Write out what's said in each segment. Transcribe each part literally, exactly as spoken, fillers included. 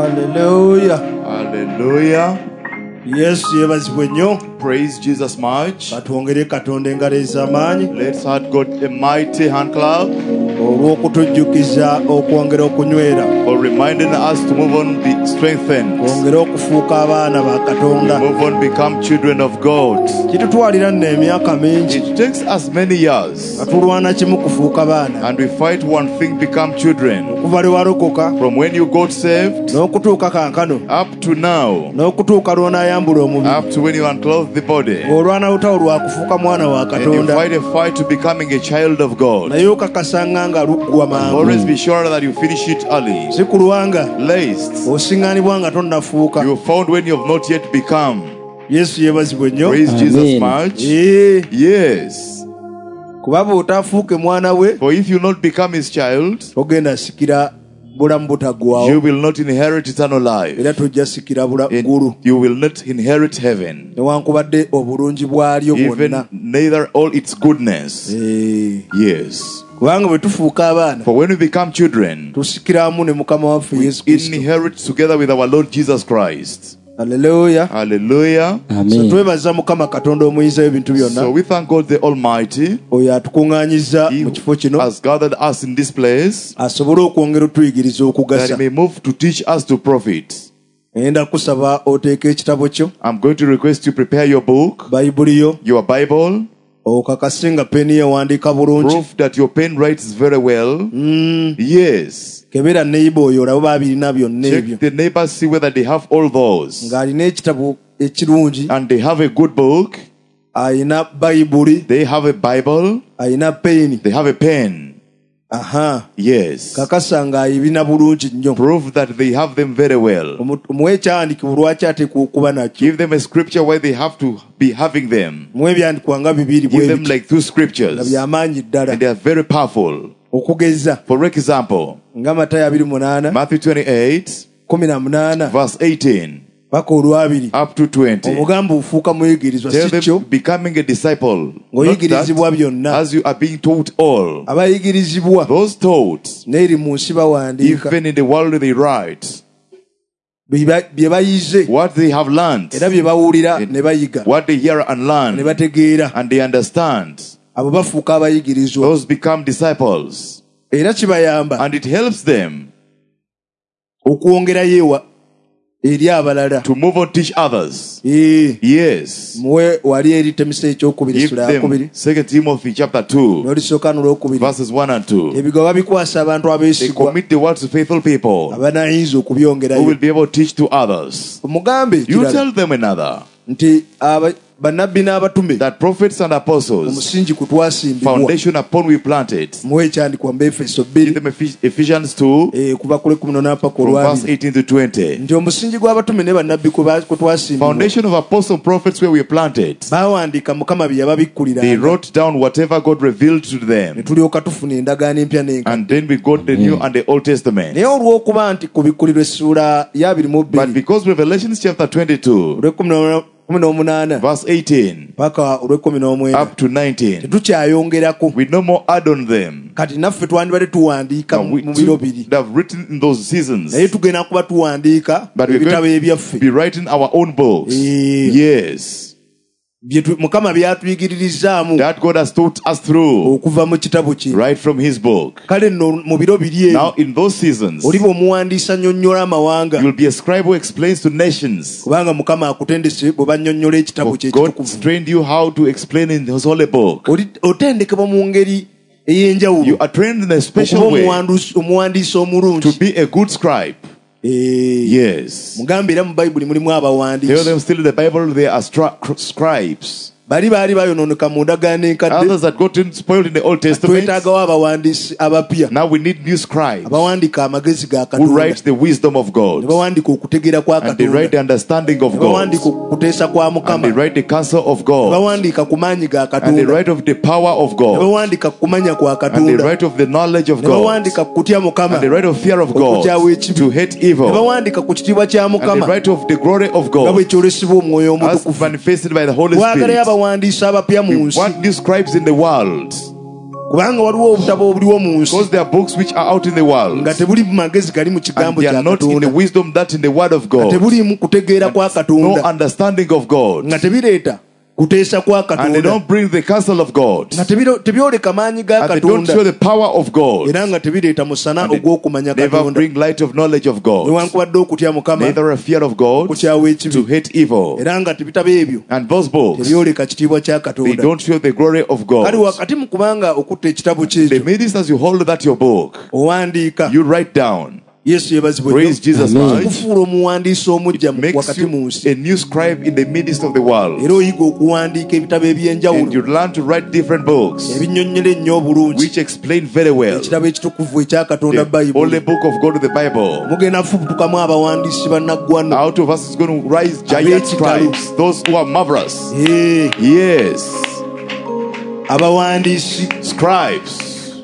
Hallelujah. Hallelujah. Yes, yebazibwe nnyo. Praise Jesus much. Katwongere Katonda engalo ez'amaanyi. Let's have God a mighty hand clap olw'okutujjukiza okwongera okunywera. for reminding us to move on, be strengthened. Kwongera okufuuka abaana ba Katonda. Move on, become children of God. Kitutwalira nno emyaka mingi. It takes us many years, Atulwana kimu kufuuka baana. and we fight one thing, become children. Okuva lwe walokoka From when you got saved n'okutuuka kankano up to now, n'okutuuka lw'onaayambula omubiri. up to when you unclothe the body, Olwana lutawo lwa kufuuka mwana wa and you Katonda. fight a fight to becoming a child of God. Naye okakasanga nga luggwa mangu. Always be sure that you finish it early. Si kulwanga Lest osiŋŋaanibwa nga tonnafuuka. you found when you have not yet become. Yesu yebazibwe nnyo. Praise Jesus much. Eh, Yes. kuba bw'otaafuuke mwana we For if you not become his child, ogenda sikira bulamu butaggwaawo you will not inherit eternal life. era tojja sikira bula And ggulu you will not inherit heaven, newankubadde obulungi bwalyo even bwonna. neither all its goodness. Eh, Yes. kubanga bwe tufuuka abaana For when we become children, tusikiramu ne mukama waffe we Yesu Kristo. inherit together with our Lord Jesus Christ. Haleluya. Hallelujah. So twebaza mukama Katonda omuyiza ebintu So byonna we thank God the Almighty. oyo atukuŋŋaanyiza He mu kifo kino has gathered us in this place asobole okwongera otuyigiriza that He okugasa. may move to teach us to profit. Ngenda kusaba oteeka ekitabo kyo I'm going to request you prepare your book, bayibuli yo your Bible. okakase nga peni yewandiika bulungi. Proof that your pen writes very well. Mm, Yes. kebera neighbor oyo olaba baabirina byonna ebyo Check the neighbors, see whether they have all those. ng'alina ekitabo ekirungi, And they have a good book. ayina bayibuli, They have a Bible. ayina peeni. They have a pen. Aha, Yes. kakasa ng'ayibina bulungi nnyo. Prove that they have them very well. Omu- omuwe ekyawandiikibwa lwaki ateekwa okuba nakyo. Give them a scripture why they have to be having them. Muwe ebyandikwa nga bibiri Give bwe them biti like two nga scriptures. byamaanyi ddala. And they are very powerful. Okugeza For example, nga Matayo abiri munaana Matthew twenty-eight, kumi na munaana verse eighteen paka olwabiri up to twenty. omugamba ofuuka muyigirizwa Tell si them kyo becoming a disciple. Not ng'oyigirizibwa that, byonna. as you are being taught all. Abayigirizibwa Those taught, n'eri mu nsi bawandiika even in the world they write, bye ba- bye bayize what they have learned, era bye bawulira ne bayiga what they hear and ne learn, bategeera, and they understand. abo bafuuka abayigirizwa Those become disciples. era kibayamba And it helps them okwongerayo ewa eri abalala. to move on, teach others. Eh, Yes. muwe wali eri temisa ekyokubiri Give sula them yakubiri Second Timothy chapter two, n'olisooka n'olwokubiri. verses one and two. Ebigo babikwasa abantu They abeesigwa commit the word to faithful people abanayinza who okubyongerayo. will be able to teach to others. Omugambe You ekirala tell them another nti aba- bannabbi n'abatume that prophets and apostles, omusingi ku twasimbibwa foundation upon we planted. muwe ekyandikwa mu Efeso Give bbiri them Ephes- Ephesians two, eh, kuva kule kumi n'ona paka from verse olwabiri eighteen to twenty. nti omusingi gw'abatume ne bannabbi kwe ba- kwe twasimbibwa Foundation of apostles and prophets where we planted. baawandiika Mukama bye They yababikkuliranga wrote down whatever God revealed to ne them. tulyoka tufuna endagaano empya n'enka. And then we got the New and the Old Testament. naye olw'okuba nti ku bikkulirwa essuula ya abiri mu But bbiri because Revelations chapter twenty-two, olw'ekkumi n'o- kumi n'omunaana verse eighteen paka olw'ekkumi n'omwenda up to nineteen, tetukyayongerako we no more add on them. kati naffe twandibadde tuwandiika Now, mu we mu biro too biri have written in those seasons, naye tugenda kuba tuwandiika but we're ebitabo going to ebyaffe be writing our own books. Eh. Yes, bye tu- Mukama byatuyigiririzaamu that God has taught us through okuva mu kitabo kye. right from His book. Kale nno mu biro biri Now, ebyo in those seasons, oliba omuwandiisa nnyonnyola amawanga you'll be a scribe who explains to nations. kubanga Mukama akutendese bwe bannyonnyola ekitabo kye God ekitukuvu. trained you how to explain in His holy book. Oli- otendekebwa mu ngeri ey'enjawulo You are trained in a okuba special way omuwandusi- omuwandiisi to omulungi. be a good scribe. Eh, Yes. mugambe era mu bayibuli mulimu Tell abawandiisi. them still in the Bible they are stri- scribes. Bali baali bayonooneka mu ndagaano enkadde. Others that got in, spoiled in the Old Testament. Twetaagawo abawandiisi abapya Now we need new scribes abawandiika amagezi ga who Katonda, write the wisdom of ne God. bawandiika okutegeera kwa And they write Katonda, the understanding of ne God. bawandiika okuteesa kwa And they Mukama, write the counsel of ne God. bawandiika ku maanyi ga And they Katonda, write of the power of ne God. bawandiika ku kumanya kwa And they Katonda, write of the knowledge of ne God. bawandiika ku kutya Mukama, And they write of fear of God. okukyawa ekibi, To hate ne evil. bawandiika ku kitiibwa kya And they Mukama write of the glory of nga bwe God kyolesebwa omwoyo as omutukuvu. manifested by the Holy Twagalayo Spirit. abawandiisi abapya mu We nsi want new scribes in the world. kubanga waliwo obutabo obuliwo mu nsi Because there are books which are out in the world, nga tebuli mu magezi gali mu and kigambo they are kya not in the Katonda, wisdom that in the word of nga God. tebuli mu kutegeera kwa No Katonda, understanding of God. nga tebireeta kuteesa kwa And they Katonda, don't bring the counsel of God. nga tebiro- tebyoleka maanyi ga And they don't show Katonda, the power of God. era nga tebireeta musana And they ogw'okumanya never Katonda, bring light of knowledge of God. newankubadde okutya Mukama, Neither a fear of God okukyawa to ekibi, hate evil. era nga ebitabo ebyo And those books, tebyoleka kitiibwa kya they Katonda. don't show the glory of Kale God. wakati mu kubanga okutta ekitabo The kyekyo minute as you hold that your book, owandiika, you write down. Yesu yebazibwe Praise Jesus much. okufuula omuwandiisi omuggya mu- Makes wakati mu you nsi, a new scribe in the midst of the world. era oyiga okuwandiika ebitabo And eby'enjawulo you learn to write different books ebinnyonnyola ennyo obulungi which explain very well ekitabo ekitukuvu ekya Katonda the only Bayibuli. book of God, the Bible. Mugenda fubutukamu abawandiisi bannaggwano. Out of us is going to rise giant scribes, those who are marvelous. Eh, Yes, abawandiisi scribes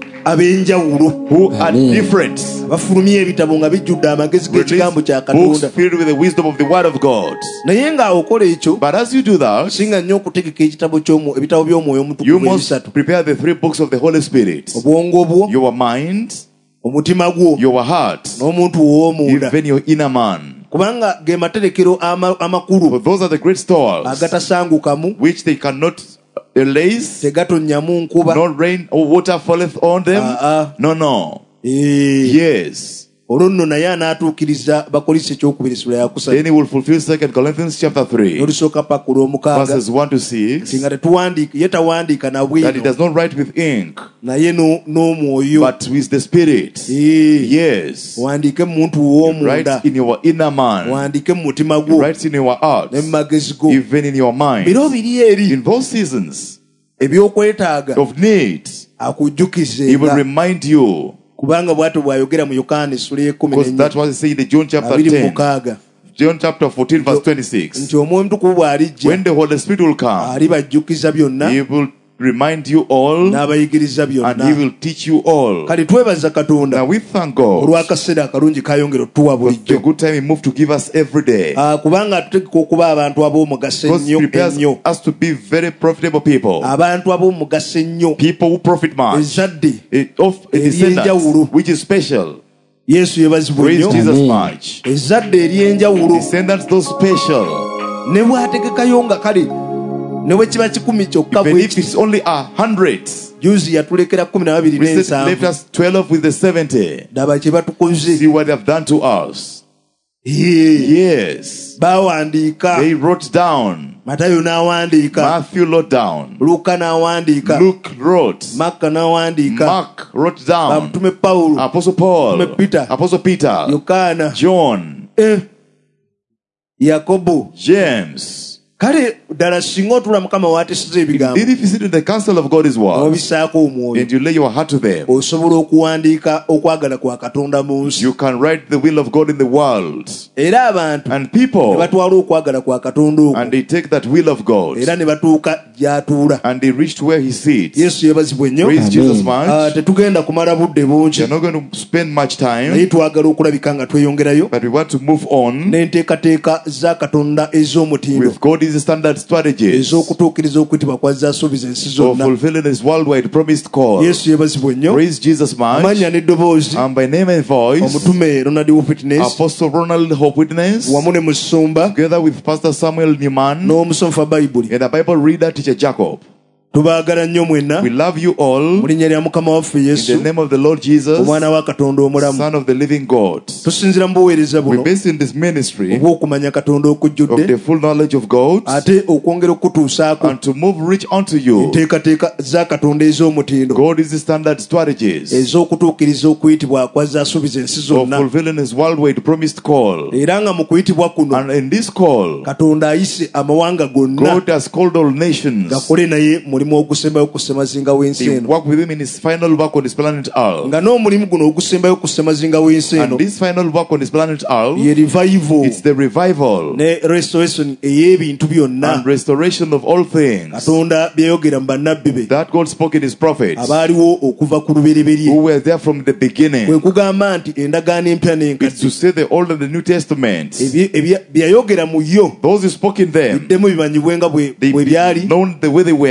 ab'enjawulo who are different. bafulumya ebitabo nga bijjudde amagezi g'ekigambo kya Release books Katonda. filled with the wisdom of the word of God. Naye ng'awokola ekyo, But as you do that, singa nnyo okutegeka ekitabo ky'omu- ebitabo by'omwoyo you omutukuvu must ebisatu: prepare the three books of the Holy Spirit: obwongo bwo, your mind, omutima gwo, your heart, n'omuntu w'omunda, even your inner man. kubanga ge materekero ama- For amakulu those are the great stores agatasangukamu, which they cannot erase, tegatonyamu nkuba. no rain or water falleth on them. Ah, ah. No, no. Eh, Yes. olwo nno naye anaatuukiriza bakolisi ekyokubiri essula ya kusatu Then he will fulfill Second Corinthians chapter three, n'olusooka paka olw'omukaaga, verses one to six, nga tetuwandiika ye tawandiika na that he bwino does not write with ink, naye no- n'omwoyo. but with the Spirit. Eh, Yes. wandiike mu muntu w'omunda, Writes in your inner man. wandiike mu mutima He gwo writes in your heart, ne mu magezi go. even in your mind. Biro biri eri In those seasons ebyokwetaaga of need, akujjukize, he will remind you, kubanga bw'atyo bw'ayogera mu Yokaana essula y'ekumi because n'ennya that's what he said in the John chapter abiri mu ten, mukaaga, John chapter fourteen, verse twenty-six. nti omwoyo omutukuvu bw'alijja When the Holy Spirit will come, alibajjukiza byonna he will remind you all, n'abayigiriza and he byonna. will teach you all. Kale twebaza Katonda Now we thank God olw'akaseera akalungi kayongera otuwa for the bulijjo. good time he moved to give us every day. Ah, kubanga atutegeka okuba abantu ab'omugaso Because ennyo he prepares ennyo, us to be very profitable people, abantu ab'omugaso ennyo, people who profit much, ezadde a, of a descendant Ery'enjawulo. which is special. Yesu yebazibwa Praise nnyo, Jesus much. ezadde ery'enjawulo. Descendants those special, Ne bw'ategekayo nga kale ne bwe kiba kikumi kyokka even bwe if it's only a hundred. juzi yatulekera kumi na babiri We said, left n'ensanvu. us twelve with the seventy. Daba kye batukoze. See what they have done to us. Yee. Yes. Bawandiika, They wrote down. Matayo n'awandiika, Matthew wrote down. Luka n'awandiika, Luke wrote. Makka n'awandiika, Mark wrote down. bamutume Pawulo, Apostle Paul. Peter. Apostle Peter. Yokaana, John. eh, Yakobo. James. Kale ddala singa otula Mukama w'atesiza ebigambo Did if you sit in the counsel of God his word, n'obisaako omwoyo, and you lay your heart to them, osobola okuwandiika okwagala kwa Katonda mu nsi, you can write the will of God in the world. era abantu And ne people, batwala okwagala kwa Katonda okwo, and they take that will of God, era ne batuuka gy'atuula. and they reach where he sits. Yesu yebazibwa ennyo. Praise Jesus Ah, much. tetugenda kumala budde bungi, You're not going to spend much naye time, twagala okulabika nga tweyongerayo but we want to move on n'enteekateeka za Katonda ez'omutindo, with God's standard strategies ez'okutuukiriza okuyitibwa kwa zaasuubiza ensi for zonna. fulfilling his worldwide promised call. Yesu yebazibwa ennyo. Praise Jesus much. Amanya n'eddoboozi, And by name and voice, omutume Ronald Witness Apostle Ronald Hope Witness, wamu ne musumba together with Pastor Samuel Newman, n'omusomesa Bayibuli. and the Bible reader, Teacher Jacob. Tubaagala nnyo mwenna We love you all mu linnya lya Mukama waffe in the Yesu, name of the Lord Jesus, omwana wa Katonda omulamu. Son of the living God. Tusinzira mu buweereza We buno based in this ministry obw'okumanya Katonda of okujjudde, the full knowledge of God, ate okwongera okutuusaako and to move rich unto you enteekateeka za Katonda ez'omutindo, God's standard strategies ez'okutuukiriza okuyitibwa kwa zaasuubiza ensi of zonna. fulfilling his worldwide promised call. Era nga mu kuyitibwa kuno And in this call, Katonda ayise amawanga gonna God has called all nations gakole naye mulimu ogusembayo okusemazinga w'ensi to eno, work with him in his final work on this planet Earth. nga n'omulimu guno ogusembayo okusemazinga w'ensi eno And this final work on this planet Earth, ye revival it's the revival ne restoration ey'ebintu byonna and restoration of all things Katonda byeyogera mu bannabbi be that God spoke in his prophets, abaaliwo okuva ku lubereberye. who were there from the Kwe beginning. kugamba nti endagaano empya It's n'enkadde, to say the Old and the New Testament. ebye- ebya- bye yayogera mu yo Those who spoke in them, biddemu bimanyibwe nga bwe they bwe byali, known the way they were, bwe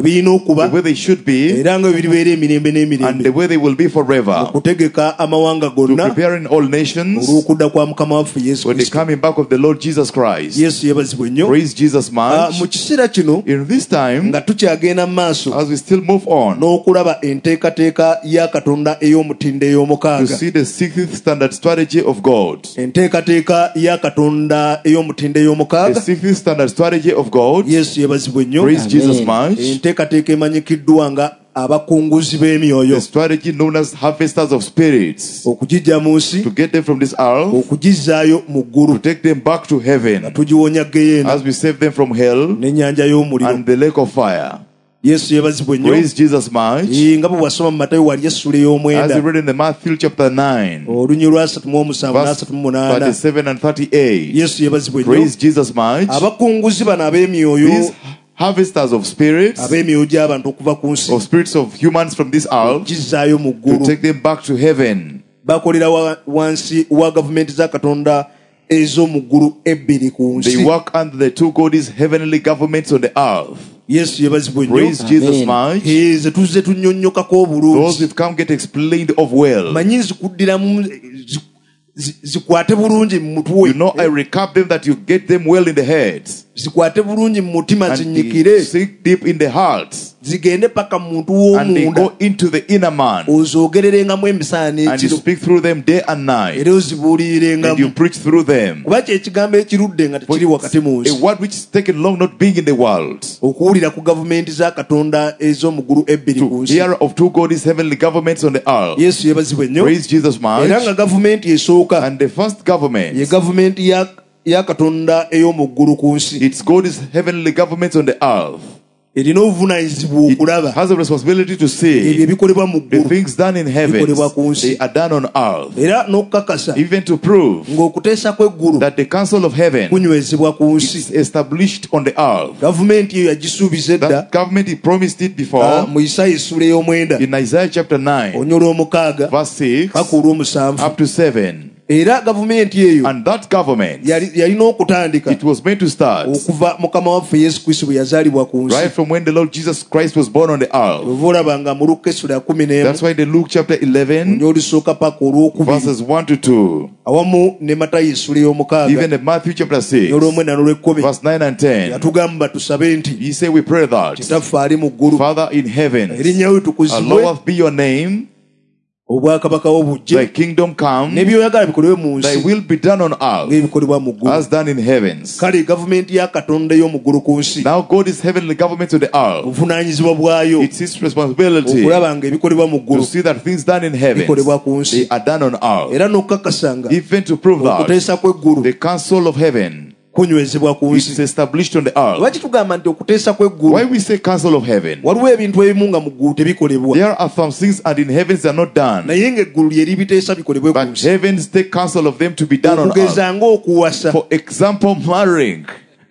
birina the okuba way they should be, era nga biribeera emirembe and n'emirembe the way they will be forever, okutegeka amawanga to gonna preparing all nations olw'okudda kwa mukama waffe yesu for the kristo. coming back of the Lord Jesus Christ. yesu yebazibwe nnyo. Praise Jesus Ah, mu much. kiseera kino In this time, nga tukyagenda mu maaso as we still move on n'okulaba enteekateeka ya katonda ey'omutindo to ey'omukaaga. see the sixth standard strategy of God, enteekateeka ya katonda ey'omutindo the ey'omukaaga. sixth standard strategy of God. yesu yebazibwe nnyo. Praise Jesus much. enteekateeka emanyikiddwa nga abakunguzi b'emyoyo, The strategy known as harvesters of spirits, okugijja mu nsi to get them from this earth, okugizzaayo mu ggulu to take them back to heaven, tugiwonya geyeena as we save them from hell n'ennyanja y'omuliro. and the lake of fire. yesu yebazibwe nnyo. Praise Jesus much. Eh, nga bwe wasoma mu matayo wali essula As ey'omwenda we read in the Matthew chapter nine, olunyi lwa asatu mu omusanvu verse n'asatu mu munaana. thirty-seven and thirty-eight. yesu yebazibwe nnyo. Praise Jesus much. abakunguzi bano ab'emyoyo These harvesters of spirits, ab'emyoyo gy'abantu okuva ku nsi of spirits of humans from this earth, gizzaayo mu to ggulu. take them back to heaven. bakolera wa- wansi wa gavumenti za katonda ez'omu ggulu ebbiri ku They nsi. work under the two God's heavenly governments on the earth. yesu yebazibwe nnyo. Praise Jesus much. Eh, ze tuzze tunnyonnyokako Those obulungi. which come get explained of well. manyi zikuddiramu zi- zi- zikwate bulungi mu mutwe, You know, I recap them that you get them well in the head. zikwate bulungi mu mutima, And zinnyikire, they sink deep in the heart. zigende paka mu muntu And they w'omunda, go into the inner man. ozoogererengamu emisana And you n'ekiro, speak through them day and night. era ozibuulirengamu. And you preach through them. kuba kyekigambo ekirudde nga tekiri wakati mu A nsi. word which is taken long not being in the world. okuwulira ku gavumenti za katonda ez'omu ggulu ebbiri ku To nsi. hear of two God's heavenly governments on the earth. yesu yebazibwe nnyo. Praise Jesus era nga much. gavumenti esooka And the first government, ye gavumenti ya ya katonda ey'omu ggulu ku nsi, it's God's heavenly governments on the earth. erina obuvunaanyizibwa It okulaba has a responsibility to ebyo see ebikolebwa mu the ggulu, things done in heaven, bikolebwa ku nsi. they are done on earth. era n'okukakasa Even to prove ng'okuteesa kw'eggulu that the council of heaven kunywezebwa ku nsi. is established on the earth. gavumenti eyo yagisuubiza edda That government, he promised it ah, before mu isaya essula ey'omwenda in Isaiah chapter nine, onyola omukaaga verse six paka olw'omusanvu. up to seven. era gavumenti eyo And that government, yali- yalina okutandika it was meant to start okuva mukama waffe yesu kristo bwe yazaalibwa ku nsi. right from when the Lord Jesus Christ was born on the earth. ova olaba nga mu luka essula ya kumi n'emu That's why in the Luke chapter eleven, onyola olusooka paka olw'okubiri verses one to two, awamu ne matayo essula ey'omukaaga even in Matthew chapter six, n'olw'omwenda n'olw'ekkumi verse nine and ten, yatugamba tusabe nti he said, we pray that, kitaffe ali mu ggulu, Father in heaven, erinnya lyo litukuzibwe, hallowed be your name, obwakabaka bwo bujje, thy kingdom come, n'ebyoyagala bikolebwe mu thy nsi will be done on earth ng'ebikolebwa mu ggulu. as done in heavens. kale gavumenti ya katonda ey'omu ggulu ku nsi, Now God is heavenly government on the earth. obuvunaanyizibwa bwayo It's his responsibility okulaba nga ebikolebwa mu to ggulu see that things done in heaven, bikolebwa ku nsi, they are done on earth. era n'okukakasa nga Even to prove that okuteesa kw'eggulu the council of heaven kunywezebwa ku is nsi. established on the earth. lwaki tugamba nti okuteesa kw'eggulu? Why we say council of heaven? waliwo ebintu ebimu nga mu ggulu tebikolebwa, There are some things and in heavens they are not done, naye ng'eggulu lye libiteesa bikolebwe ku but nsi. heavens take counsel of them to be done on earth. okugeza ng'okuwasa, For example, marrying.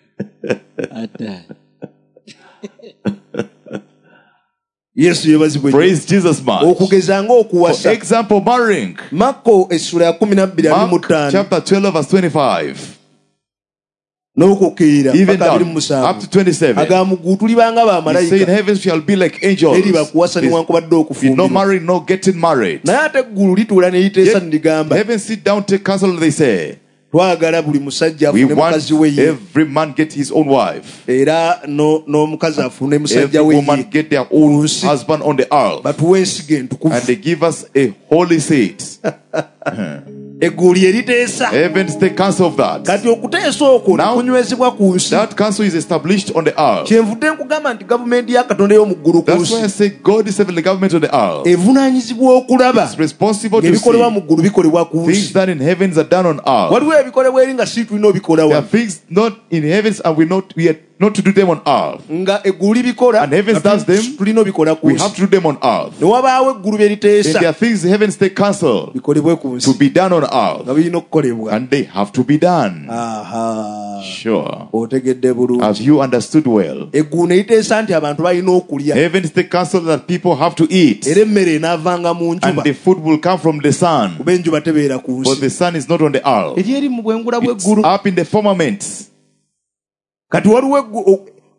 yesu yebazibwe nnyo. Praise Jesus much. okugeza For ng'okuwasa. example, marrying. makko essula ya kumi na bbiri ali mu Mark ttaano chapter twelve verse twenty-five. n'okukkirira Even paka abiri mu down musanvu up to twenty-seven. agamba mu ggulu tulibanga He said, bamalayika heaven shall be like angels. eri bakuwasa There's newankubadde no okufumbirwa, marrying, no getting married. naye ate eggulu lituula ne liteesa ne ligamba Heaven sit down, take counsel, they say. twagala buli musajja We afune want mukazi we ye, every man get his own wife. era no- n'omukazi afune musajja Every we woman ye, get their own husband on the earth. batuwe ensigo And entukuvu. they give us a holy seat. eggulu lye liteesa. Heavens take counsel of that. kati okuteesa okwo Now- nekunywezebwa ku nsi. That counsel is established on the earth. kyenvudde nkugamba nti gavumenti ya katonda ey'omu ggulu ku That's why I nsi say God is heavenly government on the earth. evunaanyizibwa okulaba It's responsible to ng'ebikolebwa see mu ggulu bikolebwa ku things nsi. done in heavens are done on earth. waliwo ebikolebwa eri nga si tulina obikola There are wano, things not in heavens and we not we are not to do them on earth. nga eggulu libikola And heavens nga does tu- them. tulina obikola ku We nsi. have to do them on earth. ne wabaawo eggulu bye And there liteesa are things the heavens take counsel bikolebwe ku to nsi be done on earth. nga birina okukolebwa. And they have to be done. aha Sure. otegedde bulungi. Have you understood well? eggulu ne liteesa nti abantu balina okulya, Heavens take counsel that people have to eat. era emmere enaavanga mu And njuba, the food will come from the sun. kuba enjuba tebeera ku For nsi. the sun is not on the earth. eri eri mu bwengula It's bw'eggulu. up in the firmament. kati waliwo eggu- o-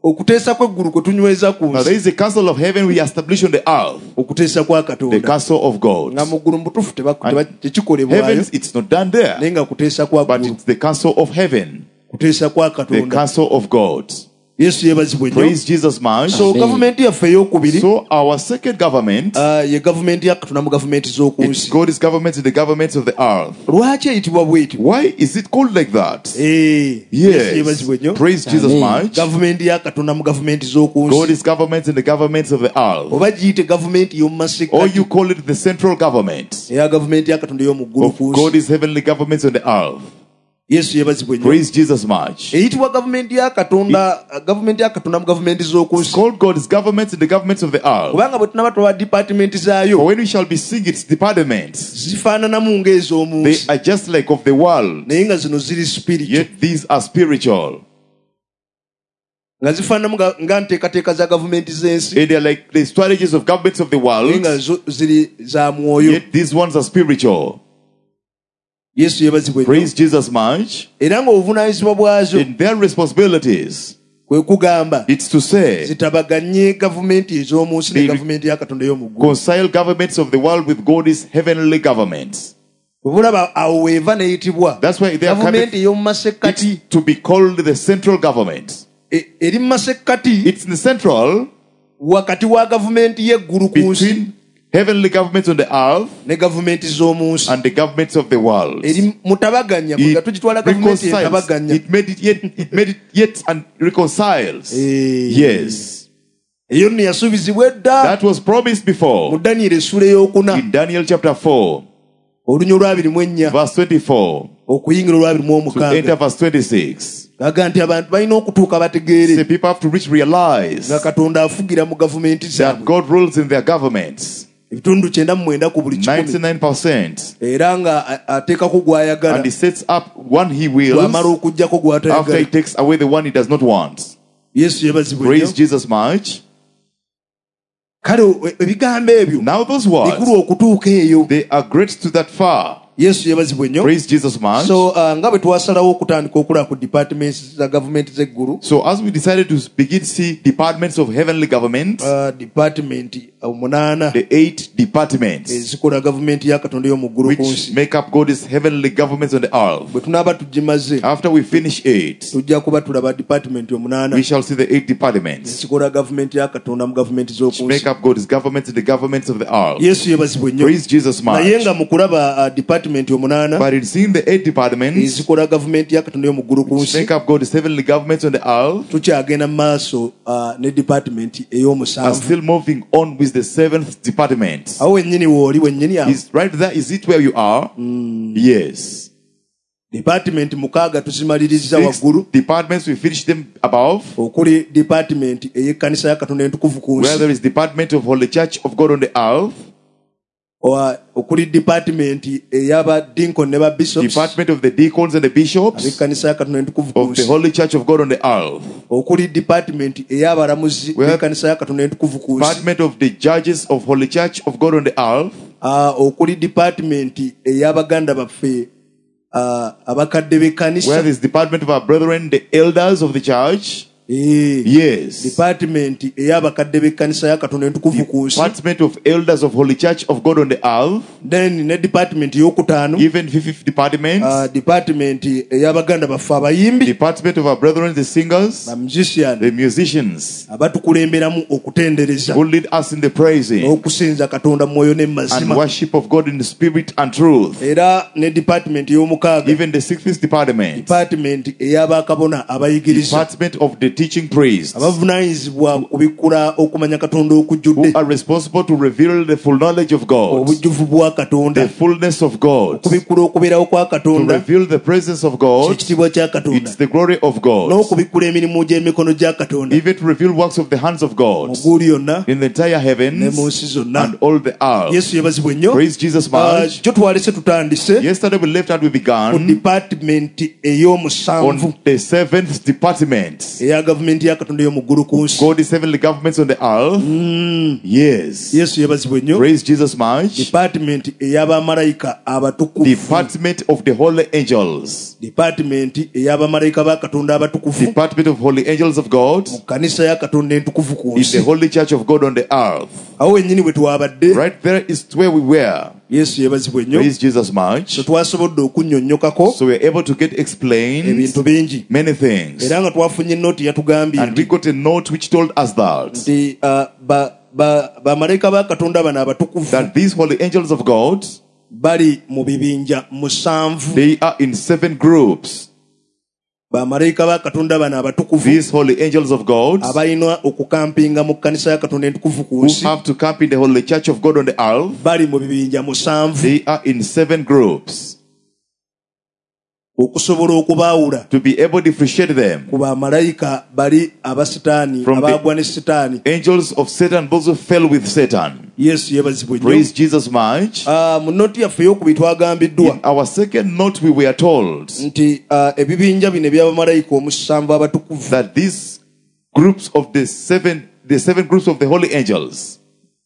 okuteesa kw'eggulu kwe tunyweza ku Now there nsi is a castle of heaven we establish on the earth, okuteesa kwa the Katonda castle of God. nga mu ggulu mu butuufu teba- And teba- tekikolebwayo Heavens, it's not done there, naye nga kuteesa kwa but ggulu it's the castle of heaven, kuteesa kwa the Katonda. castle of God. Yesu yeebazibwe nnyo. Praise Jesus much. So gavumenti yaffe ey'okubiri So our second government, ah, ye gavumenti ya Katonda mu gavumenti z'oku it's nsi. God's government and the governments of the earth. Lwaki eyitibwa bw'etyo? Why is it called like that? Eh, Yesu Yes. yeebazibwe nnyo. Praise Jesus Amen. much. Gavumenti ya Katonda mu gavumenti z'oku nsi. God's government and the governments of the earth. Oba giyite gavumenti y'omu Or masekkati you call it the central government eya gavumenti ya Katonda ey'omu ggulu of ku nsi. God's heavenly governments on the earth. Yesu yeebazibwe nnyo. Praise Jesus much. eyitibwa gavumenti ya Katonda gavumenti ya Katonda mu gavumenti z'oku It's nsi. called God's government and the governments of the earth. Kubanga bwe tunaba tuwa department zaayo For when we shall be seeing its departments, zifaananamu ng'ez'omu they nsi are just like of the world, naye nga zino ziri spiritual yet these are spiritual. nga zifaananamu nga- nga nteekateeka za gavumenti z'ensi And they are like the strategies of governments of the naye nga world, zo ziri za mwoyo. yet these ones are spiritual. Yesu yeebazibwe nnyo. Praise Jesus much. era ng'obuvunaanyizibwa bwazo In their responsibilities, kwe kugamba it's to say, zitabaganye gavumenti ez'omu nsi ne They- gavumenti ya Katonda ey'omu ggulu. reconcile governments of the world with God's heavenly governments. Obulaba awo weeva n'eyitibwa That's why they are gavumenti coming ey'omu masekkati. it's to be called the central government. E- eri mu masekkati It's the central wakati wa gavumenti y'eggulu ku nsi between heavenly governments on the earth ne gavumenti z'omu nsi. and the governments of the world. eri mutabaganya bwe nga It tugitwala gavumenti reconciles. etabaganya It made it yet, it made it yet and reconciles. Eh. Yes. eyo nno yasuubizibwa edda That was promised mu before Danyeri essula ey'okuna in Daniel chapter four, olunya olwabiri mu ennya verse twenty-four okuyingira olwabiri mu to enter omukaaga verse twenty-six. gaga nti abantu balina okutuuka bategeere The people have to reach realize nga Katonda afugira mu gavumenti that zaabwe God rules in their governments ebitundu kyenda mu mwenda ku buli kikumi ninety-nine percent, era nga a- ateekako gw'ayagala and he sets up one he bw'amala wills okuggyako after he gw'atayagala. takes away the one he does not want. Yesu yeebazibwe Praise nnyo. Jesus much. kale e- ebigambo ebyo Now those bikulu words, okutuuka eyo. they are great to that far. Yesu yeebazibwe nnyo. Praise Jesus much. So uh, nga bwe twasalawo okutandika okulaba ku departments za gavumenti z'eggulu, So as we decided to begin to see departments of heavenly government, uh, department uh, munaana the eight departments ezikola gavumenti ya Katonda y'omu ggulu ku which nsi, make up God's heavenly governments on the earth. bwe tunaaba tugimaze After we finish eight, tujja kuba tulaba department omunaana we shall see the eight departments ezikola gavumenti ya Katonda mu gavumenti which z'oku make nsi. up God's governments and the governments of the earth. Yesu yeebazibwe nnyo. Praise Jesus naye nga much. mu kulaba uh, department omunaana But in seeing the eight departments ezikola gavumenti ya Katonda y'omu ggulu ku which nsi, make up God's heavenly governments on the earth, tukyagenda mu maaso uh, ne department are ey'omusanvu. still moving on with the seventh department. awo wennyini wooli wennyini awo Is right there? Is it where you are? Yes. department mukaaga tuzimaliriza Six waggulu, departments, we finish them above. okuli department ey'ekkanisa ya Katonda entukuvu ku Where nsi, there is department of Holy Church of God on the earth, owa- okuli department ey'abadinkoni ne babishops department of the deacons and the bishops ab'ekkanisa ya Katonda entukuvu ku of the nsi, Holy Church of God on the earth, okuli department ey'abalamuzi Where- b'ekkanisa ya Katonda entukuvu ku nsi, department of the judges of Holy Church of God on the earth, ah, okuli department ey'abaganda baffe ah, abakadde where b'ekkanisa, there is department of our brethren, the elders of the church. Eh, Yes. department ey'abakadde b'ekkanisa ya Katonda entukuvu ku nsi, Department of elders of Holy Church of God on the earth, then ne department ey'okutaano, even fifth department, ah, department ey'abaganda baffe abayimbi, department of our brethren, the singers, ba musician the musicians, abatukulemberamu okutendereza who lead us in the praising n'okusinza Katonda mu mwoyo ne mu and mazima, worship of God in the spirit and truth. era ne department ey'omukaaga, Even the sixth department, department ey'abakabona abayigiriza department of the teaching priests, abavunaanyizibwa kubikkula okumanya Katonda okujjudde, who are responsible to reveal the full knowledge of God, obujjuvu bwa Katonda, the fullness of God, to okubikkula okubeerawo kwa Katonda, reveal the presence of God, ekitiibwa kya Katonda, it's the glory of God, n'okubikkula emirimu gy'emikono gya Katonda even to reveal works of the hands of mu God gguuli yonna in the entire ne mu heavens nsi zonna. and all the earth. Yesu yeebazibwe nnyo. Praise Jesus Ah, much. kyo twalese tutandise Yesterday we left out, we ku began department ey'omusanvu on the seventh department eya gavumenti ya Katonda y'omu ggulu ku nsi. God is heavenly governments on the earth. Yes. Yesu yabazibwe nnyo. Praise Jesus much. Department ey'abamalayika abatukuvu. Department of the holy angels. Department ey'abamalayika ba Katonda abatukuvu. Department of holy angels of God. Mu kanisa ya Katonda entukuvu ku In nsi. the holy church of God on the earth. Awo wennyini bwe twabadde. Right there is where we were. Yesu yabazibwe nnyo. Praise Jesus much. So twasobodde okunnyonnyokako. So we are able to get explained ebintu bingi. many things. Era nga twafunye nooti yatugambye. And we got a note which told us that. Nti uh, ba ba bamalayika ba Katonda bano abatukuvu. That these holy angels of God. Bali mu bibinja musanvu. They are in seven groups. Bamalayika ba Katonda bano abatukuvu. These holy angels of God. Abayina okukampinga mu kanisa ya Katonda entukuvu ku Who nsi. have to camp in the holy church of God on the earth. Bali mu bibinja musanvu. They are in seven groups. Okusobola okubaawula. To be able to differentiate them. Ku bamalayika bali abasitaani abagwa ne sitaani. Angels of Satan, those who fell with Satan. Yesu yebazibwe nnyo. Praise Jesus much. Ah, mu nooti yaffe ey'okubiri twagambiddwa. In our second note we were told. Nti uh, ebibinja bino eby'abamalayika omusanvu abatukuvu. That these groups of the seven, the seven groups of the holy angels.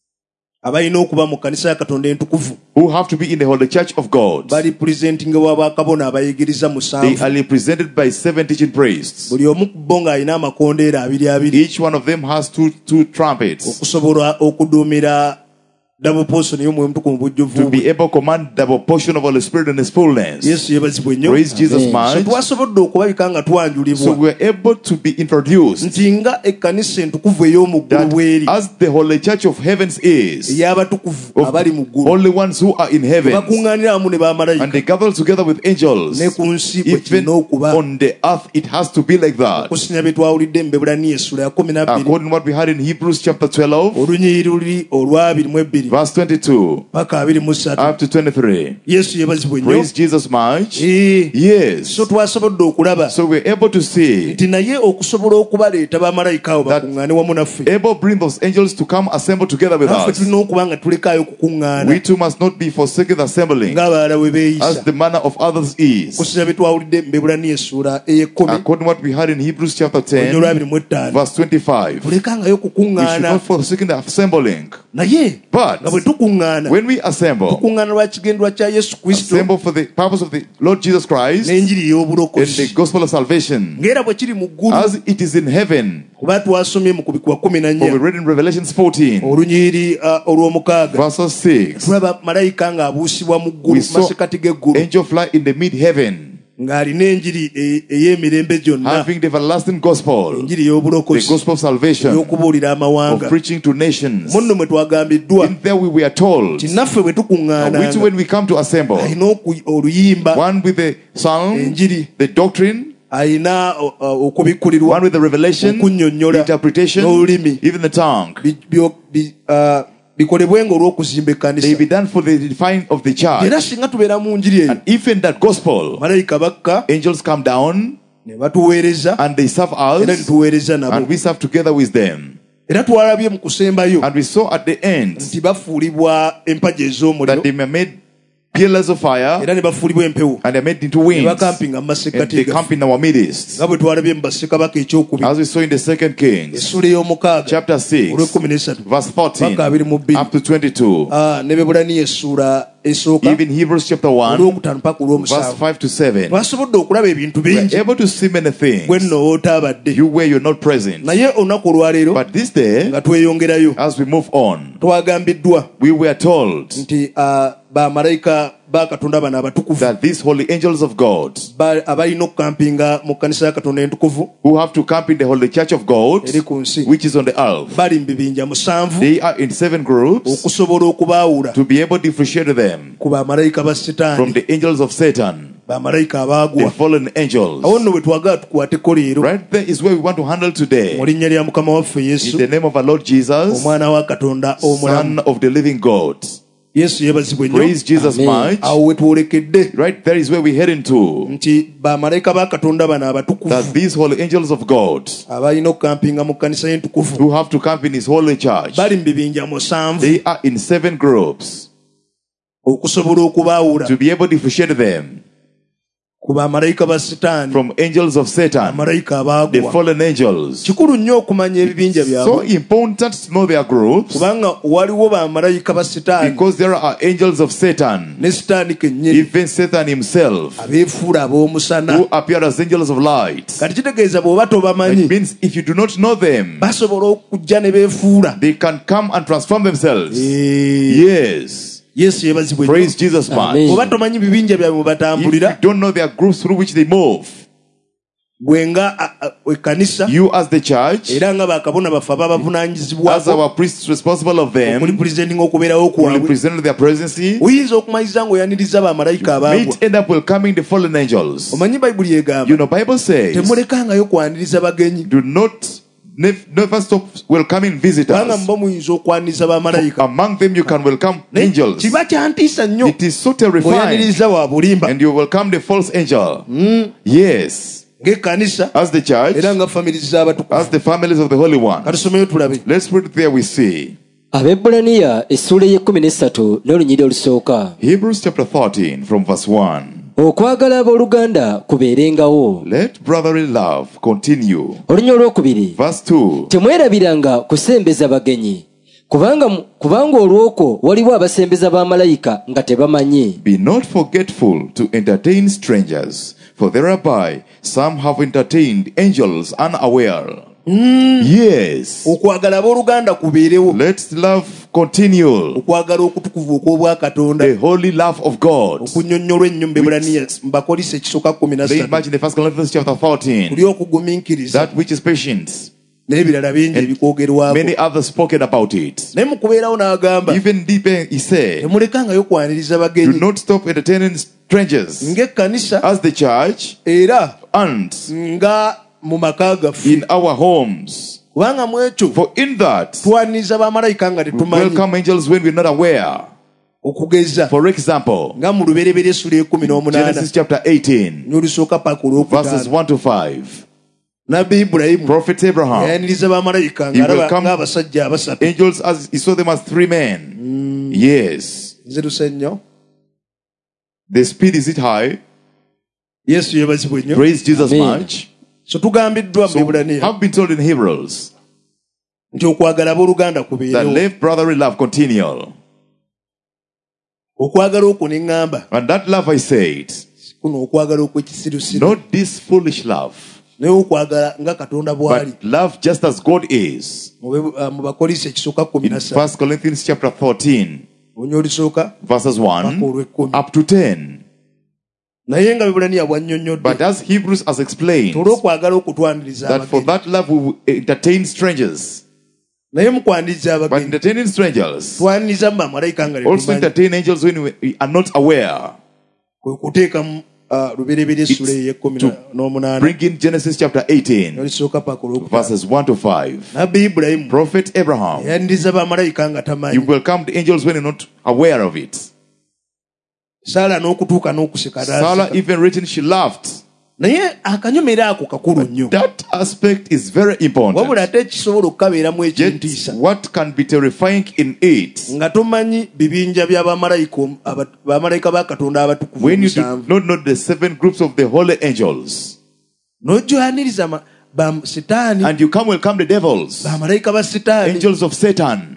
Abayina okuba mu kanisa ya Katonda entukuvu. Who have to be in the holy church of God. Bali presenting wa bakabona abayigiriza musanvu. They are represented by seven teaching priests. Buli omu ku bo ng'alina amakondeera abiri abiri. Each one of them has two two trumpets. Okusobola okuduumira double portion y'omwoyo omutukuvu mu bujjuvu. To be able to command double portion of Holy Spirit in His fullness. Yesu yebazibwe nnyo. Praise Jesus much. So twasobodde okulabika nga twanjulibwa. So we are able to be introduced. Nti nga ekkanisa entukuvu ey'omu ggulu bw'eri. As the holy church of heavens is. Ey'abatukuvu abali mu ggulu. Only ones who are in heaven. Bakuŋŋaanira wamu ne bamalayika. And they gather together with angels. Ne ku nsi bwe Even kirina okuba. on the earth it has to be like that. Okusinya bye twawulidde mu Bebulaniya essula ya kumi na bbiri. According to what we had in Hebrews chapter twelve. Olunyiriri luli olw'abiri mu ebbiri. Verse twenty-two. Paka abiri mu ssatu. Up to twenty-three. Yesu yebazibwe nnyo. Praise Jesus much. Eh. Yes. So twasobodde okulaba. So we're able to see. Nti naye okusobola okubaleeta bamalayika abo bakuŋŋaane wamu naffe. Able to bring those angels to come assemble together with Naffe us. tulina okuba nga tulekaayo okukuŋŋaana. We too must not be forsaken the assembling. Ng'abalala bwe beeyisa. As the manner of others is. Okusinya bye twawulidde mu Bebulaniya essula ey'ekkumi. According to what we had in Hebrews chapter ten. olw'abiri mu ttaano. Verse twenty-five. Tulekangayo We should okukuŋŋaana. not forsake the assembling. Naye But nga bwe tukuŋŋaana. when we assemble. Tukuŋŋaana lwa kigendwa kya Yesu Kristo. Assemble for the purpose of the Lord Jesus Christ. N'enjiri In ey'obulokozi. the gospel of salvation. Ng'era bwe kiri mu ggulu. As it is in heaven. Kuba twasomye mu kubikwa kumi na For we nnya. read in Revelations fourteen. Olunyiriri uh, olw'omukaaga. Verse six. Tulaba malayika ng'abuusibwa mu ggulu We saw masekati g'eggulu. angel fly in the mid heaven. Ng'alina enjiri e- ey'emirembe gyonna. Having the everlasting gospel. Enjiri The ey'obulokozi. gospel of salvation. Y'okubuulira Of amawanga. preaching to nations. Munno mwe twagambiddwa. In there we were told. Nti naffe bwe And we too tukuŋŋaananga. when we come to assemble. Alina oku- oluyimba. One with the psalm. Enjiri. The doctrine. Alina uh, uh, okubikkulirwa. One with the revelation. Okunnyonnyola. Interpretation. N'olulimi. Even the tongue. Bi- byo- bi- uh, bikolebwenga olw'okuzimba They ekkanisa. be done for the define of the church. Era singa tubeera mu njiri eyo. And if in that gospel. Malayika bakka. Angels come down. Ne batuweereza. And they serve Era us. nituweereza nabo. And we serve together with them. Era twalabye mu kusembayo. And we saw at the end. Nti bafuulibwa empagi That ez'omuliro. they were made pillars of fire. Era ne bafuulibwa empewo. And they are made into Ne wings. bakampinga mu And masekkati they gaffe. camp in our midst. Nga bwe twalabye mu bassekabaka ekyokubiri. As we saw in the second Kings. Essula ey'omukaaga. Chapter six. olw'ekkumi n'essatu. Verse fourteen. Paka abiri mu bbiri. Up to twenty-two. Ah, ne Bebulaniya essula esooka. Even Hebrews chapter one. olw'okutaano paka Verse olw'omusanvu. five to seven. Twasobodde okulaba ebintu We bingi. are able to see many things. Gwe nno w'otaabadde. You where you're not present. Naye olunaku olwaleero But this day, nga tweyongerayo. as we move on, Twagambiddwa we were told nti ah, bamalayika ba Katonda bano abatukuvu that these holy angels of God, ba- abalina okukampinga mu kkanisa ya Katonda entukuvu who have to camp in the holy church of God, eri ku nsi, which is on the earth, bali mu bibinja musanvu they are in seven groups okusobola okubaawula to be able to differentiate them ku bamalayika ba from Setaani, the angels of Satan, bamalayika the abaagwa. fallen angels. Awo nno bwe twagala tukwateko leero Right there is where we want to handle today. mu linnya lya Mukama waffe In Yesu, the name of our Lord Jesus, omwana wa Katonda omulamu. Son of the living God. Yesu yeebazibwe nnyo. Praise Jesus much. Awo we twolekedde Right there is where we're heading to. nti bamalayika ba Katonda bano abatukuvu That these holy angels of God, abalina okukampinga mu kkanisa y'entukuvu who have to camp in His holy church, bali mu bibinja musanvu they are in seven groups okusobola okubaawula to be able to differentiate them ku bamalayika ba Setaani, from angels of Satan, bamalayika the abaagwa. fallen angels. Kikulu nnyo okumanya ebibinja So byabwe, important to know their groups, kubanga waliwo bamalayika ba Setaani because there are angels of Satan, ne Setaani kennyini even Satan himself, abeefuula ab'omusana. who appear as angels of light. Kati kitegeeza bw'oba tobamanyi, It means if you do not know them, basobola okujja ne beefuula. they can come and transform themselves. Eh, Yes. Yesu yeebazibwe nnyo. Praise Jesus much. Amen. Oba tomanyi bibinja byabwe mwe If you batambulira, don't know their groups through which they move, gwe nga a- a- ekkanisa you as the church, era nga bakabona baffe as ababavunaanyizibwako our priests responsible of them, okulipresentinga okubeerawo who kwabwe, represent their presidency, oyinza okumaliriza ng'oyaniriza bamalayika abaagwa. may end up welcoming the fallen angels. Omanyi bayibuli egamba You know, Bible says, temulekangayo kwaniriza bagenyi, do not nev- never stop welcoming kubanga visitors. muba muyinza okwaniriza bamalayika. Among them you can welcome Naye angels. kiba kyantiisa nnyo It is so terrifying. bw'oyaniriza wa bulimba And you welcome the false angel. Yes. ng'ekkanisa As the church, era nga famiri z'abatukuvu. as the families of the Holy One. Katusomeyo tulabe. Let's read it there we see. Abebbulaniya essuula ey'ekkumi n'essatu n'olunyiriri olusooka. Hebrews chapter thirteen from verse one. Okwagala abooluganda kubeerengawo. Let brotherly love continue. Olunya olwokubiri. Verse two. Temwerabiranga kusembeza bagenyi. Kubanga kubanga olwoko waliwo abasembeza bamalayika nga tebamanyi. Be not forgetful to entertain strangers, for thereby some have entertained angels unaware. Yes. Okwagala abooluganda kubeerewo. Let love continue. Okwagala okutukuvu okw'obwakatonda. The holy love of God. Okunnyonnyolwa ennyo mu Bebulaniya Mbakolisi ekisooka kkumi na Very ssatu. much in the first Corinthians chapter fourteen. Kuli okugumiikiriza That which is patience. n'ebirala bingi ebikwogerwako. Many others spoken about it. Naye mu kubeerawo n'agamba Even deeper, he said, temulekangayo kwaniriza do bagenyi not stop entertaining strangers. ng'ekkanisa As the church era and nga mu maka gaffe, in our homes. kubanga mu ekyo For in that, twaniriza bamalayika nga we tetumanyi. welcome angels when we're not aware. Okugeza For example, nga mu lubereberye essula ekumi n'omunaana Genesis chapter eighteen, n'olusooka paka verses olwokutaano. one to five. Nabbi Ibulayimu Prophet Abraham, yayaniriza bamalayika He will ng'alaba come- ng'abasajja abasatu. angels as he saw them as three men. Yes. Nziruse nnyo. The speed is it high? Yesu yeebazibwe nnyo. Praise Jesus Amen. much. So tugambiddwa mu So Bebulaniya have been told in Hebrews nti okwagala abooluganda that kubeerewo. let brotherly love continue. Okwagala okwo ne ŋŋamba And that love I said, kuno okwagala okw'ekisirusiru, not this foolish love, naye okwagala nga Katonda bw'ali. but love just as God is. Mu Bebu- ah, mu Bakolisi ekisooka kkumi In na ssatu First Corinthians chapter fourteen, olunya olusooka verses paka one olw'ekkumi. up to ten. Naye nga Bebulaniya bwannyonnyodde But as Hebrews has explained, olw'okwagala okutwaniriza that for abagenyi. that love we will entertain strangers. Naye mu kwaniriza But abagenyi entertaining strangers, twaniriza mu bamalayika nga also tetumanyi. entertain angels when we are not aware. Kwe kuteekamu ah, lubereberye essula ey'ekkumi na- n'omunaana Bring in Genesis chapter eighteen, n'olusooka paka olwokutaano. verses one to five. Nabbi Ibulayimu Prophet Abraham, yayaniriza bamalayika nga you tamanyi. welcomed angels when you're not aware of it. Saala n'okutuuka n'okuseka Sarah n'aseka. even written she laughed. Naye akanyomero ako kakulu nnyo. That aspect is very Wabula important. ate kisobola okukabeeramu Yet ekintiisa what can be terrifying in it, nga tomanyi bibinja bya bamalayika om- aba- bamalayika ba Katonda abatukuvu when you do omusanvu. not know the seven groups of the holy angels, N'ojoyaniriza ma- ba Setaani, and you come welcome the devils, bamalayika ba Setaani. angels of Satan.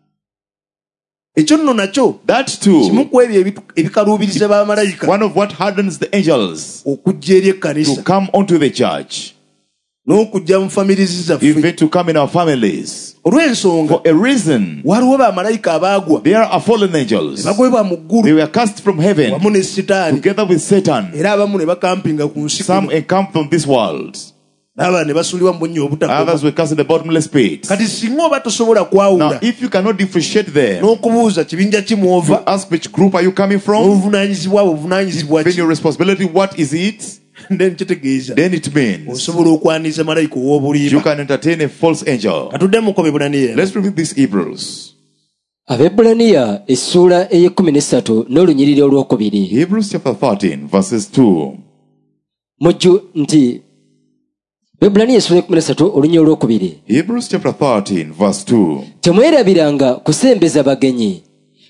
Ekyo nno nakyo That kimu too, ku ebyo ebitu- ebikaluubiriza bamalayika one of what hardens the angels okujja eri to ekkanisa come onto the church, n'okujja mu famirizi zaffe. even to come in our families. Olw'ensonga For a reason, waliwo bamalayika abaagwa there are fallen angels. bagwebwa mu ggulu They were cast from heaven wamu ne Setaani, together with Satan. era abamu ne bakampinga ku nsi Some kuno, encamped on this world, n'abalala ne basuulibwa mu bunnya obutakoma. others were cast in the bottomless pit. Kati singa oba tosobola Now, kwawula if you cannot differentiate them, n'okubuuza kibinja kimwova to ask which group are you coming from, n'obuvunaanyizibwa bwe buvunaanyizibwa then ki, your responsibility, what is it? then kitegeeza Then it means osobola okwaniriza malayika you ow'obulimba. can entertain a false angel. Katuddemu ko Bebulaniya. Let's read this Hebrews. Abebbulaniya essuula ey'ekkumi n'essatu n'olunyiriri olwokubiri. Hebrews chapter thirteen, verses two. Mujju nti Abebbulaniya essuula ey'ekkumi n'essatu olunyiriri olwokubiri. Hebrews chapter thirteen, verse two. Temwerabiranga kusembeza bagenyi.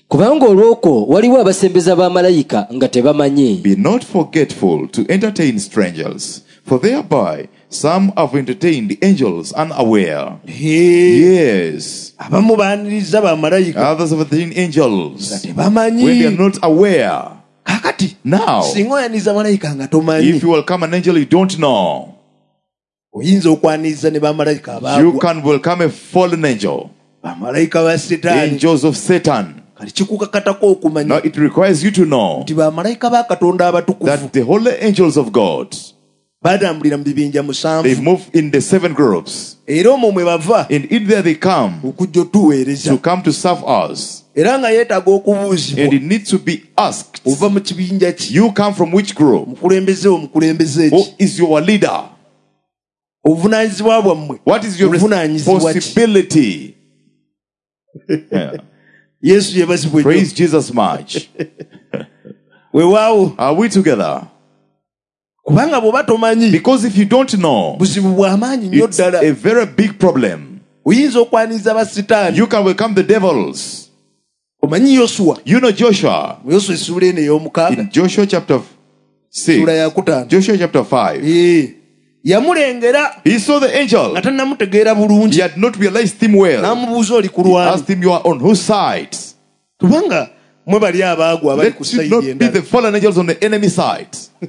kubanga olw'okwo waliwo abasembeza b'amalayika nga tebamanyi. Be not forgetful to entertain strangers, for thereby some have entertained angels unaware. Yes. Abamu baaniriza bamalayika. Others have entertained angels Nga tebamanyi. when they are not aware. Kakati. Now, Singa oyaniriza malayika nga tomanyi. if you welcome an angel you don't know, Oyinza okwaniriza ne bamalayika you abaagwa. can welcome a fallen angel. Bamalayika ba Setaani. Angels of Satan. Kati kikukakatako okumanya. Now it requires you to know Nti bamalayika ba Katonda abatukuvu. that the holy angels of God, Batambulira mu bibinja they musanvu. move in the seven groups. Era omwo mwe bava. And in there they come Okujja otuweereza. to come to serve us. Era nga yeetaaga okubuuzibwa. And it needs to be asked, Ova mu kibinja ki? you come from which group? Mukulembeze omukulembeze Who ki? is your leader? Obuvunaanyizibwa bwammwe. What is your Obuvunaanyizibwa ki? responsibility? Yeah. Yesu yebazibwe nnyo. Praise Jesus much. Weewaawo. Are we together? Kubanga bw'oba tomanyi. Because if you don't know, Buzibu bw'amaanyi nnyo it's ddala. a very big problem. Oyinza okwaniriza ba Setaani. You can welcome the devils. Omanyi Yosuwa. You know Joshua. Mu Yosuwa essuula eno ey'omukaaga. In Joshua chapter Ssuula six, ya kutaano. Joshua chapter five, Ee. Yamulengera he saw the angel. nga tannamutegeera bulungi. He had not realized him well. N'amubuuza oli ku He lwani. asked him, you are on whose side? Kubanga mwe bali abaagwa abali ku Let you sayidi not be endala. the fallen angels on the enemy side.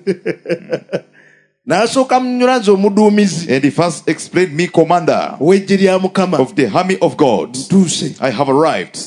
N'asooka munnyula nze omuduumizi And he first explained, me commander ow'eggye lya Mukama. of the army of God. Tuuse. I have arrived.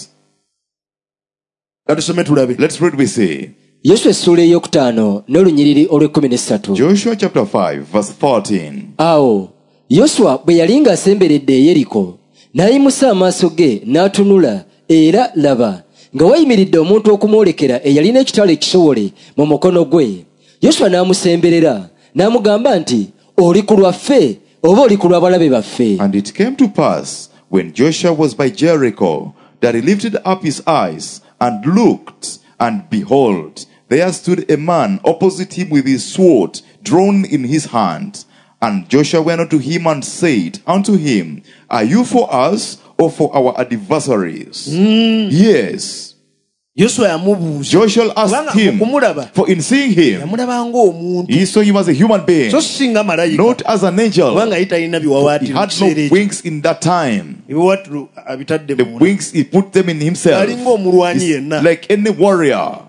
Katusome tulabe. Let's read we see. Yesu essuula ey'okutaano n'olunyiriri olw'ekkumi n'essatu. Joshua chapter five verse fourteen. Awo Yoswa bwe yali ng'asemberedde e Yeriko, n'ayimusa amaaso ge n'atunula, era laba nga wayimiridde omuntu okumwolekera eyalina ekitala ekisowole mu mukono gwe. Yoswa n'amusemberera n'amugamba nti, oli ku lwaffe oba oli ku lw'abalabe baffe? And it came to pass, when Joshua was by Jericho, that he lifted up his eyes and looked, and behold, there stood a man opposite him with his sword drawn in his hand. And Joshua went unto him and said unto him, are you for us or for our adversaries? Yes. Yosuwa yamubuuza. Joshua asked Kubanga him, okumulaba for in seeing him, yamulaba ng'omuntu. he saw him as a human being, So si nga malayika. not as an angel. Kubanga ye talina He biwawaatiro mu had kiseera no ekyo. wings in that time. Ebiwawaatiro abitadde The mu wings, he put them in himself. alinga omulwanyi He's yenna. like any warrior.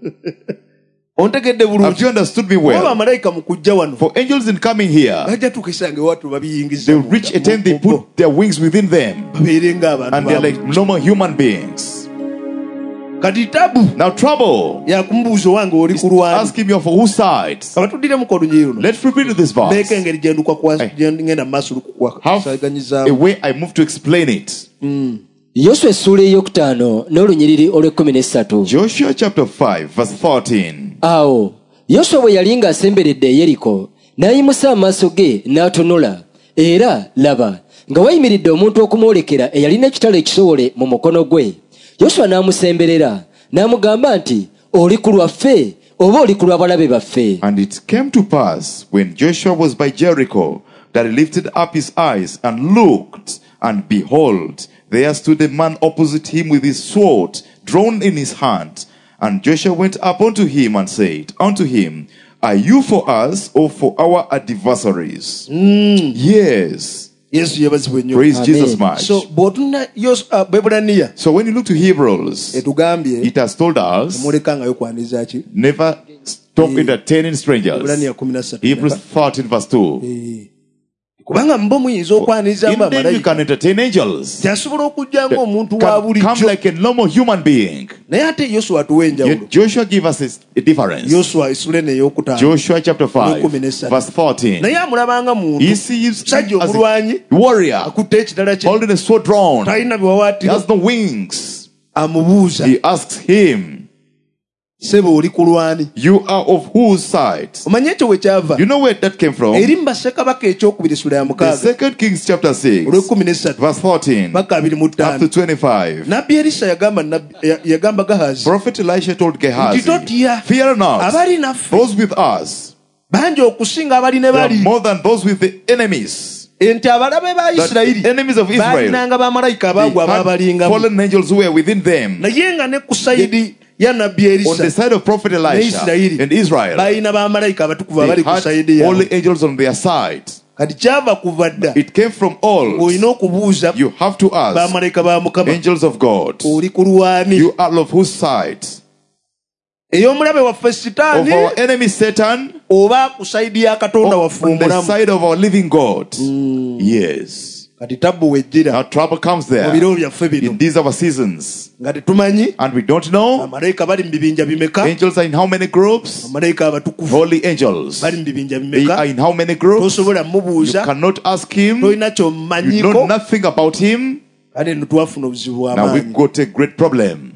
Ontegedde Have bulungi. you understood me Oba well? bamalayika mu kujja wano. For angels in coming here, Bajja tukisanga ebiwawaatiro babiyingiza. they reach a time they put their wings within them, babeere ng'abantu and they're baamu. like normal human beings. Kati tabu Now trouble yakumubuuza owange oli ku is lwani. ask him, you're for whose side? Kabatuddire mu kolunyi luno. Let's repeat this Beeka verse. engeri gye nduka kwa Hey. gye ngenda mu maaso How a lukukwasaganyizaamu. way I move to explain it. Yoswa essuula ey'okutaano n'olunyiriri olw'ekkumi n'essatu. Joshua chapter five verse fourteen. Awo Yoswa bwe yali ng'asemberedde e Yeriko, n'ayimusa amaaso ge n'atunula, era laba nga wayimiridde omuntu okumwolekera eyalina ekitala ekisowole mu mukono gwe. Yoswa n'amusemberera n'amugamba nti, oli ku lwaffe oba oli ku lw'abalabe baffe? And it came to pass, when Joshua was by Jericho, that he lifted up his eyes and looked, and behold, there stood a man opposite him with his sword drawn in his hand. And Joshua went up unto him and said unto him, are you for us or for our adversaries? Yes. Yesu yebazibwe nnyo. Praise Amen. Jesus much. So bw'otunula Bebulaniya So when you look to Hebrews, etugambye it has told us, mulekangayo kwaniriza ki? never stop entertaining strangers. Bebulaniya kumi na ssatu. Hebrews thirteen verse two. Eh. Kubanga mbo muyinza okwaniriza In them you bamalayika. can entertain angels. Kyasobola okujja ng'omuntu wa Can come bulijjo. like a normal human being. Naye ate Yoswa atuwa enjawulo. Yet Joshua gave us a, a difference. Yoswa essula eno ey'okutaano. Joshua chapter five Kumi n'essatu. verse fourteen. Naye amulabanga muntu. He sees Musajja as omulwanyi. a warrior Akutte ekitala kye. holding a sword drawn. Talina He biwawaatiro. has no wings. Amubuuza. He asks him, Sebo oli ku lwani? you are of whose side? Omanyi ekyo we kyava? You know where that came from? Eri mu bassekabaka ekyokubiri essula ya The mukaaga. second Kings chapter six olw'ekkumi n'essatu. verse fourteen Paka abiri mu up to ttaano. twenty-five. Nabbi Erisa yagamba nabbi- ya- yagamba Gahazi. Prophet Elisha told Gehazi, Nti totya. fear not, Abali naffe those with us bangi okusinga abali ne they are bali. more than those with the enemies. enti abalabe ba that Isirayiri the enemies of Israel, balinanga bamalayika they abaagwa had abaabalingamu fallen angels who were within them. naye nga ne ku sayidi ya nabbi On the Erisa side of Prophet ne Elisha Isirayiri and Israel, balina bamalayika abatukuvu they abali ku had sayidi all yaabwe the angels on their side. kati kyava kuva dda It came from all. olina okubuuza You have to ask, bamalayika ba Mukama angels of God, oli ku lwani you are of whose side? ey'omulabe waffe Of sitaani our enemy Satan, oba ku sayidi ya katonda or waffe on the omulamu side of our living God? Yes. kati tabbu wejjira Now trouble comes mu there biro byaffe bino in these our seasons, nga tetumanyi and we don't know. bamalayika bali mu bibinja bimeka Angels are in how many groups? bamalayika abatukuvu Holy angels. bali mu bibinja They are bimeka in how many groups? tosobola You mubuuza cannot ask him. tolina You know kyomumanyiko nothing about him. kale no twafuna obuzibu Now we've bw'amaanyi got a great problem.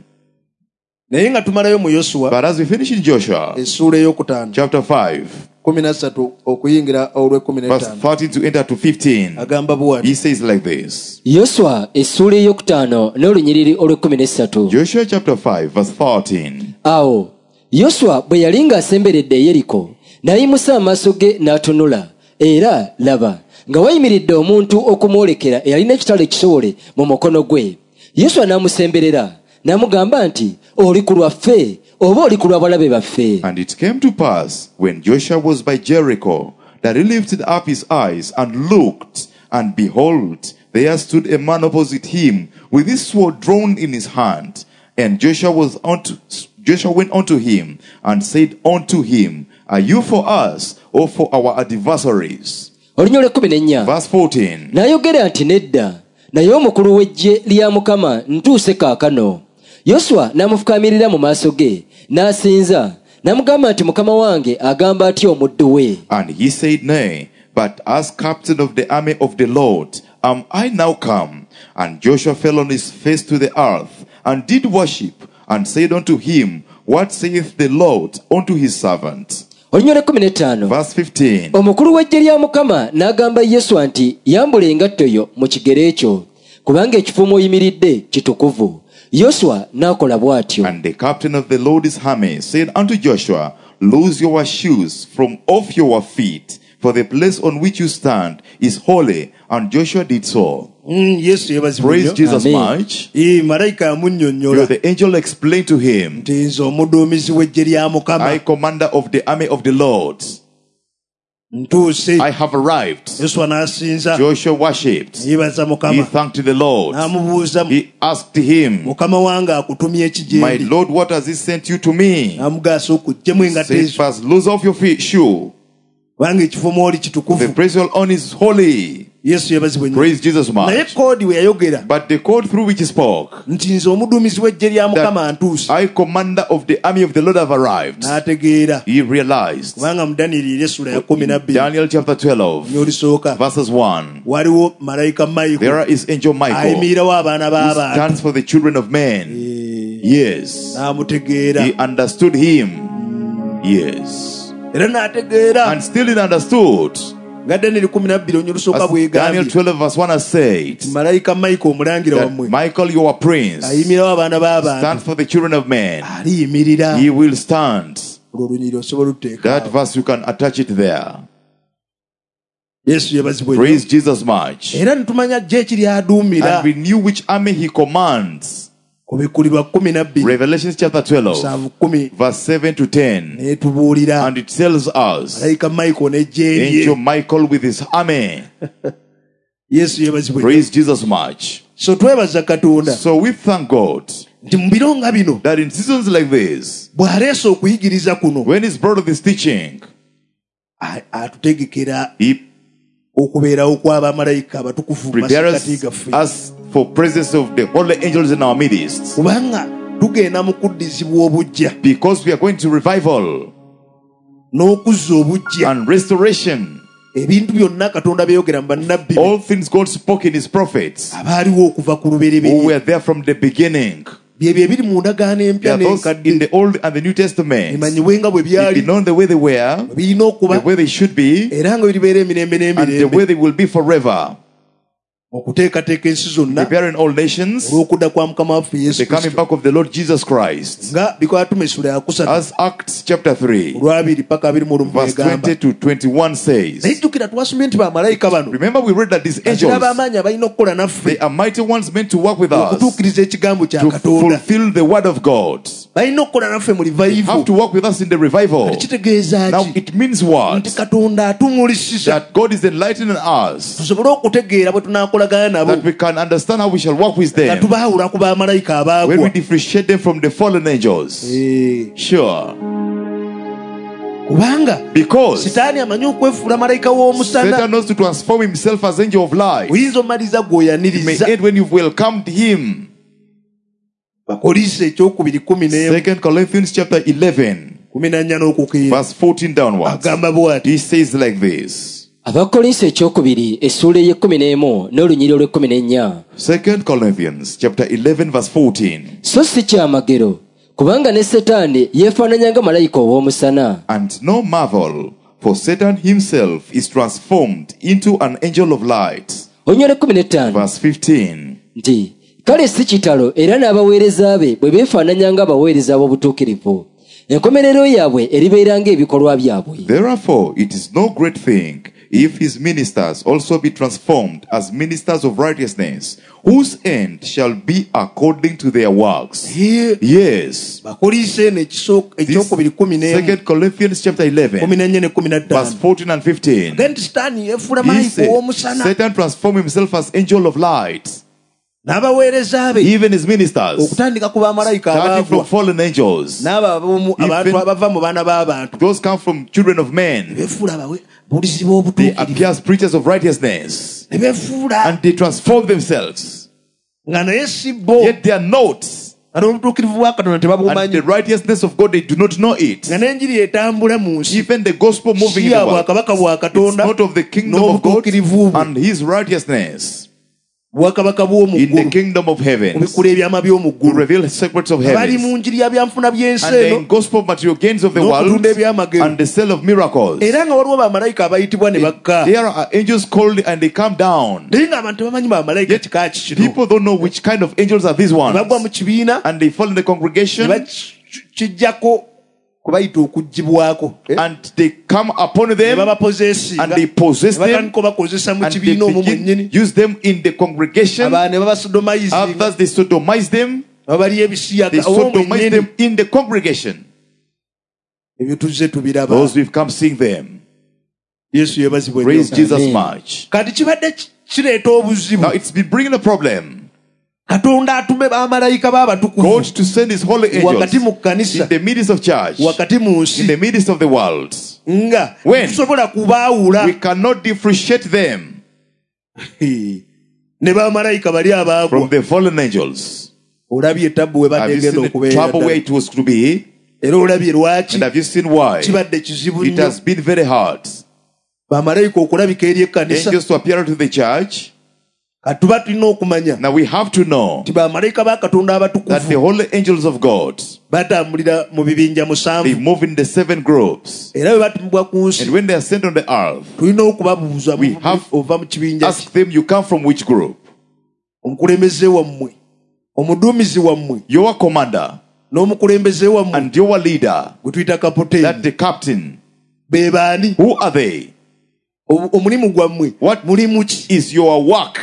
naye nga tumalayo mu Yosuwa But as we finish in Joshua essuula ey'okutaano chapter five, kumi na ssatu okuyingira olw'ekkumi verse n'ettaano thirteen to enter to fifteen, agamba bw'ati he says like this. yoswa essuula ey'okutaano n'olunyiriri olw'ekkumi n'essatu. Joshua chapter five, verse thirteen. awo yoswa bwe yali ng'asemberedde e yeriko n'ayimusa amaaso ge n'atunula era laba nga wayimiridde omuntu okumwolekera eyalina ekitala ekisowole mu mukono gwe. yoswa n'amusemberera n'amugamba nti oli ku lwaffe oba oli ku lw'abalabe baffe. And it came to pass, when Joshua was by Jericho, that he lifted up his eyes and looked, and behold, there stood a man opposite him with his sword drawn in his hand. And Joshua was unto, Joshua went unto him and said unto him, Are you for us or for our adversaries? olunya olw'ekkumi n'ennya. Verse fourteen. n'ayogera nti nedda naye omukulu w'eggye lya Mukama ntuuse kaakano. yoswa n'amufukaamirira mu maaso ge n'asinza n'amugamba nti mukama wange agamba atya omuddu we. And he said, Nay, but as captain of the army of the Lord am I now come. And Joshua fell on his face to the earth, and did worship, and said unto him, What saith the Lord unto his servant? olunya olw'ekkumi n'ettaano. Verse fifteen. omukulu w'eggye lya Mukama n'agamba yoswa nti yambula engatto yo mu kigere kyo kubanga ekifo mw'oyimiridde kitukuvu. yoswa n'akola bw'atyo. And the captain of the Lord's army said unto Joshua, Loose your shoes from off your feet, for the place on which you stand is holy. And Joshua did so. Mm, yesu yebazibwa Praise nnyo. Jesus Amen. much. Ee, malayika You yamunnyonnyola the angel explained to him, nti nze omuduumizi w'eggye lya Mukama I, commander of the army of the Lord, ntuuse. I have arrived. yoswa n'asinza Joshua worshipped. yeebaza He Mukama thanked the Lord. n'amubuuza He asked him, mukama wange akutumye ki gye My ndi? Lord, what has he sent you to me? n'amugaasa okuggyemu engatto Said ezo first, lose off your feet, shoe. kubanga ekifo mw'oli The kitukuvu. place you're on is holy. yesu yebazibwa nnyo. Praise Jesus naye much. koodi we yayogera But the code through which he spoke, nti nze omuduumizi w'eggye lya Mukama antuuse I, commander of the army of the Lord, have arrived. n'ategeera He realized. kubanga mu Danyeri essula ya kumi na bbiri Daniel chapter twelve, olusooka verses one. waliwo malayika Michael There is angel Michael, ayimirirawo abaana who b'abantu stands for the children of men. Yes. n'amutegeera He understood him. Yes. era n'ategeera And still he understood. nga Danyeri kumi na bbiri olunya olusooka As Daniel bwegambye twelve verse one has said, malayika Michael omulangira that wammwe Michael, your prince, ayimirirawo abaana b'abantu stands for the children of men. aliyimirira. He will stand. olwo olunyiri osobola oluteeka That verse, you can attach it there. yesu yebazibwa nnyo. Praise Jesus much. era netumanya gye ekiri aduumira And we knew which army he commands. ku bikkulirwa kumi na bbiri Revelation chapter twelve, musanvu kumi verse seven to ten. netubuulira And it tells us, malayika Michael n'eggye Angel lye. Michael with his army. yesu yebazibwa nnyo. Praise Jesus much. so twebaza katonda So we thank God nti mu biro nga bino that in seasons like this, bw'aleese okuyigiriza kuno when he's brought this teaching, a- atutegekera he okubeerawo kw'abamalayika abatukufu mu prepares masikati gaffe us for presence of the holy angels in our midst, kubanga tugenda mu kuddizibwa obujja because we are going to revival n'okuzza obujja and restoration. ebintu byonna katonda byeyogera mu bannabbi be All things God spoke in his prophets, abaaliwo okuva ku who lubereberye were there from the beginning. byebyo ebiri mu ndagaano They empya are those in n'enkadde the Old and the New Testament. emanyibwe nga bwe If you byali know the way they were, birina okuba the way they should be, era nga biribeera emirembe and the n'emirembe way they will be forever. okuteekateeka ensi zonna preparing all nations, olw'okudda kwa mukama waffe yesu the coming kristo back of the Lord Jesus Christ. nga bikwatuma essula yakusatu As Acts chapter three, olwabiri paka abiri mu lumu verse egamba twenty to twenty-one says, naye jjukira twasomye nti bamalayika bano remember we read that these era angels, b'amaanyi abalina okukola naffe they are mighty ones meant to work with us, okutuukiriza ekigambo kya to katonda fulfill the word of God. balina okukola naffe mu Have revival to work with us in the revival. kitegeeza Now ki it means nti what? katonda atumulisisa That God is enlightening us, tusobole okutegeera bwe tunaakolagana nabo that we can understand how we shall walk with nga them, tubaawula ku bamalayika when we abaagwa differentiate them from the fallen angels. Eh, Sure. kubanga Because sitaani amanyi okwefuula malayika w'omusana Satan knows to transform himself as angel of light. oyinza omaliza It may gw'oyaniriza end when you've welcomed him. bakoliisa ekyokubiri kumi n'emu Second Corinthians chapter eleven, kumi na nnya n'okukeera verse fourteen downwards. agamba bw'ati He says like this. abakolinso ekyokubiri essuula ey'ekkumi n'emu n'olunyiri olw'ekkumi n'ennya. Second Corinthians chapter eleven, verse fourteen. So si kyamagero kubanga ne setaani yeefaananya nga malayika ow'omusana. And no marvel, for Satan himself is transformed into an angel of light. Onyole ekkumi n'ettaano Verse fifteen. nti kale si kitalo era n'abaweereza be bwe beefaananya ng'abaweereza b'obutuukirivu enkomerero yaabwe eribeera ng'ebikolwa byabwe. Therefore it is no great thing if his ministers also be transformed as ministers of righteousness, whose end shall be according to their works. Ye- Yes. bakoliisa eno ekiso- This ekyokubiri kumi n'emu Second Corinthians chapter kumi eleven, n'ennya ne kumi na verse ttaano fourteen and fifteen. ge nti sitaani yeefuula He malayika said, ow'omusana Satan transformed himself as angel of light, n'abaweereza be even his ministers, okutandika ku bamalayika starting from abaagwa fallen angels. n'abo ab'omu- abantu Even- abava mu baana b'abantu Those come from children of men. beefuula ababulizi They b'obutuukirivu appear as preachers of righteousness, ne beefuula and they transform themselves. nga naye si bo Yet they are not. nga n'obutuukirivu bwa katonda And the tebabumanyi righteousness of God, they do not know it. nga n'enjiri etambula mu nsi Even the gospel moving in si ya the world, bwakabaka bwa it's katonda not of the kingdom of God n'obutuukirivu bwe and his righteousness. bwakabaka bw'omu In the ggulu kingdom of heaven, kubikula ebyama by'omu to ggulu reveal the secrets of bali heaven, mu njiri ya byanfuna by'ensi and the eno gospel material gains of the world, n'okutunda ebyamagero and the sale of miracles. era nga waliwo bamalayika abayitibwa ne bakka There are angels called and they come down. naye ng'abantu tebamanyi bamalayika Yet kika kikino people don't know which kind of angels are these ones. bagwa mu kibiina And they fall in the ne congregation bakijjako kubayita okuggibwako eh? and they come upon ne them babapozeesinga and they possess ne them batandika obakozesa mu and they kibiina omwo begin mwennyini use them in the congregation. abaana ne babasodomayizinga Others they sodomize them. babali They ebisiyaga sodomize omwennyini them in the congregation. ebyo tuzze tubiraba Those we've come seeing them. yesu yebazibwe Praise nnyo. Jesus Amen. much. kati kibadde ki- kireeta obuzibu Now it's been bringing a problem. katonda atume bamalayika God b'abatukuvu to send his holy wakati angels mu kkanisa in the midst of church, wakati mu in nsi the midst of the world. nga When? tusobola kubaawula We cannot differentiate them ne bamalayika bali from abaagwa the fallen angels. olabye etabbu we Have badde you egenda seen the okubeera trouble where ddala. it was to be? era olabye lwaki And have you seen why? kibadde kizibu It nnyo has been very hard. bamalayika okulabika eri ekkanisa Angels to appear to the church. kati tuba tulina okumanya Now we have to know nti bamalayika ba katonda that the abatukuvu holy angels of God, batambulira mu bibinja they musanvu move in the seven groups. era bwe batumibwa ku nsi And when they are sent on the earth, tulina okubabuuza We have- ova mu kibinja ki ask them, you come from which group? omukulembeze wammwe omuduumizi wammwe Your commander n'omukulembeze wammwe and your leader, gwe tuyita that kapoteeni the captain, be baani who are they? O- omulimu gwammwe What mulimu ki is your work?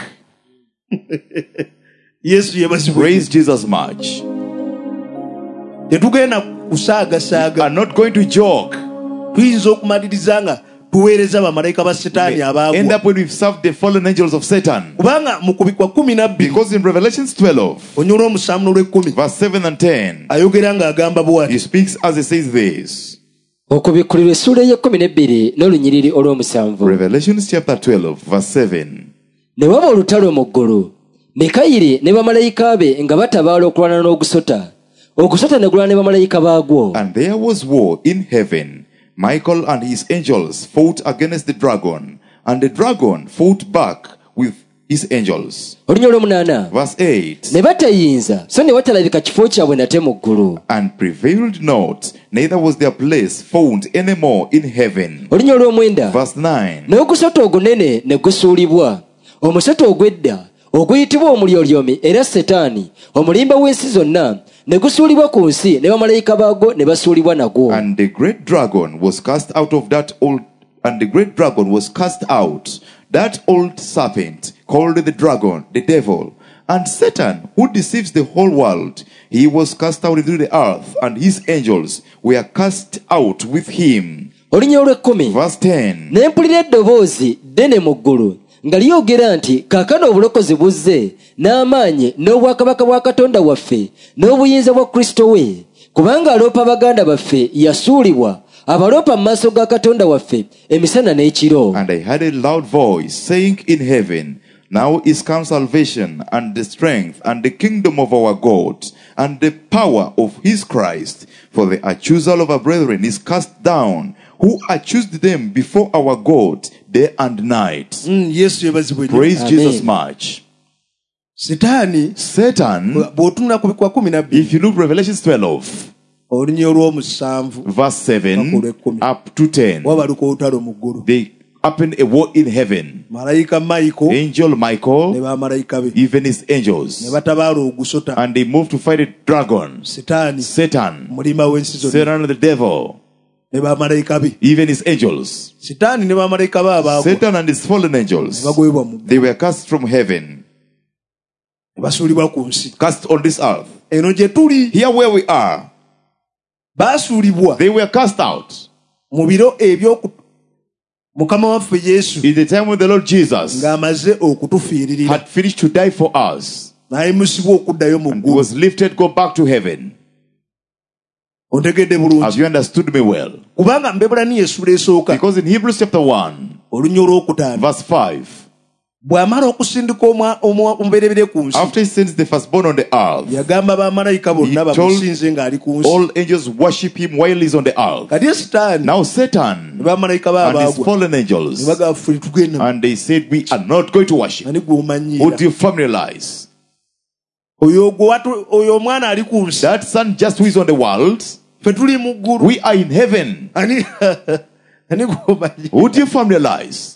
yesu yebazibwe Praise Jesus much. tetugenda Are kusaagasaaga not going to joke. tuyinza okumaliriza nga tuweereza bamalayika ba setaani End abaagwa up when we've served the fallen angels of Satan. kubanga mu kubikwa kumi nabbiri Because in Revelations twelve, onyolwa omusanvu n'olw'ekkumi verse seven and ten, ayogera ng'agamba he bw'ati speaks as he says this. okubikkulirwa essuula ey'ekkumi n'ebbiri n'olunyiriri olw'omusanvu. Revelations chapter twelve, verse seven. ne waba olutalo mu ggulu mikayiri ne bamalayika be nga batabaala okulwana n'ogusota ogusota ne gulwana ne bamalayika baagwo. And there was war in heaven. Michael and his angels fought against the dragon, and the dragon fought back with his angels. olunya olw'omunaana Verse eight. ne batayinza so ne watalabika kifo kyabwe nate mu ggulu. And prevailed not, neither was their place found any more in heaven. olunya olw'omwenda Verse nine. n'ogusota ogunene ne gusuulibwa omusatu ogw'edda oguyitibwa omulyolyomi era Setaani omulimba w'ensi zonna ne gusuulibwa ku nsi ne bamalayika baago ne basuulibwa nagwo. And the great dragon was cast out of that old and the great dragon was cast out, that old serpent called the dragon, the devil, and Satan, who deceives the whole world. He was cast out into the earth, and his angels were cast out with him. Olunya olw'ekkumi. Verse ten. Ne mpulira eddoboozi ddene mu ggulu nga lyogera nti kaakano obulokozi buzze n'amaanyi n'obwakabaka bwa Katonda waffe n'obuyinza bwa Kristo we, kubanga aloopa baganda baffe yasuulibwa, abaloopa mu maaso ga Katonda waffe emisana n'ekiro. And I heard a loud voice saying in heaven, now is come salvation and the strength and the kingdom of our God and the power of his Christ, for the accuser of our brethren is cast down, who accused them before our God day and night. Mm, yes, praise Amen. Jesus much. Setaani Satan, bw'otunula ku kwa kumi na bbiri if you look Revelations twelve, olunya olw'omusanvu verse seven up to ten, wabaluka olutalo mu ggulu. they happened a war in heaven. Malayika Michael Angel ne Michael, bamalayika be even his ne angels, batabaala ogusota. and they moved to fight a dragon, Setaani Satan, mulimba w'ensi zonna Satan the devil, ne bamalayika be. even his angels. Setaani ne bamalayika be abaagwa Satan and his fallen ne angels, bagwebwa mu they were cast from heaven, ne basuulibwa ku nsi. cast on this earth. Eno gye tuli Here where we are, baasuulibwa they were cast out. mu biro ebyoku Mukama waffe Yesu In the time when the Lord Jesus ng'amaze okutufiiririra had finished to die for us, n'ayimusibwa okuddayo mu and ggulu. was lifted, go back to heaven. Ontegedde Have bulungi you understood me well? kubanga mu Bebulaniya essula esooka Because in Hebrews chapter one, olunya olwokutaano verse five, bw'amala okusindika omwa- omwa- omubereberye ku nsi after he sends the firstborn on the earth, yagamba bamalayika bonna He told bamusinze ng'ali ku nsi. all angels worship him while he's on the earth. Kati Setaani Now ne Satan bamalayika be and his abaagwa fallen ne angels, bagamba ffe tugenda and they said, we are not going to worship. ani gwe omanyiira Would you familiarize? oyo gwe watu- oyo omwana ali ku nsi That son just who is on the world, ffe tuli mu ggulu we are in heaven. ani ani gwe omanyiira. Would you familiarize?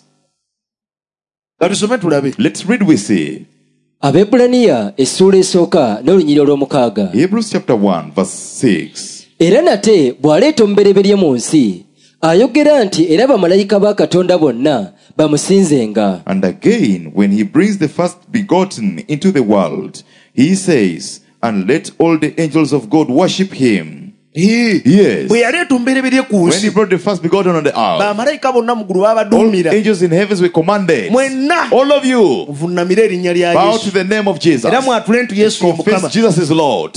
Katusome tulabe. Let's read, we see. Abebulaniya essuula esooka n'olunyiriri olw'omukaaga. Hebrews chapter one, verse six. Era nate bw'aleeta omubereberye mu nsi ayogera nti era bamalayika ba Katonda bonna bamusinzenga. And again, when he brings the first begotten into the world, he says, and let all the angels of God worship him. Yes. bwe yaleeta omubereberye ku When he nsi brought the first begotten on the earth, bamalayika bonna mu ggulu all babaduumira angels in heavens were commanded, mwenna all of you, muvunnamire erinnya lya bow to Yesu the name of Jesus. era mwatule nti Yesu ye Confess Mukama Jesus is Lord.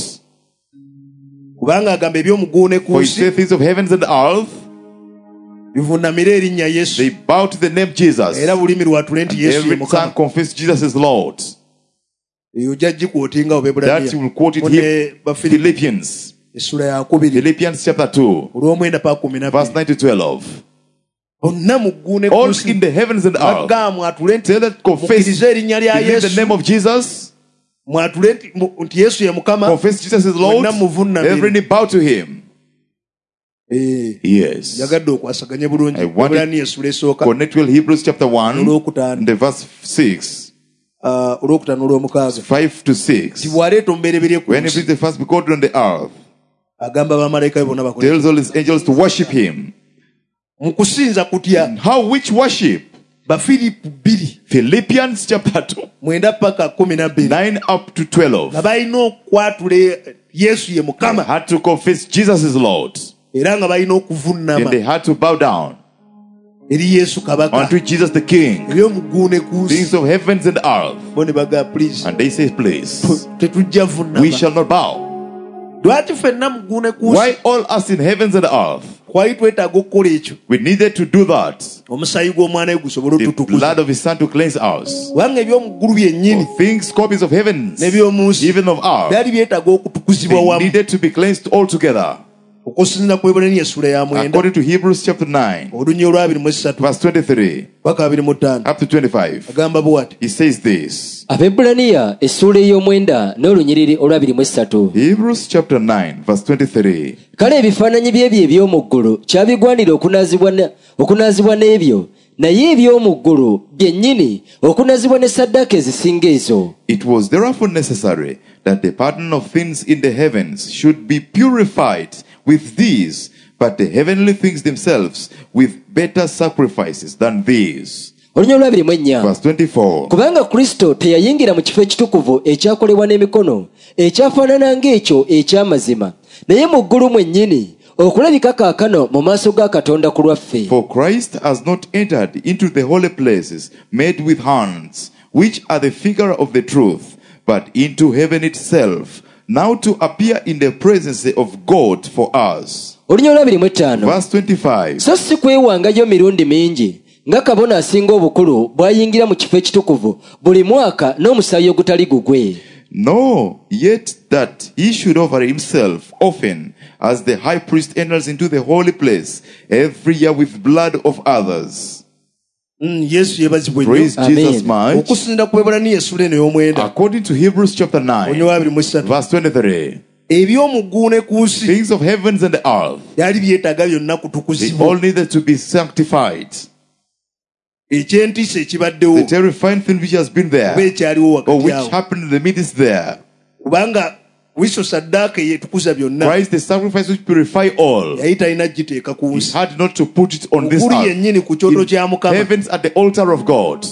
kubanga agamba eby'omuguune ku For he nsi said things of heavens and earth, bivunnamire erinnya Yesu they bow to the name Jesus. era bulimi lwatule nti Yesu ye Every tongue Mukama. confess Jesus is Lord. eyo ojja gikwotinga That you will quote it Obebulaniya here. Bafiripi Philippians. essula yakubiri Philippians chapter two, olw'omwenda pa kumi na verse bbiri nine to twelve. bonna mu gguune ku All nsi in the heavens and earth, bagamba mwatule nti tell that confess, mukkirize erinnya lya believe the Yesu name of Jesus, mwatule nti mu- nti Yesu ye Mukama. confess Jesus is Lord, Mwenna muvunnamire. every knee bow to him. Eh, Yes. yagadde okwasaganya bulungi I wanted- Bebulaniya essula esooka Connect well Hebrews chapter one, olwokutaano the verse six, ah, olwokutaano olw'omukaaga five to nti six. bw'aleeta omubereberye ku When he nsi brings the first begotten on the earth, agamba bamalayika be bonna bakole tells all his angels to worship him. mu kusinza kutya. How which worship? Bafiripi bbiri Philippians chapter two, mwenda paka kumi na bbiri nine up to twelve. nga balina okwatula Yesu ye They Mukama had to confess Jesus is Lord. era nga balina And okuvunnama they had to bow down eri Yesu kabaka unto Jesus the King, eby'omuguune ku nsi. things of heavens and earth. bo ne baga please And they say, please, tetujja we vunnama. shall not bow. Lwaki ffenna muguune ku nsi Why all us in heavens and earth? kwali twetaaga okukola ekyo We needed to do that. omusayi gw'omwana we gusobole The otutukuza blood of his son to cleanse us. kubanga eby'omu ggulu byennyini Things, copies of heavens, n'eby'omu nsi even of earth, byali byetaaga okutukuzibwa they wamu needed to be cleansed altogether. okusinziira ku Bebulaniya essula ya mwenda According to Hebrews chapter nine, olunya olwabiri mu esatu verse twenty-three paka abiri mu ttaano up to twenty-five, agamba bw'ati he says this. Abebulaniya essuula ey'omwenda n'olunyiriri olwabiri mu essatu. Hebrews chapter nine, verse twenty-three. Kale ebifaananyi by'ebyo eby'omu ggulu kyabigwanira okunaazibwa ne- okunaazibwa n'ebyo naye eby'omu ggulu byennyini okunazibwa ne ssaddaaka ezisinga ezo. It was therefore necessary that the pattern of things in the heavens should be purified with these, but the heavenly things themselves with better sacrifices than these. Olunya olwabiri mu ennya. Verse twenty-four. Kubanga Kristo teyayingira mu kifo ekitukuvu ekyakolebwa n'emikono ekyafaanana ng'ekyo eky'amazima, naye mu ggulu mwennyini okulabika kaakano mu maaso ga Katonda ku lwaffe. For Christ has not entered into the holy places made with hands, which are the figure of the truth, but into heaven itself, now to appear in the presence of God for us. Olunya olwabiri mu ttaano. Verse twenty-five. So si kwewangayo mirundi mingi nga kabona asinga obukulu bw'ayingira mu kifo ekitukuvu buli mwaka n'omusaayi ogutali gugwe. No, yet that he should offer himself often, as the high priest enters into the holy place every year with blood of others. Mm, Yesu yebazibwe nnyo. Praise Amen. Jesus much. Okusinda ku Ebbulaniya essula eno ey'omwenda. According to Hebrews chapter nine, Olunya olwabiri mu ssatu. verse twenty-three, Eby'omu ggulu ne ku nsi things of heavens and the earth, byali byetaaga byonna they kutukuzibwa. all needed to be sanctified. Ekyentiisa ekibaddewo The terrifying thing which has been oba there, ekyaliwo or wakati which awo. happened in the midst there, Kubanga Kristo ssaddaaka eyeetukuza byonna Christ, the sacrifice which purify all, yali talina giteeka ku he nsi. had not to put it on this Ggulu earth. yennyini ku kyoto kya In Mukama. heavens at the altar of God.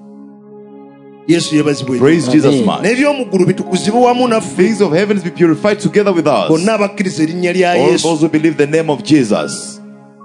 Yesu yebazibwe nnyo. Praise Jesus Amen. much. N'eby'omu ggulu bitukuzibwe wamu naffe Things of heavens be purified together with us. bonna abakkiriza erinnya lya All Yesu. those who believe the name of Jesus.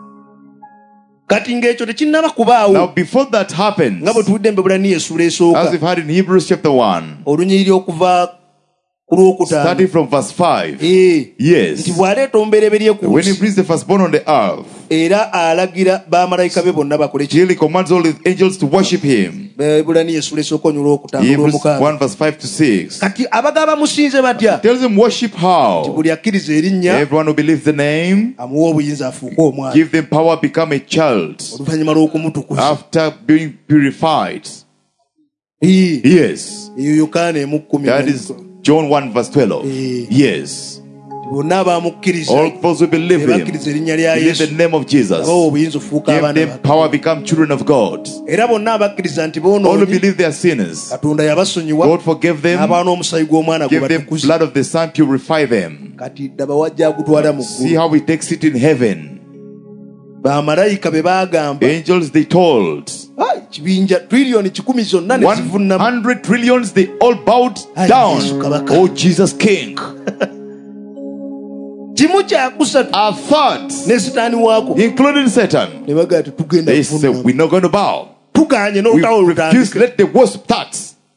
Kati ng'ekyo tekinnaba kubaawo Now before that happens, nga bwe tuwudde mu Ebbulaniya essula as esooka we've had in Hebrews chapter one, olunyiriri okuva ku lwokutaano. starting from verse five, Eh, nti yes, bw'aleeta omubereberye ku when he nsi brings the firstborn on the earth, era alagira bamalayika be bonna bakole ki. till he commands all his angels to worship him. Ebbulaniya essula esooka olunya olwokutaano Hebrews olwomukaaga. one verse five to six. Kati abagaba musinze batya? Tells him worship how? Buli akkiriza erinnya Everyone who believes the name, amuwa obuyinza afuuke omwana give them power, become a child. oluvannyuma lw'okumutukuza. After being purified. Eh, Yes. eyo Yokaana emu kkumi That is John one verse twelve. Eh. Yes. bonna abamukkiriza All those who believe be him, bakkiriza erinnya lya believe Yesu the name of Jesus, abawa obuyinza ofuuka give abaana them bato. power, become children of God. Era bonna abakkiriza nti All who boonoonyi believe they are sinners, Katonda yabasonyiwa God forgive them, n'abawa n'omusaayi gw'omwana gwe give them batukuze. blood of the Son, purify them. Kati ddaba wajja agutwala mu See ggulu. how he takes it in heaven. Bamalayika be baagamba Angels they told, "Ah, kibinja triliyoni kikumi zonna ne one zivunnamu." hundred trillions they all bowed Ay, down. Yesu kabaka. Oh Jesus King, Kimu kyakusatu a third, ne sitaani waako including Satan, ne bagamba ti tugenda they say kuvunnamu. we're not going to bow. Tuganye We n'olutawo refuse. olutandike. Let the worst start.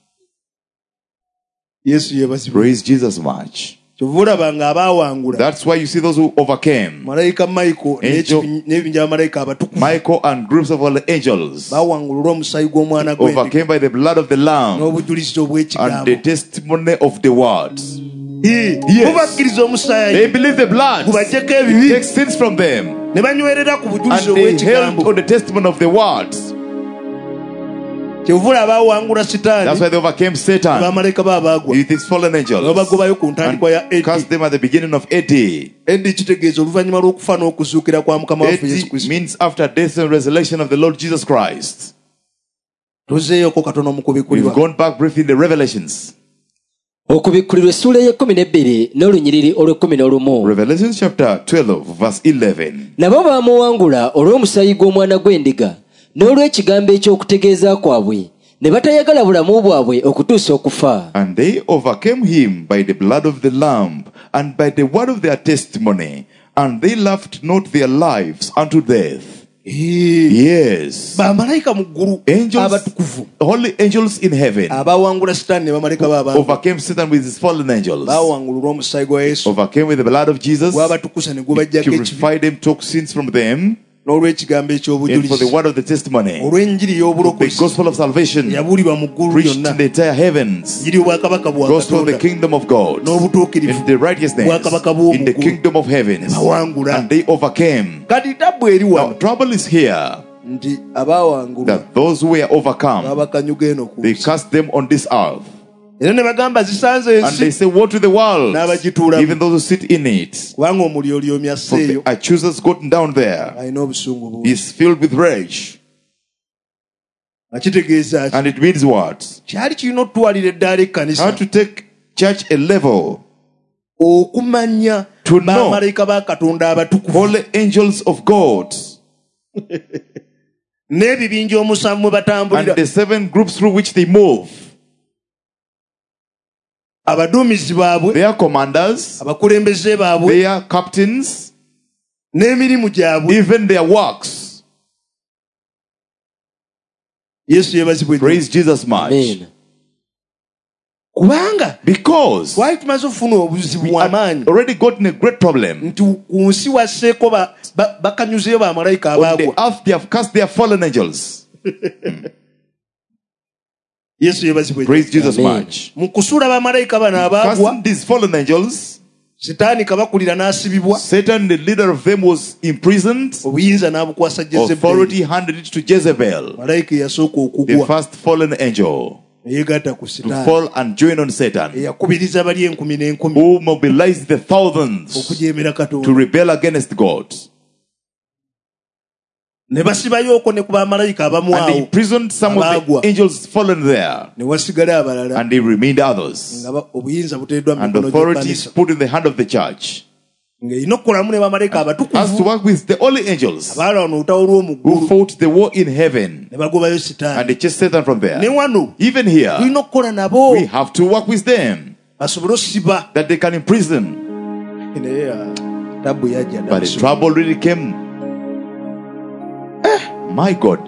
Yesu yebazibwe. Praise Jesus much. Kyova olaba nga abaawangula That's why you see those who overcame. malayika Michael Angel- n'ekibi- n'ebinja bamalayika abatukuvu Michael and groups of all the angels baawangula olw'omusaayi gw'omwana gw'endiga overcame by the blood of the Lamb n'obujulizi and obw'ekigambo. the testimony of the word. Eh, Yes. mubakkiriza They omusaayi believe the blood gubaggyeko ebibi takes sins from them, ne banywerera ku bujulizi and they held obw'ekigambo. on the testimony of the words. Kyova olaba abaawangula That's sitaani why they overcame Satan bamalayika be abaagwa with his fallen ne angels babagobayo ku ntandikwa ya and cast Edi. them at the beginning of A D. Edi kitegeeza oluvannyuma lw'okufa n'okuzuukira kwa mukama waffe Yesu A D Kristo. means after death and resurrection of the Lord Jesus Christ. Tuzeeyoko katono mu We've kubikkulirwa. gone back briefly in the Revelations. Okubikkulirwa essuula ey'ekkumi n'ebbiri n'olunyiriri olw'ekkumi n'olumu. Revelation chapter twelve verse eleven. Nabo baamuwangula olw'omusaayi gw'omwana gw'endiga n'olw'ekigambo eky'okutegeeza kwabwe ne batayagala bulamu bwabwe okutuusa okufa. And they overcame him by the blood of the Lamb and by the word of their testimony, and they loved not their lives unto death. Eh, Yes. bamalayika mu ggulu Angels, abatukuvu holy angels in heaven abaawangula sitaani ne bamalayika be abaagwa overcame Satan with his fallen angels, baawangula olw'omusaayi gwa Yesu overcame with the blood of Jesus, gwabatukuza ne gubaggyako ekibi purified them, took sins from them, n'olw'ekigambo and for the eky'obujulizi word of the testimony, olw'enjiri the y'obulokozi gospel of salvation, yabuulibwa mu ggulu preached lyonna in the entire heavens, enjiri y'obwakabaka bwa gospel of the Katonda kingdom of God, n'obutuukirivu in the righteousness, bwakabaka bw'omu in the ggulu kingdom of heavens, bawangula. and they overcame. Kati tabbu eri Now, wano trouble is here nti abaawangulwa that those who were overcome, babakanyuga eno ku they nsi. cast them on this earth, era ne bagamba zisanze and they ensi say, "Woe to the world, n'abagituulamu even those who sit in it." kubanga omulyolyomi For the asseeyo accusers gotten down there alina obusungu bungi. is filled with rage. akitegeeza ki And it means what? kyali kirina okutwalira eddaala How ekkanisa to take church a level, okumanya To know. bamalayika ba katonda abatukuvu holy angels of God, n'ebibinja omusanvu mwe and batambulira the seven groups through which they move, abaduumizi baabwe their commanders, abakulembeze baabwe their captains, n'emirimu gyabwe. even their works. Yesu yeebazibwe nnyo. Praise Jesus much. Amen. kubanga Because twali tumaze okufuna obuzibu we bw'amaanyi had already gotten a great problem. nti ku nsi wasseeko ba- ba- bakanyuzeyo bamalayika On the abaagwa. earth, they have cast their fallen angels. Yesu yeebazibwe nnyo. Praise Jesus Amen. much. mu kusuula bamalayika bano abaagwa Casting these fallen angels, sitaani kabakulira n'asibibwa Satan, the leader of them, was imprisoned. obuyinza n'abukwasa Jezebeli. Authority handed it to Jezebel, malayika eyasooka the okugwa first fallen angel, eyegatta ku to sitaani fall and join on Satan, eyakubiriza bali enkumi n'enkumi who mobilized the thousands okujeemera to katonda rebel against God. ne basibayoko ne ku bamalayika abamu And they awo imprisoned some of Abaagwa. the angels fallen there, ne wasigala abalala and they remained others. nga ba- obuyinza buteereddwa mu And mikono authorities gy'ekkanisa put in the hand of the church. ng'erina okukolamu ne bamalayika Has to abatukuvu work with the holy angels abaalwana olutawo who lw'omuggulu fought the war in heaven, ne bagobayo and sitaani they chased Satan from ne there. wano Even here, tulina okukola nabo we have to work with them, basobole osiba that they can imprison. naye ah, tabbu yajja dda But the kusiba. trouble really came. Eh, my God.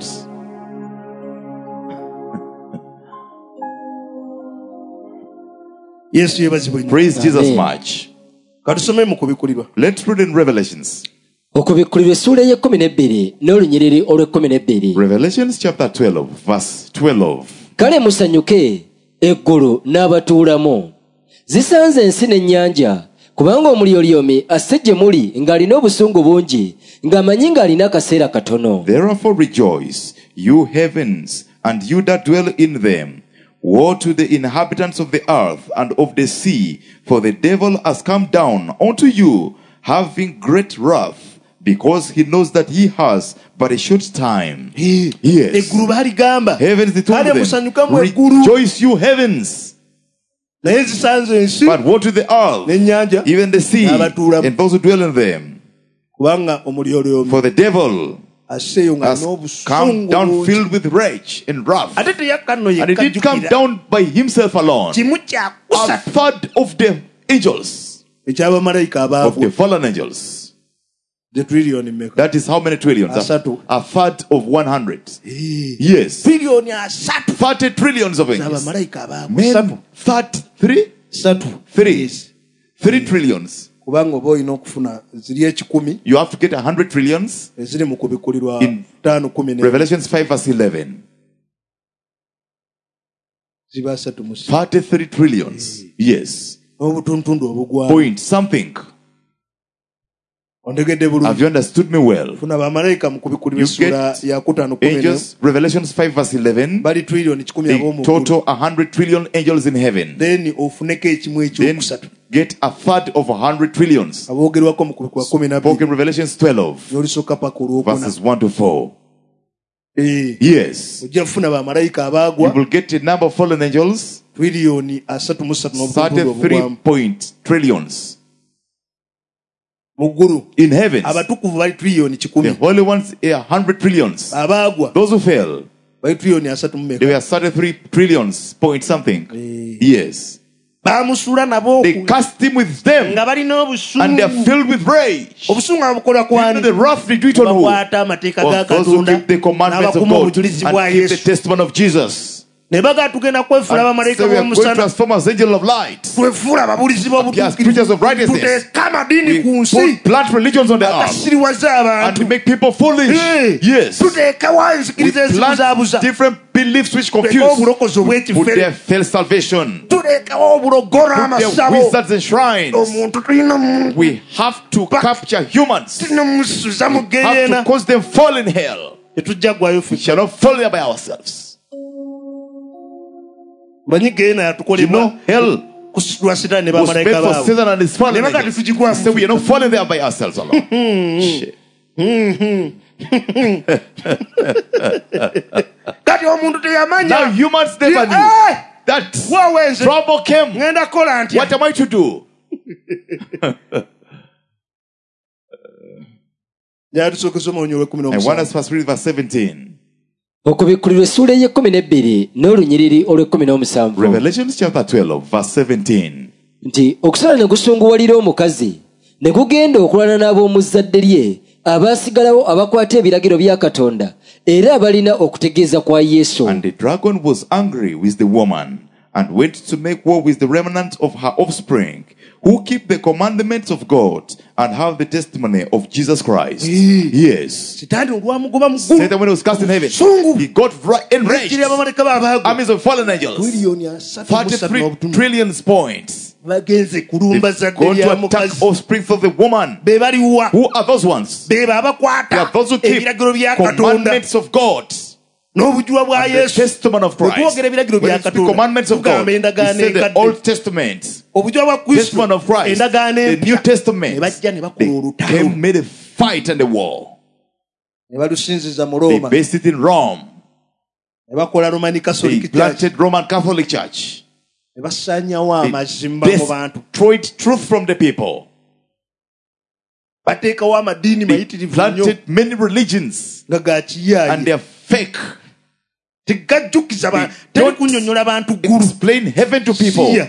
Yesu yeebazibwe nnyo. Praise Jesus Amen. much. katusome mu kubikulirwa Let's read in Revelations. okubikkulirwa essuula y'ekkumi n'ebbiri n'olunyiriri olw'ekkumi n'ebbiri. Revelations chapter twelve, verse twelve. Kale musanyuke eggulu n'abatuulamu, zisanze ensi n'ennyanja, kubanga omulyolyomi asse gye muli ng'alina obusungu bungi, ng'amanyi ng'alina akaseera katono. Therefore rejoice, you heavens, and you that dwell in them. Woe to the inhabitants of the earth and of the sea, for the devil has come down unto you, having great wrath, because he knows that he has but a short time. Yes. eggulu baaligamba Heavens, they told kale them, musanyuke mu eggulu rejoice, you heavens. naye zisanze ensi But woe to the earth, n'ennyanja even the sea, n'abatuulamu. and those who dwell in them. kubanga omulyolyomi For the devil asseeyo nga has come n'obusungu down bungi. filled with rage and wrath. ate teyakka nno And he did come yekkajjukira down by himself alone. kimu A kyakusatu third of the angels, ekyabamalayika of the abaagwa fallen angels. the trillion meka That is how many trillions? A, Asatu. a third of one hundred. Yes. tiriyoni asatu thirty trillions of angels. abamalayika abaagwa satu Men, thirty-three? satu Three. Yes. Three trillions. kubanga oba olina okufuna ziri ekikumi You have to get a hundred trillions. eziri mu kubikulirwa In ttaano kumi ne Revelations five verse eleven. ziba asatu mu ssatu. thirty-three trillions. Yes. n'obutuntundu obugwamu Point something. ondegedde Have bulungi you understood me well? funa bamalayika mu kubikulirwa You essula get ya kutaano kumi ne Angels, Revelations five verse eleven. bali trillion kikumi A ab'omu ggulu. total a hundred trillion angels in heaven. then ofuneko ekimu Then ekyokusatu get a third of a hundred trillions. aboogerwako mu kubikulwa kumi na Spoken bbiri Revelations twelve, n'olisooka paka olwokuna verses one to four. Eh, Yes. ojja kufuna bamalayika You abaagwa will get a number of fallen angels, triliyoni asatu mu ssatu n'obutundu thirty-three obugwamu point trillions. mu ggulu In heavens, abatukuvu bali triliyoni the kikumi holy ones a hundred trillions. abaagwa Those who fell, bali triliyoni asatu mu they meka were thirty-three trillions point something. Eh. Yes. baamusula nabo They cast him with them, nga balina and they are obusungu filled with rage. obusungu abukola Even kwani the wrath they do it on who? bakwata amateeka ga Of those who katonda keep the commandments of n'abakuma God obujulizi bwa and keep the yesu testimony of Jesus. ne baga tugenda kwefula And abamalayika so we are going to b'omusana transform as angel of light. twefuula ababulizi As preachers of righteousness. tuteeka amadiini ku We nsi put plant religions on the earth gasiriwaza and abantu we make people foolish. Eh, Yes. tuteekawo We enzikiriza plant ezibuzaabuza different beliefs which tuteekawo confuse. obulokozi Put obwekifere their false salvation. tuleekawo obulogo Put their n'amasabo wizards and shrines. omuntu tulina mu- We have to capture humans. tulina musuza mu Have to geyeena cause them fall in hell. tetujja gwayo We ffe shall not fall there by ourselves. manyi geyeena You yatukolebwa know, hell kusitula sitaani ne was made bamalayika for baabwe Satan and his fallen Ne baka angels. tujigwamu. So we are not falling there by ourselves alone. Shit. kale kati omuntu teyamanya. Now humans never knew Eh, that waawenze trouble came. ngenda kola ntya. What am I to do? Yatusooka omulonyi olw'ekkumi I want n'omusanvu. us first read verse seventeen. okubikkulirwa essuula ey'ekkumi n'ebbiri n'olunyiriri olw'ekkumi n'omusanvu Revelations chapter twelve, verse seventeen. nti okusala ne gusunguwalira omukazi ne gugenda okulwana n'ab'omu zadde lye abaasigalawo abakwata ebiragiro bya Katonda era abalina okutegeeza kwa Yesu. And the dragon was angry with the woman and went to make war with the remnant of her offspring, who keep the commandments of God and have the testimony of Jesus Christ. Yes. Sitaani olwamugoba mu ggulu. Satan, when he was cast in heaven, Sungu. he got right enraged. N'ekiri abamaleka baabaago. Armies of fallen angels, Biliyoni asatu mu ssatu forty-three n'obutundu. trillion points. Bagenze kulumba They've zadde gone lya to attack mukazi. offspring of the woman. Be baliwa. Who are those ones? Be They abakwata are those who keep ebiragiro bya Katonda commandments of God. n'obujulwa bwa The Yesu. testament of Christ. Bw'otwogera ebiragiro When bya you speak Katonda, commandments of God, tugamba you endagaano say the enkadde. Old Testament, Obujulwa bwa Kristo, testament of Christ, endagaano the New empya. Testament. Ne bajja ne bakola They olutalo. came, made a fight and a war. Ne balusinziza mu They Roma. based it in Rome. Ne bakola Roman They Catholic Church. planted Roman Catholic Church. Ne basaanyawo They amazimba mu bantu. destroyed truth from the people. Bateekawo amadiini They mayitirivu nnyo planted many religions nga ga and kiyaayi. they are fake. Tegajjukiza bantu. They Teri don't kunnyonnyola bantu ggulu. Explain heaven to people. Siya.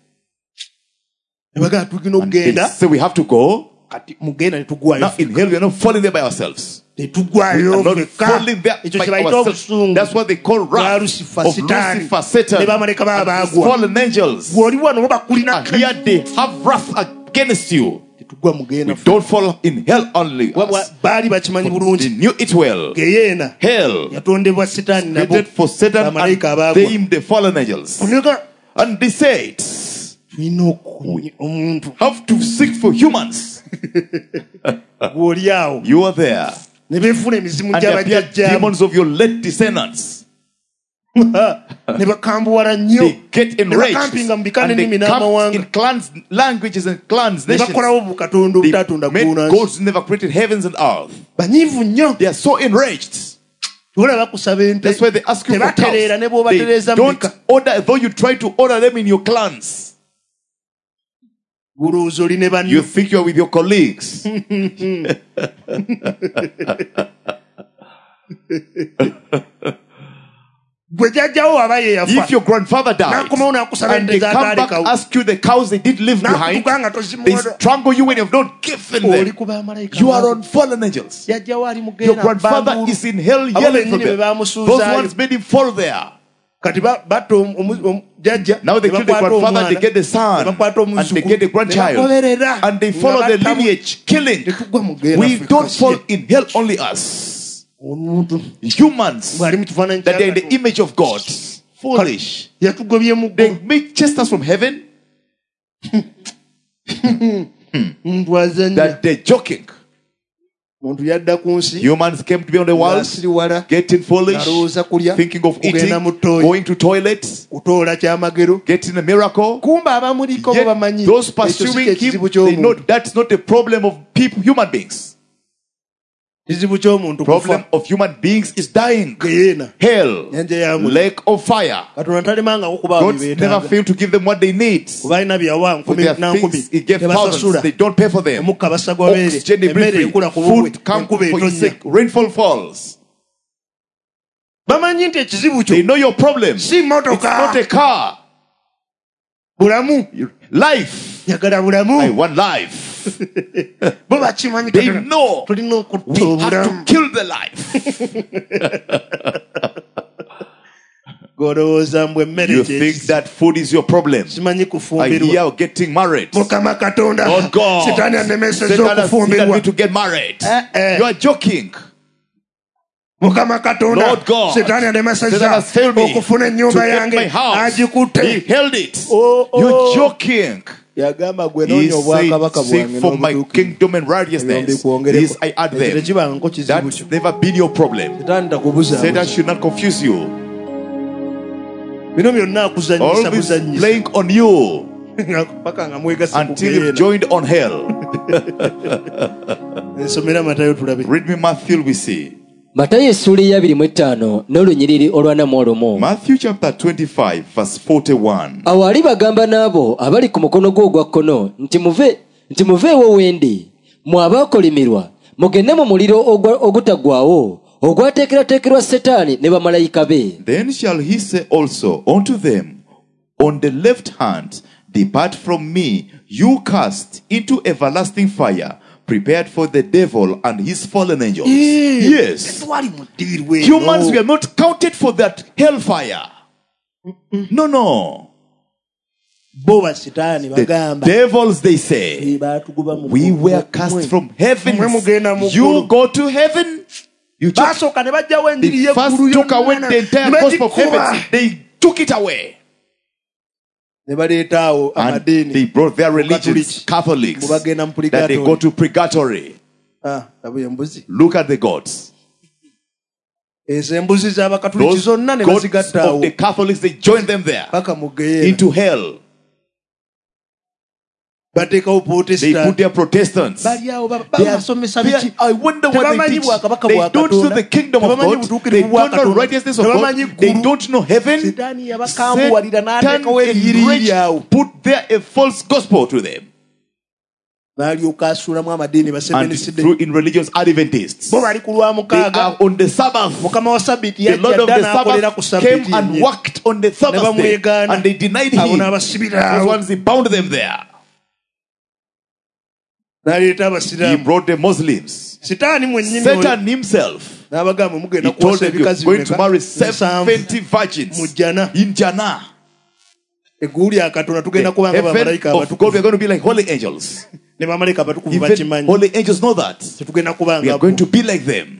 Ne bagamba tugina And they okugenda. say we have to go. Kati mugenda ne tugwayo. Now in hell we are not falling there by ourselves. We Tetugwayo are not fekka. falling there Ekyo by kye bayita ourselves. obusungu. That's what they call Bwa wrath Lucifer, of Sitaani. Lucifer, Satan, Ne bamaleka baba and his baagwa. fallen angels. Bw'oli wano bo bakulina And here they have wrath against you. tetugwa mugenda. We don't fall in hell only. Wabwa us. baali bakimanyi They bulungi. knew it well. Geyeena Hell yatondebwa Sitaani nabo. created for Satan Bamalayika and abaagwa. them, the fallen angels. Kuleka And they said, tulina okunya omuntu have to seek for humans. bw'oli awo You are there. ne beefuna emizimu And they appear gy'abajjajjaamu demons of your late descendants. ne bakambuwala nnyo They get ne bakampinga mu enraged. bika And n'ennimi they camp n'amawanga in clans, languages and clans, ne nations. bakolawo bukatonda They obutatonda made guuna gods who never created heavens and earth. banyiivu nnyo They are so enraged. tula bakusaba ente That's why they ask you for tebatereera ne cows. They bw'obatereeza mu don't bika order, though you try to order them in your clans. bulowooza oli ne You banno think you are with your colleagues. gwe jjajjawo aba ye yafa If your grandfather died n'akomawo n'akusaba and ente they come back z'ataalekawo ask you the cows they did leave behind, n'akutuka nga they tozimuwada strangle you when you have not given oli them. ku bamalayika You are on fallen angels. jjajjawo ali Your mugeera grandfather bambulu. is in hell Abo yelling for bennyini be them. Those bamusuuzaayo ones made him fall there. kati ba- batta omu- omu- omu- jjajja Now they ne kill the bakwata grandfather, omwana, they get the son, ne bakwata and they omuzukulu, get the ne grandchild, bagoberera, and they nga follow the battamu. lineage, killing. Tetugwa mu geera We Africa, don't fall siye. in hell only us. Omuntu Humans, bw'ali mu kifaananyi that they're in kya the image of God. Foolish. yatugobye mu They ggulu make chased us from heaven, omuntu azannya that they're joking. omuntu yadda ku nsi Humans came to be on the world, asiriwala getting foolish, alowooza kulya thinking of eating, kugenda mu ttooyi going to toilets, kutoola kyamagero getting a miracle. kumba abamuliko bo Yet bamanyi those ekyo si pursuing kye him, kizibu they know ky'omuntu that's not a problem of people, human beings. kizibu ky'omuntu Problem kufa of human beings is dying. geyeena Hell, nyanja yamu lake of fire. katonda talemangawo kuba God never failed to give them what they need. kuba alina byawa For nkumi their nankumi things, He gave thousands. tebasasula They don't pay for them. omukka basagwa beere Oxygen they emmere breathe ekula ku free. bubwe Food come enkuba for your etonnya sake. Rainfall falls. bamanyi nti ekizibu They kyo know your problem. si It's not motoka a car. bulamu Life. njagala I bulamu want life. bo bakimanyi They Katonda, know tulina okutta we have to obulamu kill the life. golowooza mbwe emmere You kye think that food is your problem. simanyi I kufumbirwa hear getting married. mukama katonda Lord God, sitaani anemeseza Satan has hindered okufumbirwa me to get married. Eh, eh. You are joking. mukama katonda Lord God, sitaani Satan anemeseza has failed me okufuna to ennyumba get yange my house. He agikutte held it. Oh, oh. You're joking. yagamba gwe He noonya obwakabaka said, seek bwange for my n'obutuukirivu kingdom and ebyo righteousness. mbikwongereko This I add ekyo them. tekibanga kizibu That's kyo never been your problem. sitaani takubuza Satan should not confuse you. bino byonna akuzanyisa All this buzanyisa playing on you paka nga mwegasa until you've kugeera joined on hell. ensomera matayo tulabe Read me Matthew, we see. matayo essuula eyabiri mu etaano n'olunyiriri olwana mu olumu. Matthew chapter twenty-five, verse forty-one. Awo ali bagamba n'abo abali ku mukono gwe ogwa kkono nti muve nti muveewo wendi mwe abaakolimirwa mugende mu muliro ogwa- ogutaggwaawo ogwateekerateekerwa Setaani ne bamalayika be. Then shall he say also unto them on the left hand, Depart from me, you cast into everlasting fire, prepared for the devil and his fallen angels. Yes. Twali mu ddiiri w'eno. Humans were not counted for that hellfire. No, no. bo basitaani The bagamba devils, they say, baatugoba mu we were cast from heaven. Mwe mugenda mu You ggulu. go to heaven. You just, basooka ne bajjawo enjiri they first y'eggulu took away yonna the entire ne gospel of bagikuba. heaven. They took it away. ne baleeta awo And they amadiini brought their religions, Catholics. Catholics, Mubagenda mu that they go to purgatory. Ah, laba embuzi Look at the gods. ezo embuzi z'abakatuliki Those zonna ne gods bazigatta of awo the Catholics, they join them there paka mu geyeera into hell. bateekawo They put protestant their Protestants. bali awo ba- They are- babasomesa they are- biki I wonder what Tebamanyi they teach. bwakabaka They bwa don't know Katonda. the kingdom of Tebamanyi God. butuukirivu They bwa don't know Katonda. righteousness of Tebamanyi God. They ggulu. don't know heaven. Setaani yabakambuwalira Satan n'ateekawo ebiyiriri awo put there a false gospel to them. n'alyoka asuulamu amadiini And basebeniside through in religions Adventists, bo bali ku lwa they mukaaga are on the Sabbath. mukama wa sabbiiti The Lord yajja of dda the n'akolera ku Sabbath came sabbiiti and yennyini. worked on the ne Sabbath day, bamwegaana and they denied abo him. n'abasibira Those awo ones, he bound them there. n'aleeta He abasiraamu brought the Muslims. sitaani mwennyini Satan himself, n'abagamba he mugenda told kuwasa them, you're ebikazi going to marry musanvu seventy virgins mu jjana in Jannah. eggulu lya katonda The tugenda kubanga heaven bamalayika of God, abatukuvu we're going to be like holy angels. ne bamalayika abatukuvu Even bakimanyi holy angels know that. tetugenda We kubanga are going bo. to be like them.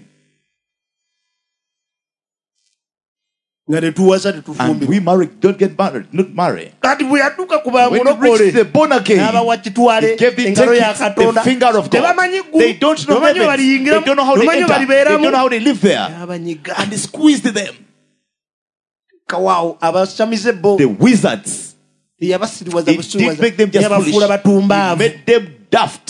nga tetuwasa And tetufumbirwa we marry, don't get married, not marry. kati bwe yatuuka ku When you bamulokole reach the born again, n'abawa kitwale he gave the, engalo ya take it, katonda the finger of God. tebamanyi ggulu They don't know tebamanyi heaven. baliyingiramu They don't know how they tebamanyi enter. They balibeeramu don't know how they live there. n'abanyiga And they squeezed them. kawaawo abasamize bo The wizards. teyabasiriwaza It did make them busiwaza just foolish. yabafuula It batumbaavu made them daft.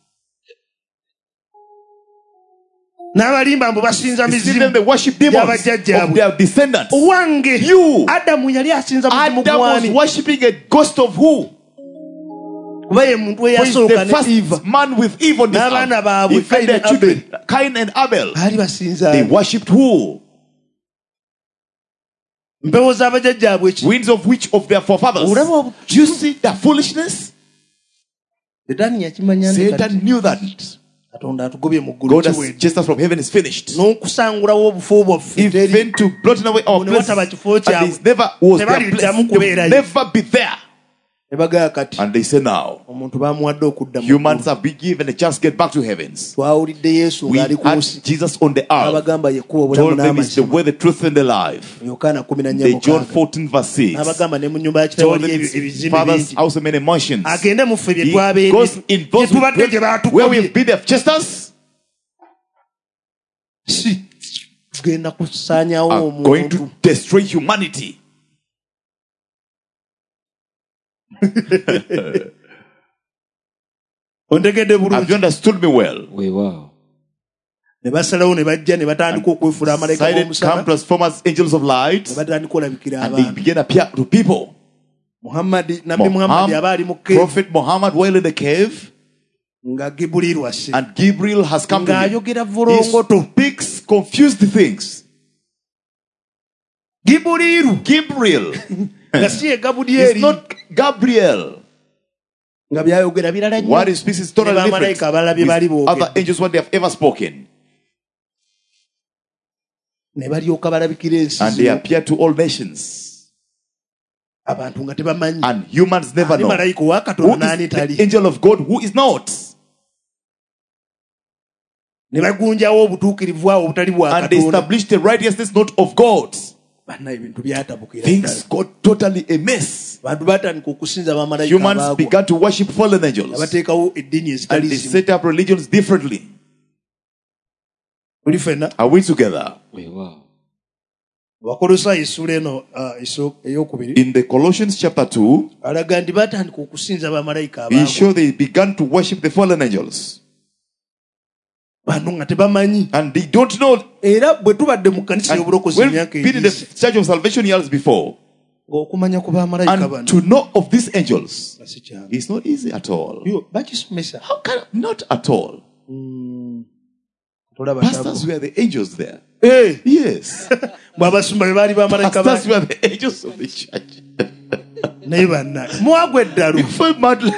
n'abalimba mbu basinza It's mizimu even they worship demons of gy'abajjajjaabwe their descendants. owange You. adamu yali asinza muzimu Adam was gwani worshipping a ghost of who? kuba ye muntu Who is eyasooka the ne Eva first man with Eve on this N'abaana earth. baabwe, He fed their Cain and children, Cain and Abel. baali basinza They worshipped who? mpewo z'abajjajjaabwe ki Winds of which of their forefathers? olaba obu- Do you see the foolishness? setaani yakimanya nti kati Satan knew that. katonda atugobye mu ggulu God has kiwedde chased us from heaven is finished. n'okusangulawo obufu bwaffe teri Even to blotting away our Ne places. wataba kifo And kyabwe. there's never was their Tebali place. ddamu They will kubeerayo. never be there. ne bagaa kati And they say now, omuntu bamuwadde okudda mu humans ggulu. have been given a chance to get back to heavens. twawulidde yesu We ng'ali ku had nsi Jesus on the earth. abagamba yekkuba obulamu Told them it's the n'amazima way, the truth, and the life. yokaana kumi na nnya The John mukaaga fourteen verse six. abagamba ne mu nyumba ya Told kitawali them ebyo his ebizimbe father's bingi house of many mansions. agende mu ffe bye He twabeere goes in those gye tubadde gye where we've baatukobye been, they've chased us. si tugenda kusaanyawo Are going omuntu to destroy humanity. ontegedde Have you bulungi understood me well? weewaawo ne basalawo ne bajja ne batandika okwefuula amalayika Decided b'omusana come transform as angels of light. ne batandika olabikira And they abantu began to appear to people. muhammadi nabbi muhammadi aba ali mu Muhammad, keevu Prophet Muhammad while in the cave. nga gibuliirwa se And Gabriel has come to him. ng'ayogera He volongoto speaks confused things. gibuliiru Gabriel. nga si ye It's gabudyeri not Gabriel. nga byayogera birala nnyo What he speaks is totally Ne different bamalayika abalala bye bali with other boogedde angels what they have ever spoken. ne balyoka balabikira ensi And they zino appear to all nations. abantu nga tebamanyi And humans never ani know malayika owa who katonda n'ani is the tali angel of God, who is not. ne bagunjawo obutuukirivu awo obutali bwa And they katonda established the righteousness not of God. banna ebintu byatabukira Things ddala. got totally amiss. bantu batandika okusinza bamalayika Humans abaagwa began to worship fallen nga angels. bateekawo eddiini And ezitali they zimu set up religions differently. tuli ffenna Are we together? weewaawo abakolosaayo essula eno ah, eso- eyokubiri In the Colossians chapter two, alaga nti batandika okusinza bamalayika we abaagwa show they began to worship the fallen angels. bano nga tebamanyi And they don't know. era bwe tubadde mu kkanisa And y'obulokozi when emyaka been in the egiyise church of salvation years before, ng'okumanya ku bamalayika and bano to know of these angels, nga si kyangu. it's not easy at all. Yo, bakisomesa How can not at all? tolaba Pastors were the angels there. Eh, Yes. bw'abasumba be baali bamalayika ba- Pastors were the angels of the church. naye banna mwagwa eddalu Before madly.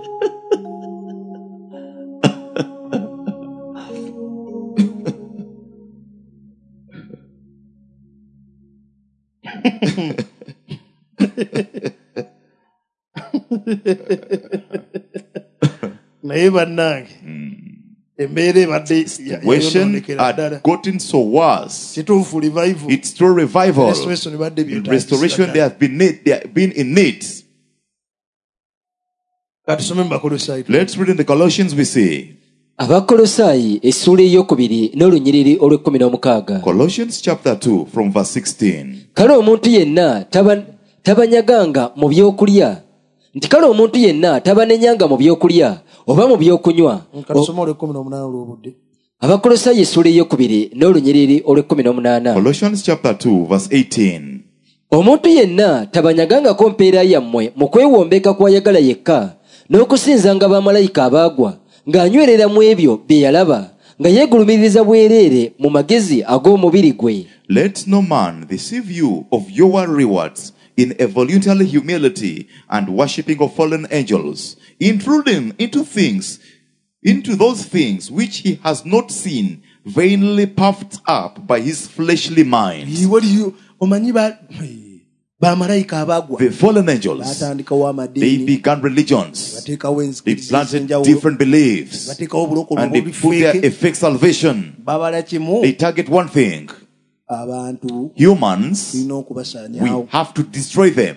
naye bannange embeera ebadde ya- Situation yayonoonekera ddala had gotten so worse. kituufu revival It's through revival. restoration ebadde In byetagisa restoration, ddala. they have been need, they have been in need. katusome mu Bakolosaayi Let's read in the Colossians. We see abakolosaayi essuula eyokubiri n'olunyiriri olw'ekkumi n'omukaaga. Colossians chapter two from verse sixteen. kale omuntu yenna taba- tabanyaganga mu byokulya nti kale omuntu yenna tabanenyanga mu byokulya oba mu byokunywa. katusome olw'ekkumi n'omunaana olw'obudde abakolosaayi essuula eyokubiri n'olunyiriri olw'ekkumi n'omunaana. Colossians chapter two verse eighteen. omuntu yenna tabanyagangako mpeera yammwe mu kwewombeka kwayagala yekka n'okusinzanga bamalayika abaagwa ng'anywerera mu ebyo bye yalaba nga yeegulumiriza bwereere mu magezi ag'omubiri gwe. Let no man deceive you of your rewards in a voluntary humility and worshipping of fallen angels, intruding into things, into those things which he has not seen, vainly puffed up by his fleshly mind. waliyo omanyi ba- bamalayika abaagwa The fallen angels, baatandikawo they amadiini began religions. bateekawo They enzikiriza planted ez'enjawulo different beliefs. bateekawo obulokozi And they put their a obufeeke fake salvation. babala kimu They target one thing. abantu Humans, tulina we okubasaanyaawo have to destroy them.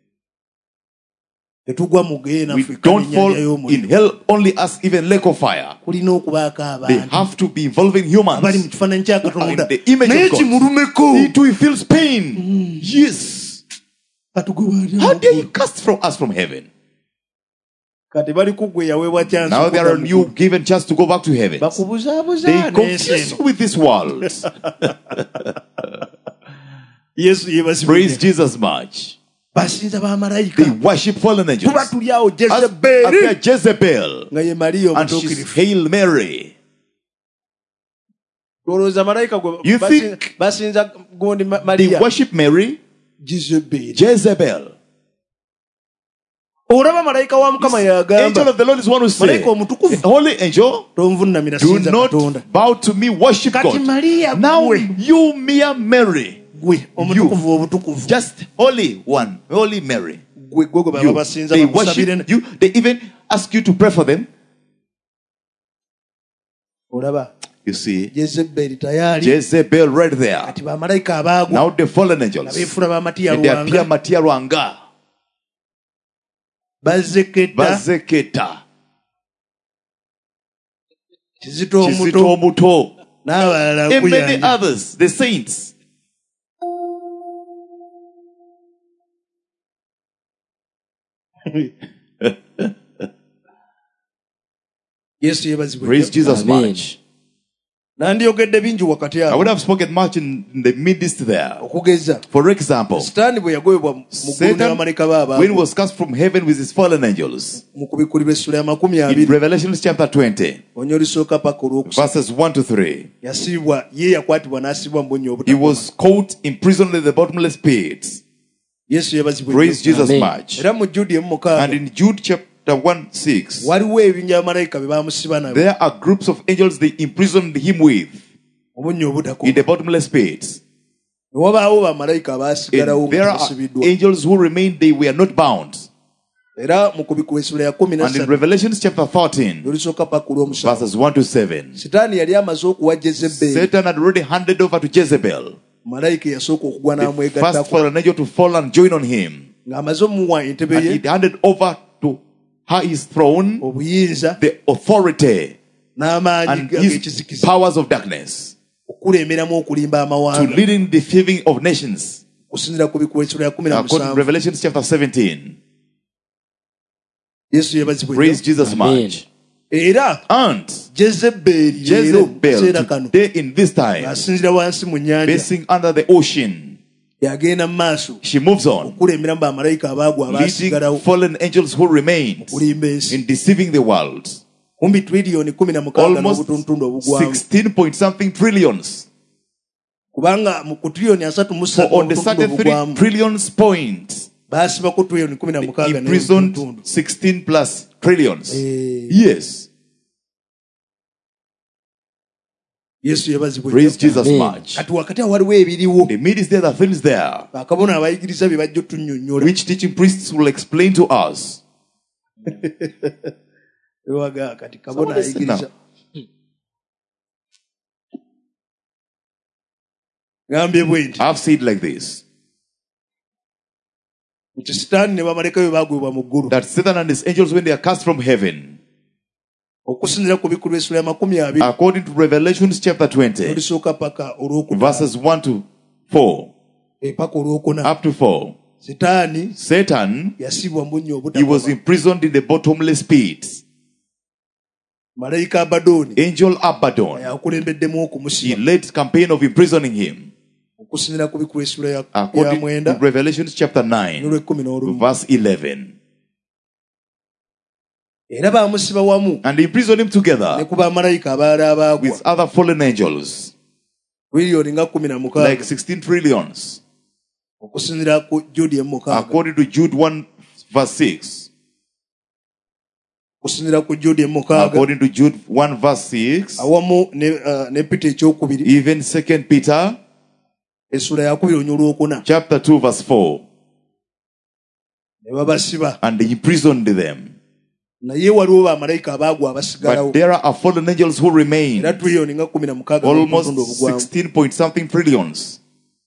tetugwa mugeena We don't fall in hell only as even lake of fire. kulina okubaako They abantu have to be involving abali mu humans. kifaananyi kya Who are in katonda the image naye of God. kimulumeko He too feels pain. Yes. How dare you cast from us from heaven? kati bali kuggwe yaweebwa chance Now they are on you given chance to go back to heaven. bakubuzaabuza They confuse you with this world. yesu yeebazibwe Praise Jesus much. basinza They bamalayika worship fallen angels. tuba tuli awo As appear jezeberi Jezebel. nga ye mariya And she's omutuukirivu Hail Mary. olowooza malayika gwe You basi- think- basinza gundi Ma- They mariya worship Mary. jezeberi Jezebel. olaba malayika wa mukama Angel yagamba of the Lord is one who said, malayika omutukuvu Holy angel, tonvunamira do sinza katonda not bow to me, worship kati God. mariya Now gwe you mere Mary, gwe omutukuvu obutukuvu just holy one, holy Mary. gwe gwe gwe baba You, basinza they bakusabire worship you. They even ask you to pray for them. olaba You see, jezeberi tayali Jezebel right there. kati bamalayika abaagwa Now the fallen angels, abeefula bamatiya and they appear lwanga Matia Rwanga, bazeketa Bazeketa, kizito Kizito omuto Omuto, n'abalala and many nkuyanja others, the saints. yesu yeebazibwe Praise Jesus Amen. much. nandyogedde bingi wakati I awo would have spoken much in, in the midst there. okugeza For example, sitaani bwe yagobebwa mu ggulu Satan, n'abamaleka when he baabaago was cast from heaven with his fallen angels, mu kubikulirwa essula ya makumi in abiri Revelation chapter twenty, onya olisooka paka olwokusatu verses one to three, yasibwa ye yakwatibwa n'asibwa mu bunnya he obutakoma was caught imprisoned in the bottomless pit. yesu yeebazibwe Praise Jesus Amen. much. era mu judi emu And mukaaga in Jude chapter one six, waliwo ebinja bamalayika bye baamusiba nabo there are groups of angels they imprisoned him with obunnya in obutakoma the bottomless pit. ne wabaawo bamalayika abaasigalawo And there are basibiddwa angels who remained, they were not bound. era mu kubikuba essula ya kumi And in nasatu Revelation chapter thirteen, olisooka paka olw'omusanvu verses one to seven, sitaani yali amaze okuwa jezeberi Satan had already handed over to Jezebel, malayika eyasooka okugwa the first n'amwegattako fallen angel, to fall and join on him. ng'amaze omuwa entebe And ye he handed over to her his throne, obuyinza the authority n'amaanyi and his ag'ekizikiza powers of darkness, okuleemeramu okulimba to amawanga lead in the thieving of nations. okusinzira ku bikuba essula ya kumi na According to musanvu Revelation chapter seventeen. yesu yeebazibwe Praise Jesus Amen. much. era And Jezebeli Jezebel today in this time, asinzira wansi mu nnyanja basing under the ocean, yagenda mu maaso she moves on, okukulembera mu bamalayika abaagwa leading abaasigalawo fallen angels who remained okulimba ensi in deceiving the world. kumbi triliyoni kumi na mukaaga Almost n'obutundutundu obugwanvu sixteen point something trillions. kubanga mu ku triliyoni asatu mu For ssatu on the obutundutundu thirty-three obugwanvu trillions point, baasibako triliyoni kumi na mukaaga imprisoned n'obutundutundu. sixteen plus trillions. Eh, Yes. yesu yabazibwa Praise Jesus Amen. much. kati wakati awo waliwo ebiriwo The mid is there, the things there, bakabona abayigiriza bye bajja otunnyonnyola which teaching priests will explain to us. ewaga kati kabona So listen ayigiriza gambye bwe nti I've said like this, nti sitaani ne bamaleka bwe baagwebwa mu ggulu that Satan and his angels, when they are cast from heaven, okusinziira ku bikulu essula ya makumi abiri according to Revelations chapter twenty, olisooka paka olwokuna verses one to four, paka olwokuna up to four, sitaani Satan, yasibwa mu nnyo he was obutakoma imprisoned in the bottomless pit. malayika abadooni Angel Abaddon, yakulembeddemu he okumusiba led campaign of imprisoning him, okusinziira ku bikulu essula ya ya according to mwenda Revelations chapter nine, n'olw'ekkumi n'olumu verse eleven. era baamusiba wamu And they imprisoned him ne together ku bamalayika abaali abaagwa with other fallen angels, miliyoni nga kumi na mukaaga like sixteen trillions, okusinziira ku judi emukaaga according to Jude one verse six, okusinziira ku judi emukaaga according to Jude one verse six, awamu ne uh, ne pita ekyokubiri even second Peter essula yakubiri onywa olwokuna chapter two verse four, ne babasiba and they imprisoned them. naye waliwo bamalayika abaagwa abasigalawo But there are fallen angels who remain, era triliyoni nga kumi na mukaaga n'obutundu almost obugwanvu sixteen point something trillions.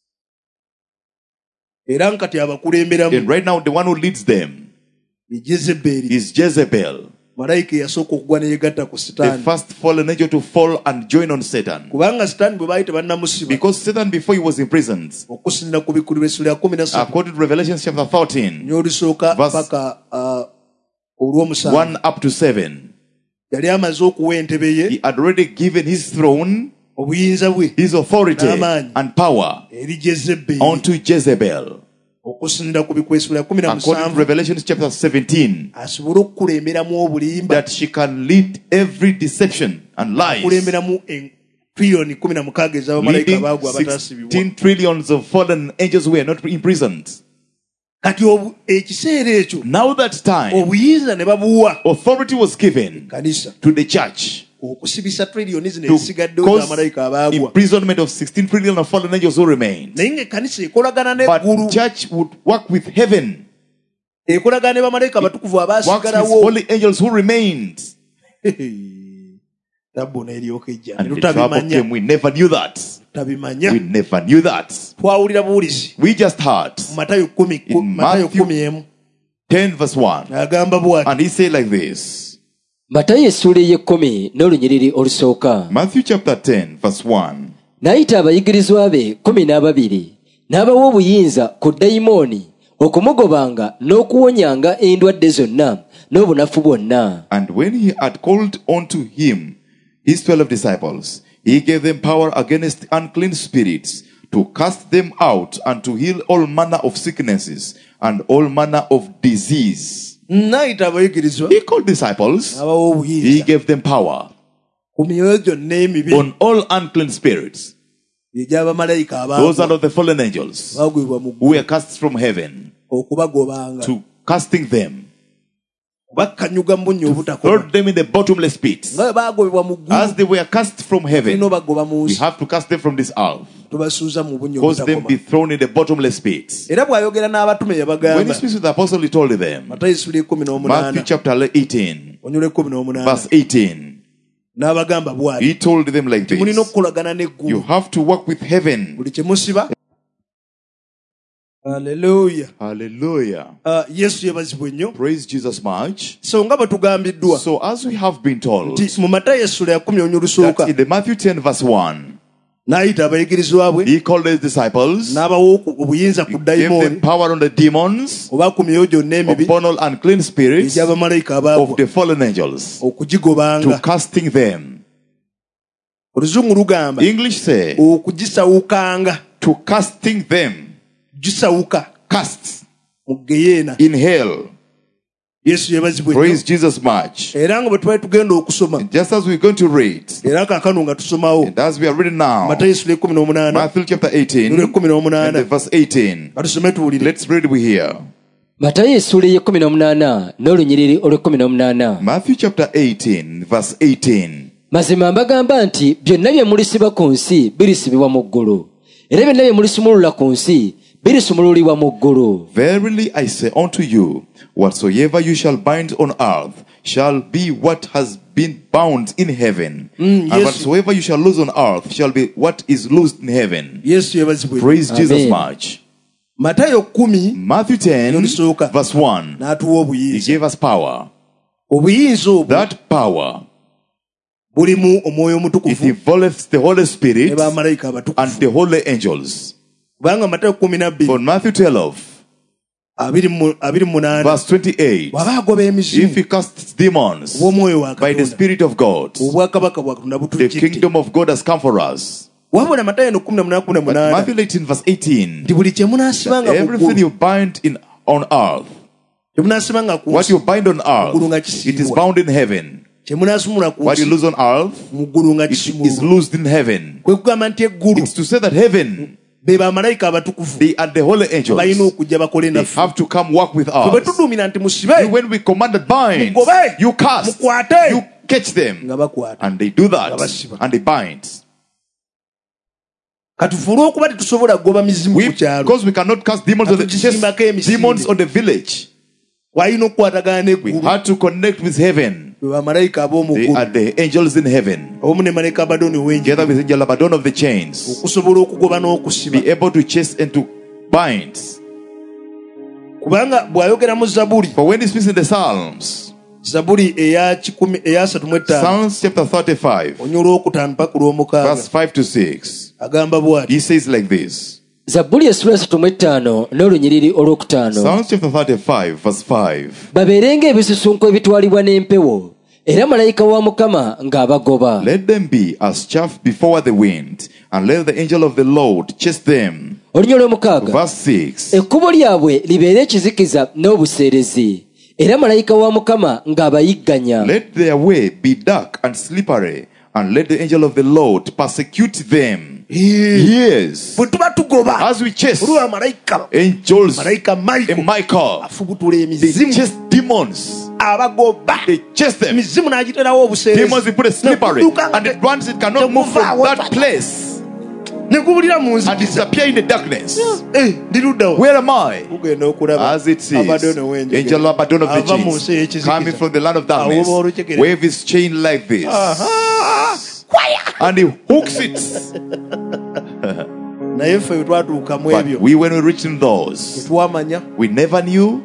era nkati abakulemberamu And right now, the one who leads them ye Jezeberi is Jezebel, malayika eyasooka okugwa ne yegatta ku the sitaani first fallen angel to fall and join on Satan. kubanga sitaani bwe baali tebannamusiba Because Satan, before he was imprisoned, okusinziira ku bikulu b'essula ya kumi na ssatu according to Revelation chapter thirteen, n'olusooka Verse- paka uh, olw'omusanvu one up to seven, yali amaze okuwa entebe ye he had already given his throne, obuyinza bwe his authority N'amaanyi. and power eri Jezeberi unto Jezebel. okusinziira ku bikulu essula ya kumi na According to musanvu Revelation chapter seventeen, asobole okukulemberamu obulimba that she can lead every deception and lies, kulemberamu triliyoni kumi na mukaaga ez'abamalayika leading abaagwa abataasibibwa sixteen trillions of fallen angels who were not imprisoned. kati obu- ekiseera ekyo Now that time, obuyinza ne babuwa authority was given kanisa to the church okusibisa triliyoni zino to ezisigaddewo cause z'abamalayika abaagwa imprisonment of sixteen trillion of fallen angels who remained. naye ng'ekkanisa ekolagana But n'eggulu church would work with heaven, ekolagana ne bamalayika abatukuvu works with abaasigalawo holy angels who remained. tabbo n'eryoka ejja And ne the trouble tutabimanya came, we never knew that. tutabimanya We never knew that. twawulira buwulizi We just heard mu matayo kumi In matayo Matthew- kumi emu ten verse one. agamba bw'ati And he said like this. matayo essuula ey'ekkumi n'olunyiriri olusooka Matthew chapter ten verse one. n'ayita abayigirizwa be kkumi n'ababiri n'abawa obuyinza ku dayimooni okumugobanga n'okuwonyanga endwadde zonna n'obunafu bwonna. And when he had called unto him his twelve disciples, he gave them power against unclean spirits to cast them out and to heal all manner of sicknesses and all manner of disease. n'ayita abayigirizwa He called disciples, n'abawa he obuyinza gave them power ku myoyo gyonna emibi on all unclean spirits. egy'abamalayika Those are abaagwa of the fallen angels baagwibwa mu who were cast from heaven, okubagobanga to casting them, bakkanyuga mu bunnya obutakoma throw them in the bottomless pits. nga bwe baagobebwa mu As ggulu they were cast from tulina heaven, obagoba mu we nsi have to cast them from this earth, tubasuuza mu bunnya cause them be obutakoma thrown in the bottomless pits. era bw'ayogera n'abatume When he yabagamba speaks with the apostle, he told them, matayo essula ekumi Matthew n'omunaana chapter eighteen, onyula ekkumi n'omunaana verse eighteen, n'abagamba bw'ati he told them like mulina this: okukolagana you n'eggulu have to work with heaven. buli kye musiba haleluya Hallelujah. Ah, yesu yebazibwe nnyo Praise Jesus much. so nga bwe tugambiddwa So as we have been told, nti mu matayo essula ya kumi onywa that olusooka in the Matthew ten verse one, n'ayita abayigirizwa bwe He called his disciples, n'abawa obuyinza ku gave them dayimooni power on the demons, oba ku myoyo gyonna emibi upon all unclean spirits egy'abamalayika of abaagwa the fallen angels, to okugigobanga. casting them. Oluzungu lugamba English say, okugisawukanga, to casting them, gisawuka cast mu geyeena. in hell. Yesu yebazibwe nnyo. Praise Jesus much. Era nga bwe twali tugenda okusoma, Just as we're going to read, era kaakano nga tusomawo and as we are reading now, Matayo essula ekkumi n'omunaana Matthew chapter eighteen, ekkumi and n'omunaana the verse eighteen. katusome tuwulire. Let's read we here. matayo essuula ey'ekkumi n'omunaana n'olunyiriri olw'ekkumi n'omunaana. Matthew chapter eighteen, verse eighteen. mazima mbagamba nti byonna bye mulisiba ku nsi birisibibwa mu ggulu, era byonna bye mulisumulula ku nsi birisumululibwa mu ggulu. Verily I say unto you, whatsoever you shall bind on earth shall be what has been bound in heaven, Mm, and yes. whatsoever you shall loose on earth shall be what is loosed in heaven. Yesu yebazibwe nnyo. Praise Amen. Jesus much. Matayo kumi Matthew ten, Nolisooka. verse one. n'atuwa He obuyinza. gave us power. Obuyinza obwo That power, bulimu omwoyo it omutukuvu involves the Holy ne Spirit bamalayika and abatukuvu. the holy angels. Kubanga Matayo kumi nabbiri For Matthew twelve, abiri mu abiri mu munaana verse twenty-eight, bw'aba agoba if emizimu he casts demons bw'omwoyo wa by the Katonda, Spirit of God, obwakabaka bwa Katonda the butujjidde. kingdom of God has come for us. Wabula Matayo eno kumi na munaana kumi na But munaana Matthew eighteen, verse eighteen, nti buli kye munaasibanga ku everything ggulu, you bind in on earth, kye munaasibanga ku what nsi, you bind on Muggulu nga earth, it is kisiibwa. bound in heaven. kye munaasumula ku What you nsi, lose on earth, mu ggulu nga it is kisimulwa. loosed in heaven. Kwe kugamba nti eggulu It's to say that heaven, be bamalayika abatukuvu they are the holy balina angels. okujja bakole They naffe. have to come work with Bwe us. tuduumira nti musibe When we commanded bind, mugobe you cast, mukwate you catch them, nga bakwata. and they do that, Ngabasiba. and they bind. Katufuule okuba tetusobola kugoba mizimu We, ku kyalo, because we cannot cast demons on the Katugisimbako chest, emisinde. demons on the village. walina okukwatagana We n'eggulu. had to connect with heaven. Be bamalayika ab'omu They ggulu are the angels in heaven, obumu ne malayika abadoni ow'enjiri, together with angel Abaddon of the chains, okusobola okugoba n'okusiba. be able to chase and to bind. Kubanga bw'ayogera mu Zabuli, For when he speaks in the Psalms, Zabuli eya kikumi eya asatu mu etaano Psalms chapter thirty-five, onywa olwokutaano paka olw'omukaaga, verse five to six, agamba bw'ati: he says like this. zabbuli essula esatu mu etaano n'olunyiriri olwokutaano. Psalms chapter thirty-five, verse five. babeerenga ebisusunku ebitwalibwa n'empewo, era malayika wa mukama ng'abagoba. Let them be as chaff before the wind, and let the angel of the Lord chase them. olunya olw'omukaaga, Verse six. ekkubo lyabwe libeere ekizikiza n'obuseerezi, era malayika wa mukama ng'abayigganya. Let their way be dark and slippery, and let the angel of the Lord persecute them. Yes. bwe tuba tugoba As we chase olwa malayika angels malayika and Michael Michael, afubutula they emizimu chase demons. abagoba, They chase them. emizimu n'agiterawo obuseerezi, Demons, they put a slippery, and it once it cannot move from that place ne gubulira mu and nzikiza. disappear in the darkness. Eh, ndi ludda wa? Where am I? Ugenda okulaba As it says, Abaddoni ow'enjiri, angel Abaddon of the ava mu nsi chains, ey'ekizikiza, coming from the land of darkness, awoba olukyekere. wave his chain like this, Aha, kwaya. and he hooks it. Naye ffe bwe twatuuka mu But ebyo we, when we reached in those, tetwamanya, we never knew.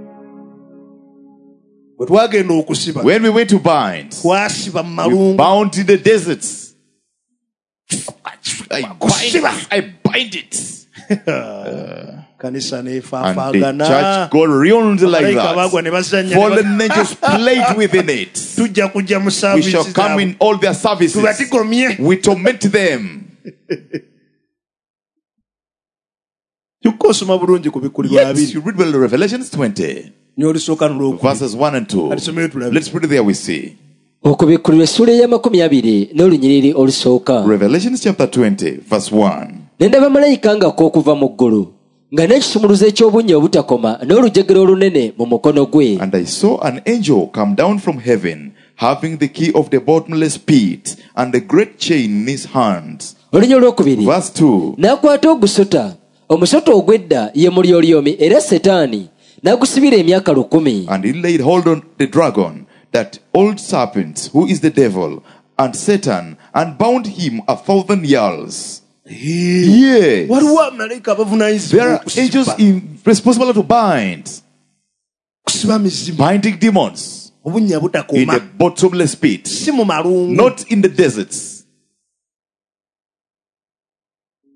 bwe twagenda okusiba When we went to bind, twasiba mu we malungu, bound in the deserts. I bind Kusiba. it. I bind it. kanisa And the neefaafaagana, church got ruined like malayika baagwa that. ne bazannya, ne ba- Fallen angels played within it. tujja kujja mu We saavisi shall come zaabwe in all their services. tubatigomye. We torment them. Kyokka osoma bulungi ku bikulirwa Yet abiri you read well Revelations twenty, n'olisooka n'olwokubiri. verses one and two. Alisomere tulabe. Let's put it there, we see. okubikkulirwa essuula ey'amakumi abiri n'olunyiriri olusooka. Revelations chapter twenty, verse one. ne ndaba malayika ng'akka okuva mu ggulu, nga n'ekisumuluzo eky'obunnya obutakoma n'olujegere olunene mu mukono gwe. And I saw an angel come down from heaven, having the key of the bottomless pit and the great chain in his hands. olunya olwokubiri, Verse two. n'akwata ogusota, omusota ogw'edda ye mulyolyomi era setaani, n'agusibira emyaka lukumi. And he laid hold on the dragon, that old serpent, who is the devil and Satan, and bound him a thousand years. Yes. Waliwo amalayika abavunaanyizibwa There are angels okusiba in, responsible to bind, kusiba mizimu, binding demons obunnya in the butakoma, bottomless pit, si mu malungu, not in the deserts.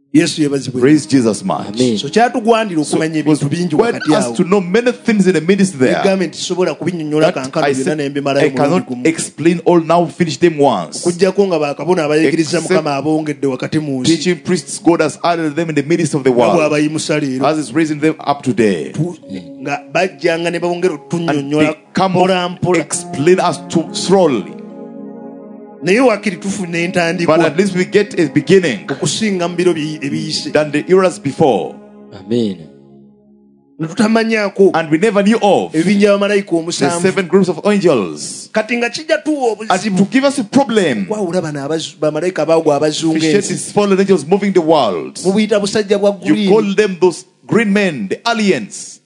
yesu yebazibwe. Praise Jesus much. Amen. So kyatugwandira So okumanya it was ebintu bingi required wakati us awo to know many things in the midst there. egambe nti sobola kubinyonnyola That kankano I, byonna said, nembimalayo I mulundi cannot gumu explain all now, finish them once. okuggyako nga bakabona abayigiriza Except mukama abongedde wakati mu nsi Teaching priests, God has added them in the midst of the nga world, bw'abayimusa leero as is raising them up today. Tu- nga bajjanga ne bongera And otunyonnyola they come mpola up, mpola explain us too slowly. naye wakiri tufuna But entandikwa at least we get a beginning okusinga mu biro bi- ebiyise than the eras before. Amen. ne tutamanyaako And we never knew of ebinja bamalayika the omusanvu seven groups of angels. kati nga kijja tuwa And obuzibu to give us a problem, kwawula bano abazu- bamalayika baagwa abazunga appreciate ensi these fallen angels moving the world. mubuyita busajja bwa You green call them those green men, the aliens.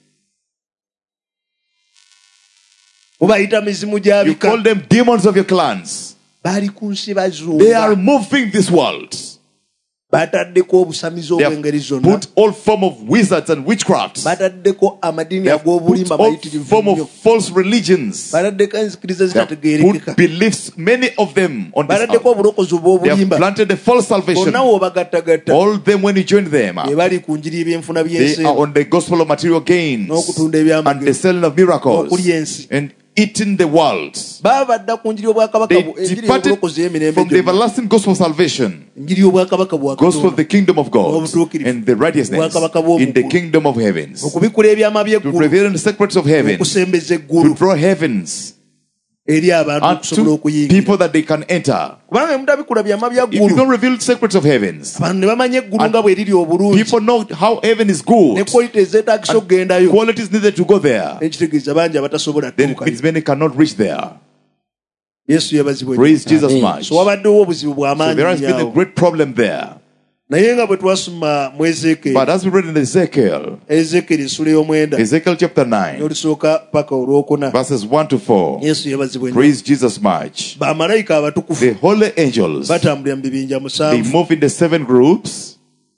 mubayita mizimu You gyabika call them demons of your clans. baali ku nsi They are bazunga moving this world. bataddeko obusamizi They obw'engeri have zonna put all form of wizards and witchcraft. bataddeko amadini They have ag'obulimba put all mayitirivu form nnyo of false religions. bataddeko enzikiriza They have zitategeerekeka put beliefs, many of them, on this bataddeko earth. obulokozi They have obw'obulimba planted a false salvation. bonna w'obagattagatta All them, when you join them, be bali ku njiri y'ebyenfuna they by'ensi are on the gospel of material gains n'okutunda and the ebyamagero selling of miracles n'okulya ensi and eating the world. baba badda ku njiri y'obwakabaka They bu- enjiri departed y'obulokozi y'emirembe from the gyonna everlasting gospel of salvation, enjiri y'obwakabaka bwa gospel of the Katonda kingdom of God, N'obutuukirivu. and the righteousness Obwakabaka bw'omugulu. in the kingdom of heavens. okubikula ebyama To by'eggulu reveal the secrets of heaven, okusembeza to eggulu draw heavens eri abantu okusobola unto okuyingira people that they can enter. kubanga emutabikula byama bya If you ggulu don't reveal secrets of heavens, abantu ne bamanya eggulu nga bwe liri obulungi people know how heaven is ne good. kwalite ezeetagisa okugendayo Qualities needed to go there. ekitegeeza bangi abatasobola Then it tuukayo means many cannot reach there. yesu yabazibwe Praise Jesus Amen. much. so wabaddewo obuzibu So bw'amaanyi there has been a nnyo great problem there. naye nga bwe twasoma mu ezeekeri But as we read in Ezekiel, ezeekeri essula y'omwenda Ezekiel chapter nine, n'olusooka paka olwokuna verses one to four. yesu yabazibwe nnyo Praise Jesus much. bamalayika abatukufu The holy angels, batambulira mu bibinja they musanvu move in the seven groups.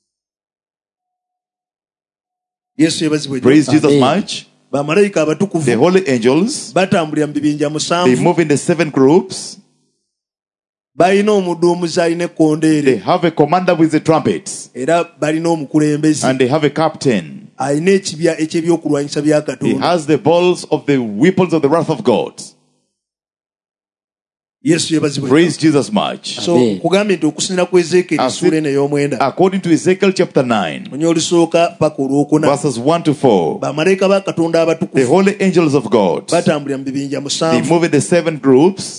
yesu yabazibwe nnyo Praise Jesus Amen. much. bamalayika The abatukufu holy angels, batambulira mu bibinja they musanvu move in the seven groups. balina omuduumuzi alina They ekkondeere have a commander with the trumpets, era balina omukulembeze and they have a captain. alina ekibya ekyebyokulwanyisa bya He katonda has the balls of the weapons of the wrath of God. yesu yebazibwe Praise Jesus much. so Amen. kugambye nti okusinira ku ezeekeri As essuula it- eno ey'omwenda According to Ezekiel chapter nine, onye olusooka paka olwokuna verses one to four, bamalayika ba katonda the abatukufu holy angels of God, batambulira mu bibinja they musanvu move in the seven groups.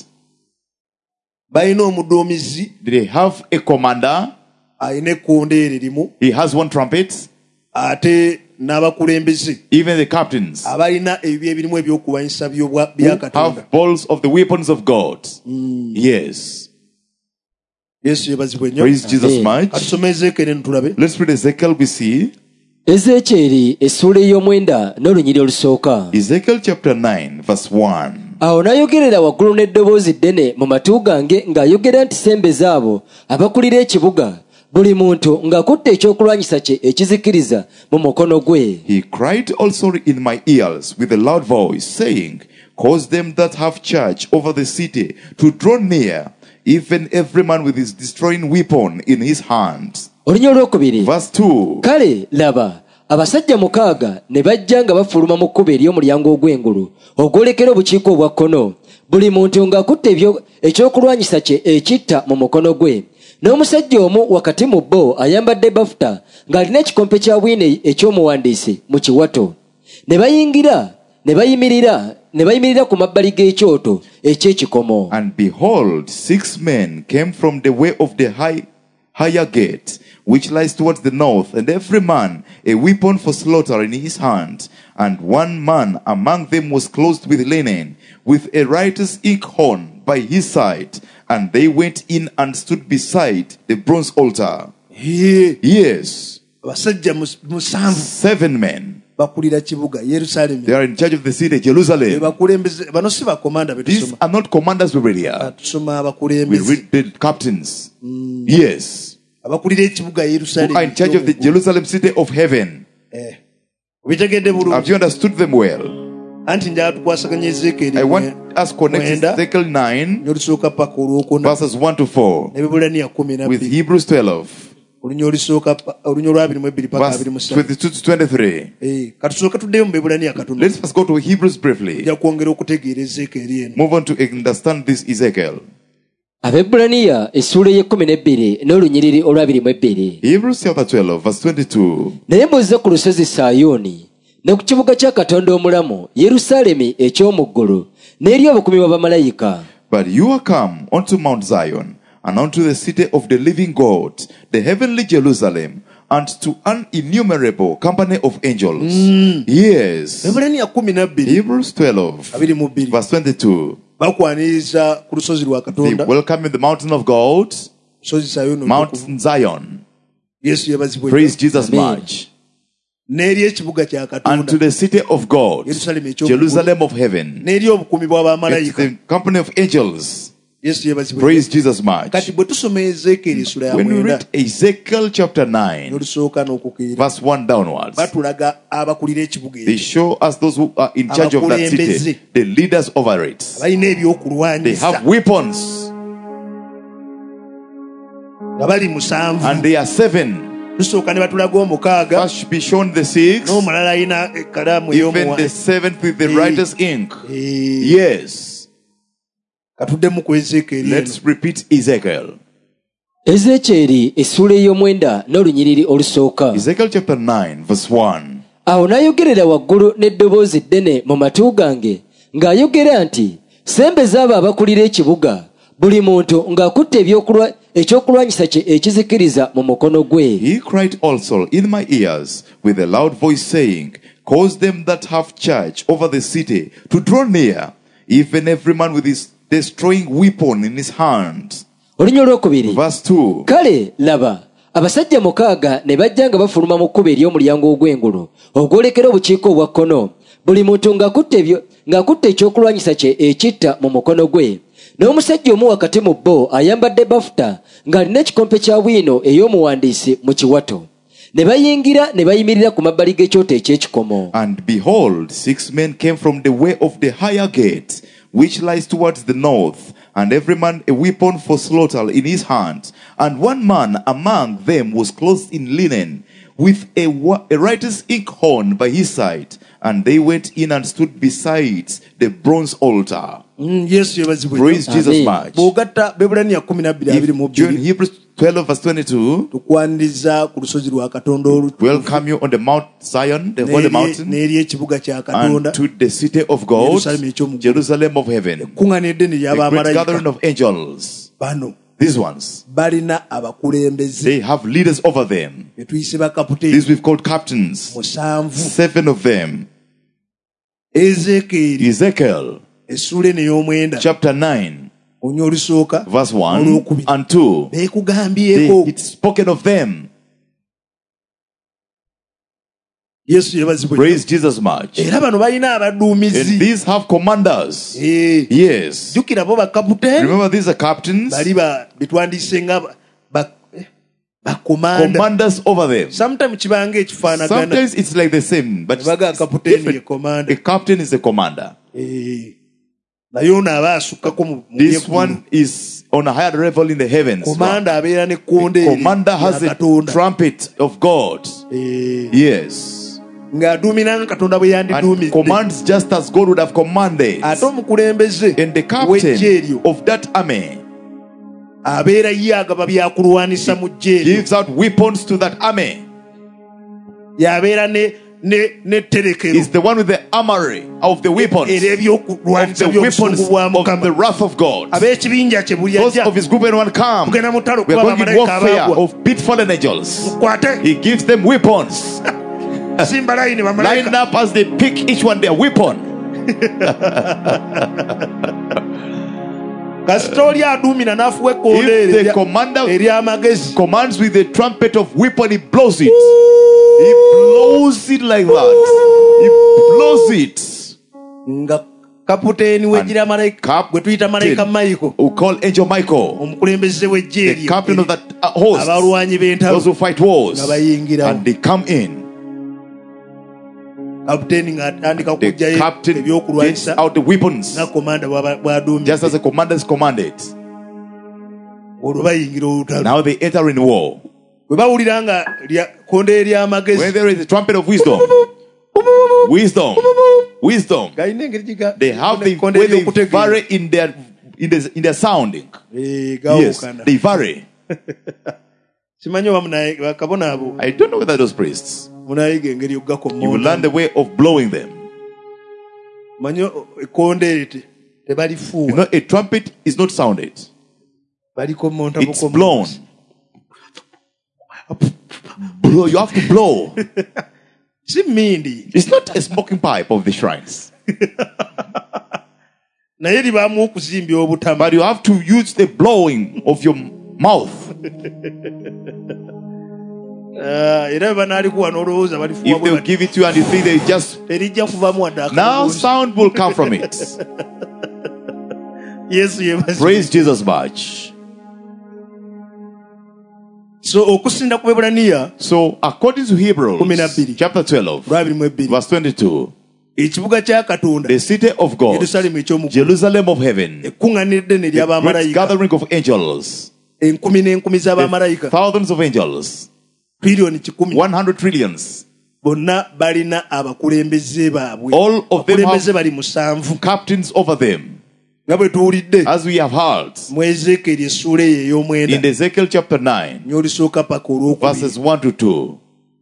balina omuduumizi They have a commander. alina ekkondeere limu He has one trumpet. ate n'abakulembeze Even the captains abalina ebibya ebirimu ebyokulwanyisa by'obwa- who bya katonda have balls of the weapons of God. Yes. yesu yebazibwe nnyo Praise Jesus Amen. much. katusome ezeekeri ntulabe Let's read Ezekiel we see. ezeekyeri essuula ey'omwenda n'olunyiri olusooka Ezekiel chapter nine, verse one. awo n'ayogerera waggulu n'eddoboozi ddene mu matu gange ng'ayogera nti sembeza abo abakulira ekibuga buli muntu ng'akutte ekyokulwanyisa kye ekizikiriza mu mukono gwe He cried also in my ears with a loud voice, saying, cause them that have charge over the city to draw near, even every man with his destroying weapon in his hand. olunya olwokubiri Verse two. kale laba abasajja mukaaga ne bajja nga bafuluma mu kkubo ery'omulyango ogw'engulu ogwolekera obukiiko obwa kkono buli muntu ng'akutte ebyo- ekyokulwanyisa kye ekitta mu mukono gwe n'omusajja omu wakati mu bo ayambadde bafuta ng'alina ekikompe kya bwine eky'omuwandiisi mu kiwato ne bayingira ne bayimirira ne bayimirira ku mabbali g'ekyoto eky'ekikomo And behold, six men came from the way of the high, higher gate, which lies towards the north, and every man a weapon for slaughter in his hand. And one man among them was clothed with linen, with a writer's inkhorn by his side. And they went in and stood beside the bronze altar. Yee, Yes, abasajja mus- musanvu seven men. bakulira kibuga yerusalemu They are in charge of the city, Be Jerusalem. bakulembeze bano si bakomanda These betusoma are not commanders we read here. tusoma We abakulembeze read the captains. Yes. abakulira ekibuga Who yerusalemu are in charge of the Jerusalem city of heaven. Eh, obitegedde Have bulungi you understood them well? anti njala tukwasaganya ezeekeri I want us connect Mwenda. Ezekiel nine, n'olusooka paka olwokuna verses one to four, n'ebibulaniya kumi with nabiri Hebrews twelve. olunya olusooka pa- olunya olwabiri mu ebbiri paka verse abiri mu ssatu. twenty-two to twenty-three. Eh, katusooka tuddeyo mu Beebulaniya katono Let's first go to Hebrews briefly. ojja kwongera okutegeera Ezeekeri eno. Move on to understand this Ezekiel. Abebbulaniya essuula ey'ekkumi n'ebbiri n'olunyiriri olwabiri mu ebbiri. Hebrews chapter twelve, verse twenty-two. Naye muzze ku lusozi Sayuuni ne ku kibuga kya Katonda omulamu Yerusaalemi eky'omu ggulu n'eri obukuumi bw'abamalayika. But you are come unto Mount Zion, and unto the city of the living God, the heavenly Jerusalem, and to an innumerable company of angels. Yes. Beebulaniya kumi nabbiri Hebrews twelve, abiri mu bbiri verse twenty-two. bakwaniriza ku lusozi lwa They Katonda welcome in the mountain of God, lusozi Sayuuni Mount omutukuvu. Zion. Yesu yebazibwe Praise Jesus Amen. much. n'eri ekibuga kya And to Katonda the city of God, Yerusalemu eky'omu ggulu Jerusalem of heaven, n'eri obukuumi and bw'abamalayika. to the company of angels. Yesu yebazibwe. Praise Jesus much. Kati bwe tusoma Ezeekeri essula ya When we mwenda read Ezekiel chapter nine, n'olusooka n'okukirira verse one downwards, batulaga abakulira ekibuga they ekyo show us those who are in charge of that city, the leaders over it. balina They ebyokulwanyisa have weapons, nga bali musanvu. and they are seven. Tusooka ne batulaga omukaaga First should be shown the six, n'omulala alina ekkalaamu even the ey'omuwanda. seventh with the writer's ink. Eh, Yes. katuddemu ku Ezeekeri eno. Let's repeat Ezekiel. Ezekyeri essuula ey'omwenda n'olunyiriri olusooka. Ezekiel chapter nine, verse one. Awo n'ayogerera waggulu n'eddoboozi ddene mu matu gange ng'ayogera nti, sembeza abo abakulira ekibuga, buli muntu ng'akutte ebyokulwa- ekyokulwanyisa kye ekizikiriza mu mukono gwe. He cried also in my ears with a loud voice, saying, cause them that have charge over the city to draw near, even every man with his destroying weapon in his hand. Olunya olwokubiri. Verse two. Kale laba abasajja mukaaga ne bajja nga bafuluma mu kkubo ery'omulyango ogw'engulu ogwolekera obukiiko obwa kkono, buli muntu ng'akutte ebyo- ng'akutte ekyokulwanyisa kye ekitta mu mukono gwe. N'omusajja omu wakati mu bo ayambadde bafuta ng'alina ekikompe kya wiino ey'omuwandiisi mu kiwato. Ne bayingira ne bayimirira ku mabbali g'ekyoto eky'ekikomo. And behold, six men came from the way of the higher gate, which lies towards the north, and every man a weapon for slaughter in his hand. And one man among them was clothed in linen, with a, wa- a writer's inkhorn by his side. And they went in and stood beside the bronze altar. Mm, Yesu yebazibwe. Praise Jesus Amen. much. bw'ogatta Beebulaniya kumi nabbiri abiri mu If during bbiri Hebrews twelve verse twenty-two, tukwaniriza ku lusozi lwa Katonda olutukuvu welcome you on the Mount Zion, the holy n'eri- mountain, n'eri ekibuga kya and Katonda. to the city of God, Jerusalem eky'omu ggulu. Jerusalem of heaven. Kuŋŋaana eddene The great gathering ly'abamalayika of angels. bano These ones, balina abakulembeze they have leaders over them. be tuyise bakaputeeni These we've called captains. musanvu. Seven of them. Ezeekeri Ezekiel essuula eno ey'omwenda chapter nine, onya olusooka verse one olwokubiri and two. beekugambyeko. They, it's spoken of them. Yesu yebazibwe. Praise Jesus much. Era bano balina And abaduumizi. these have commanders. Eh, Yes. jjukira bo bakaputeeni Remember, these are captains, bali ba betwandiise nga ba- ba- eh, bakomanda. commanders over them. Sometimes kibanga ekifaanagana. Sometimes it's like the same, but Baga it's kaputeni ye different. komanda. A captain is a commander. Eh, naye ono aba asukkako mu mu This by'eggulu. one is on a higher level in the heavens. Komanda abeera ne kkonda eri Commander has ya a Katonda. trumpet of God. Eh, Yes. ng'aduumira nga Katonda bwe And yandiduumidde. commands just as God would have commanded. Ate omukulembeze And the w'eggye captain eryo of that army abeera ye agaba byakulwanisa mu ggye eryo. gives out weapons to that army. Y'abeera ne ne ne tterekero Is the one with the armory of the weapons. era Of ebyokulwanyisa the weapons by'obusungu bwa of the Mukama. wrath of God. Ab'ekibinja kye buli Those ajja of his group and one come. kugenda mu ttalo We are kuba going in bamalayika warfare abaagwa. of pit fallen angels. Mukwate He gives them weapons. simba layini Line bamalayika. up as they pick each one their weapon. Kasita oli aduumira n'afuwa ekkonda If the eryo commander ery'amagezi commands with the trumpet of weapon, he blows it. He blows it like that. He blows it. nga kaputeeni w'eggira malayika Captain, gwe tuyita malayika Michael, who call Angel Michael, omukulembeze w'eggye the captain of eryo that uh, host, abalwanyi b'entalo those who fight wars, nga bayingirawo. and they come in. Kaputeeni ng'atandika The kuggyayo captain gets ebyokulwanyisa out the weapons, nga komanda bw'aba- bw'aduumidde. just as the commander is commanded. Olwo bayingira olutalo. Now they enter in war. bwe bawulira nga konde ery'amagezi when there is a trumpet of wisdom, wisdom, wisdom, galina engeri giga they have the konde way they ery'okutegeera. vary in their in their, in their sounding. Eh, Yes, gawukana. they vary. Simanyi oba munayi- bakabona abo I don't know whether those priests, munayiga engeri you will yokugakommonda. learn the way of blowing them. manyi ekonde eri te- You tebalifuuwa know, a trumpet is not sounded; balikomonta it's blown. Blow. You have to blow. si mmindi It's not a smoking pipe of the shrines, naye libaamu okuzimbya obutama. but you have to use the blowing of your mouth. Ah, era bwe banaalikuwa n'olowooza balifuuwa If bwe they'll bati. give it to you and you think they just terijja kuvaamu wadde now akaloboozi. sound will come from it. yesu yebazi. Praise Jesus much. So okusinda ku Eburaniya So, according to Hebrews kumi na bbiri. chapter twelve, lwabiri mu ebbiri verse twenty-two, ekibuga kya katonda the city of God, Yerusaalemu ekyomu Jerusalem of heaven, ekkuŋŋaanidde ne the great ly'abamalayika gathering of angels, enkumi n'enkumi z'abamalayika thousands of angels, piriyoni kikumi one hundred trillions, bonna balina abakulembeze baabwe. all of them abakulembeze have bali musanvu captains over them, nga bwe tuwulidde as we have heard mu Ezeekeri essuula eyo ey'omwenda in Ezekiel chapter nine, n'olusooka paka olwokubiri. verses one to two.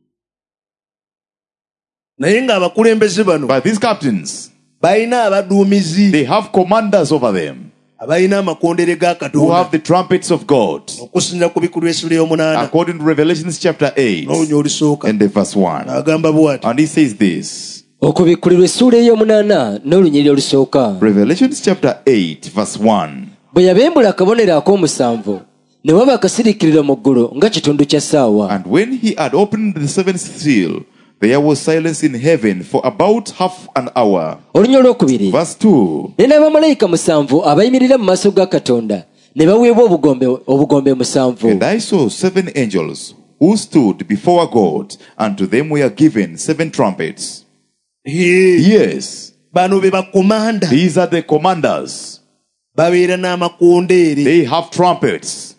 naye ng'abakulembeze bano But these captains, balina abaduumizi they have commanders over them abalina amakondere ga who katonda have the trumpets of God, okusinza ku bikulu essuula ey'omunaana according to Revelations chapter eight n'olunya olusooka and the verse one. agamba bw'ati And he says this, okubikkulirwa essuula ey'omunaana n'olunyiriri olusooka. Revelations chapter eight, verse one. bwe yabembula akabonero ak'omusanvu ne waba akasiriikiriro mu ggulu nga kitundu kya ssaawa. And when he had opened the seventh seal, there was silence in heaven for about half an hour. olunya olwokubiri Verse two. ne n'abamalayika musanvu abayimirira mu maaso ga katonda ne baweebwa obugombe obugombe musanvu. And I saw seven angels who stood before God, and to them were given seven trumpets. Hee, Yes, bano be bakomanda these are the commanders. babeera n'amakondeere. They have trumpets.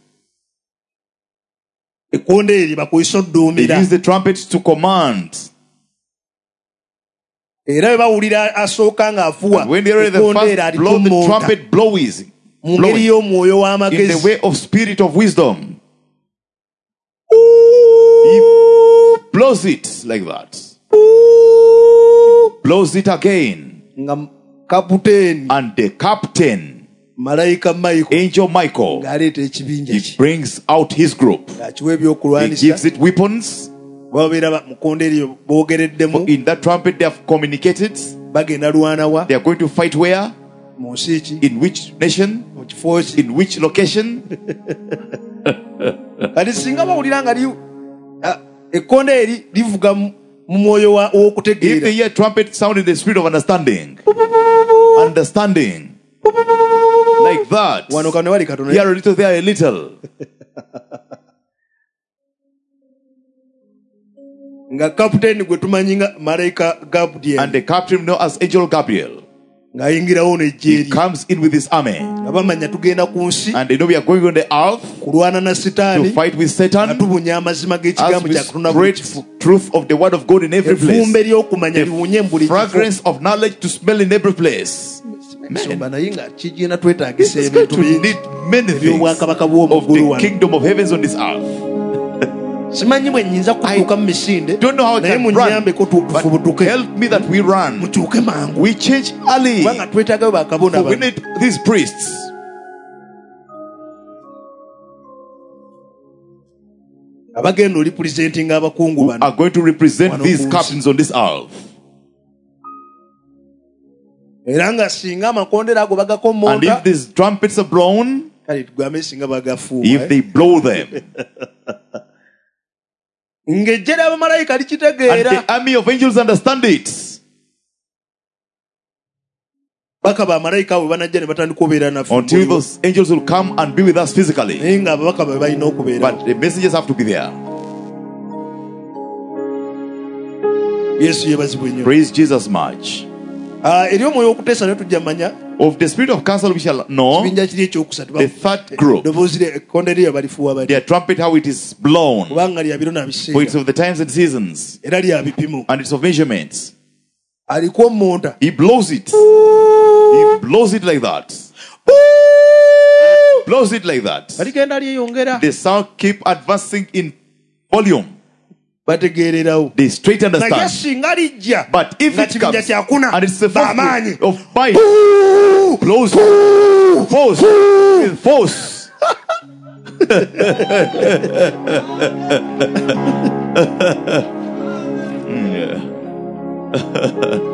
Ekkondeere bakozesa They odduumira use the trumpets to command. era bwe bawulira asooka ng'afuwa And when they hear the ekkondeere first blow, the alitumonta trumpet blows mu ngeri blowing y'omwoyo in w'amagezi. the way of spirit of wisdom. He blows it like that. Blows it again. nga kaputeeni And the captain, malayika Michael Angel Michael, ng'aleeta ekibinja he kye brings out his group. ng'akiwa He ebyokulwanisa gives it weapons. babeera ba- mu kondeere eyo boogereddemu In that trumpet, they have communicated. bagenda lwanawa They are going to fight where? mu nsi ki In which nation? mu kifo ki. In which location? kati singa bawulira nga li- ah, ekkondeeri livuga mu mu mwoyo wa- If they w'okutegeera hear trumpet sound in the spirit of understanding, understanding, like that, wano kano wali katono here a little, there a little, nga kapiteeni gwe tumanyi nga malayika Gabriel and the captain known as Angel Gabriel, ng'ayingirawo n'ejje he eri comes in with his army, nga bamanya tugenda ku nsi and they know we are going on the earth kulwana na to sitaani fight with nga Satan, tubunya amazima as g'ekigambo we kya katonda buli spread kifu truth of the word of God in every evvumbe place, ly'okumanya liwunye mu buli kifo fragrance of knowledge to smell in every place. nsomba naye nga kigenda twetaagisa It's going ebintu to bingi need many things ebyobwakabaka of bw'omuggulu the wano kingdom of heavens on this earth. simanyi bwe nnyinza kutuuka mu misinde Don't know how it naye can munyambeko run, but tufubutuke help me that we run. mutuuke mangu We change early. kubanga twetaagayo bakabona For we bano need these priests. abagenda olipulizentinga abakungu bano Are going to represent Wano these ku nsi. captains on this earth. era nga singa amakondera ago And bagakommonta if these trumpets are blown, kale tugambe singa bagafuuwa if they blow them, ng'ejje ly'abamalayika and likitegeera the army of angels understand it, baka bamalayika abo banajja ne batandika obeera naffe until those angels will come and be with us physically. naye ng'ababaka be balina okubeera But the messengers have to be there. yesu yeebazibwe nnyo Praise Jesus much. Ah, eri omwoyo okuteesa ne tujja manya Of the spirit of counsel we shall know. Ekibinja kiri ekyokusatu. The third group. Eddoboozi ekkonde lyo balifuuwa bali. Their trumpet, how it is blown. Kubanga lya biro na For it's biseera. of the times and seasons. Era lya bipimo. And it's of measurements. Aliko monta. He blows it. He blows it like that. Blows it like that. Baligenda lyeyongera. The sound keep advancing in volume. Bategeererawo. They straight Naye understand. singa lijja. But if nga it kibinja comes kyakuna. and it's the force b'amaanyi. of might, blows force with force. Mm, yeah.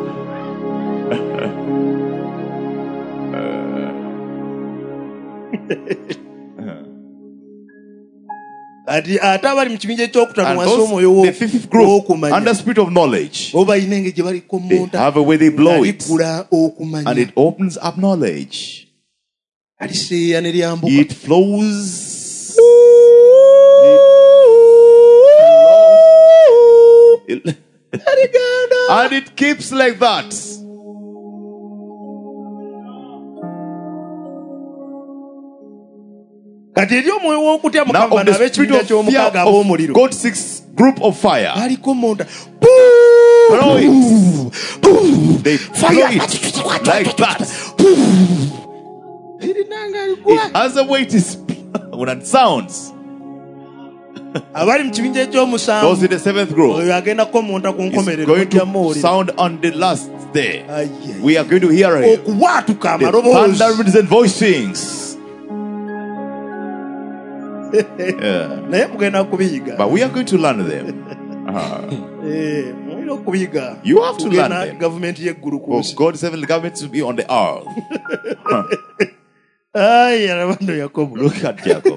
Ati ate abali mu kibinja ekyokutaano And wansi those, omwoyo the fifth group, w'okumanya. under spirit of knowledge, Bo balina engeri gye baliko they monta. have a way they blow it, Alikula okumanya. and it opens up knowledge. Aliseeya ne lyambuka. It flows. It- and it keeps like that. Kati eri omwoyo w'okutya Now Mukama of the spirit n'ab'ekibinja of fear ky'omukaaga of ab'omuliro. God's sixth group of fire, Aliko monta. blow it. They blow it like that. Erinanga aligwa. It has a way it is when it sounds. Abali mu kibinja ekyomusanvu. Those in the seventh group Oyo agenda kumonta ku is nkomerero going to mujjamu oli. sound on the last day. Aye. We are going to hear it. Okubwatuka The amaloboozi. thunderings and voicings. Yeah. Naye mugenda kubiyiga. But we are going to learn them. Uh, Eh, mulina okubiyiga. You have to learn Kugenda them. gavumenti y'eggulu ku for nsi. God's heavenly government to be on the earth. Ayi, alabando Yakobo. Look at Jacob.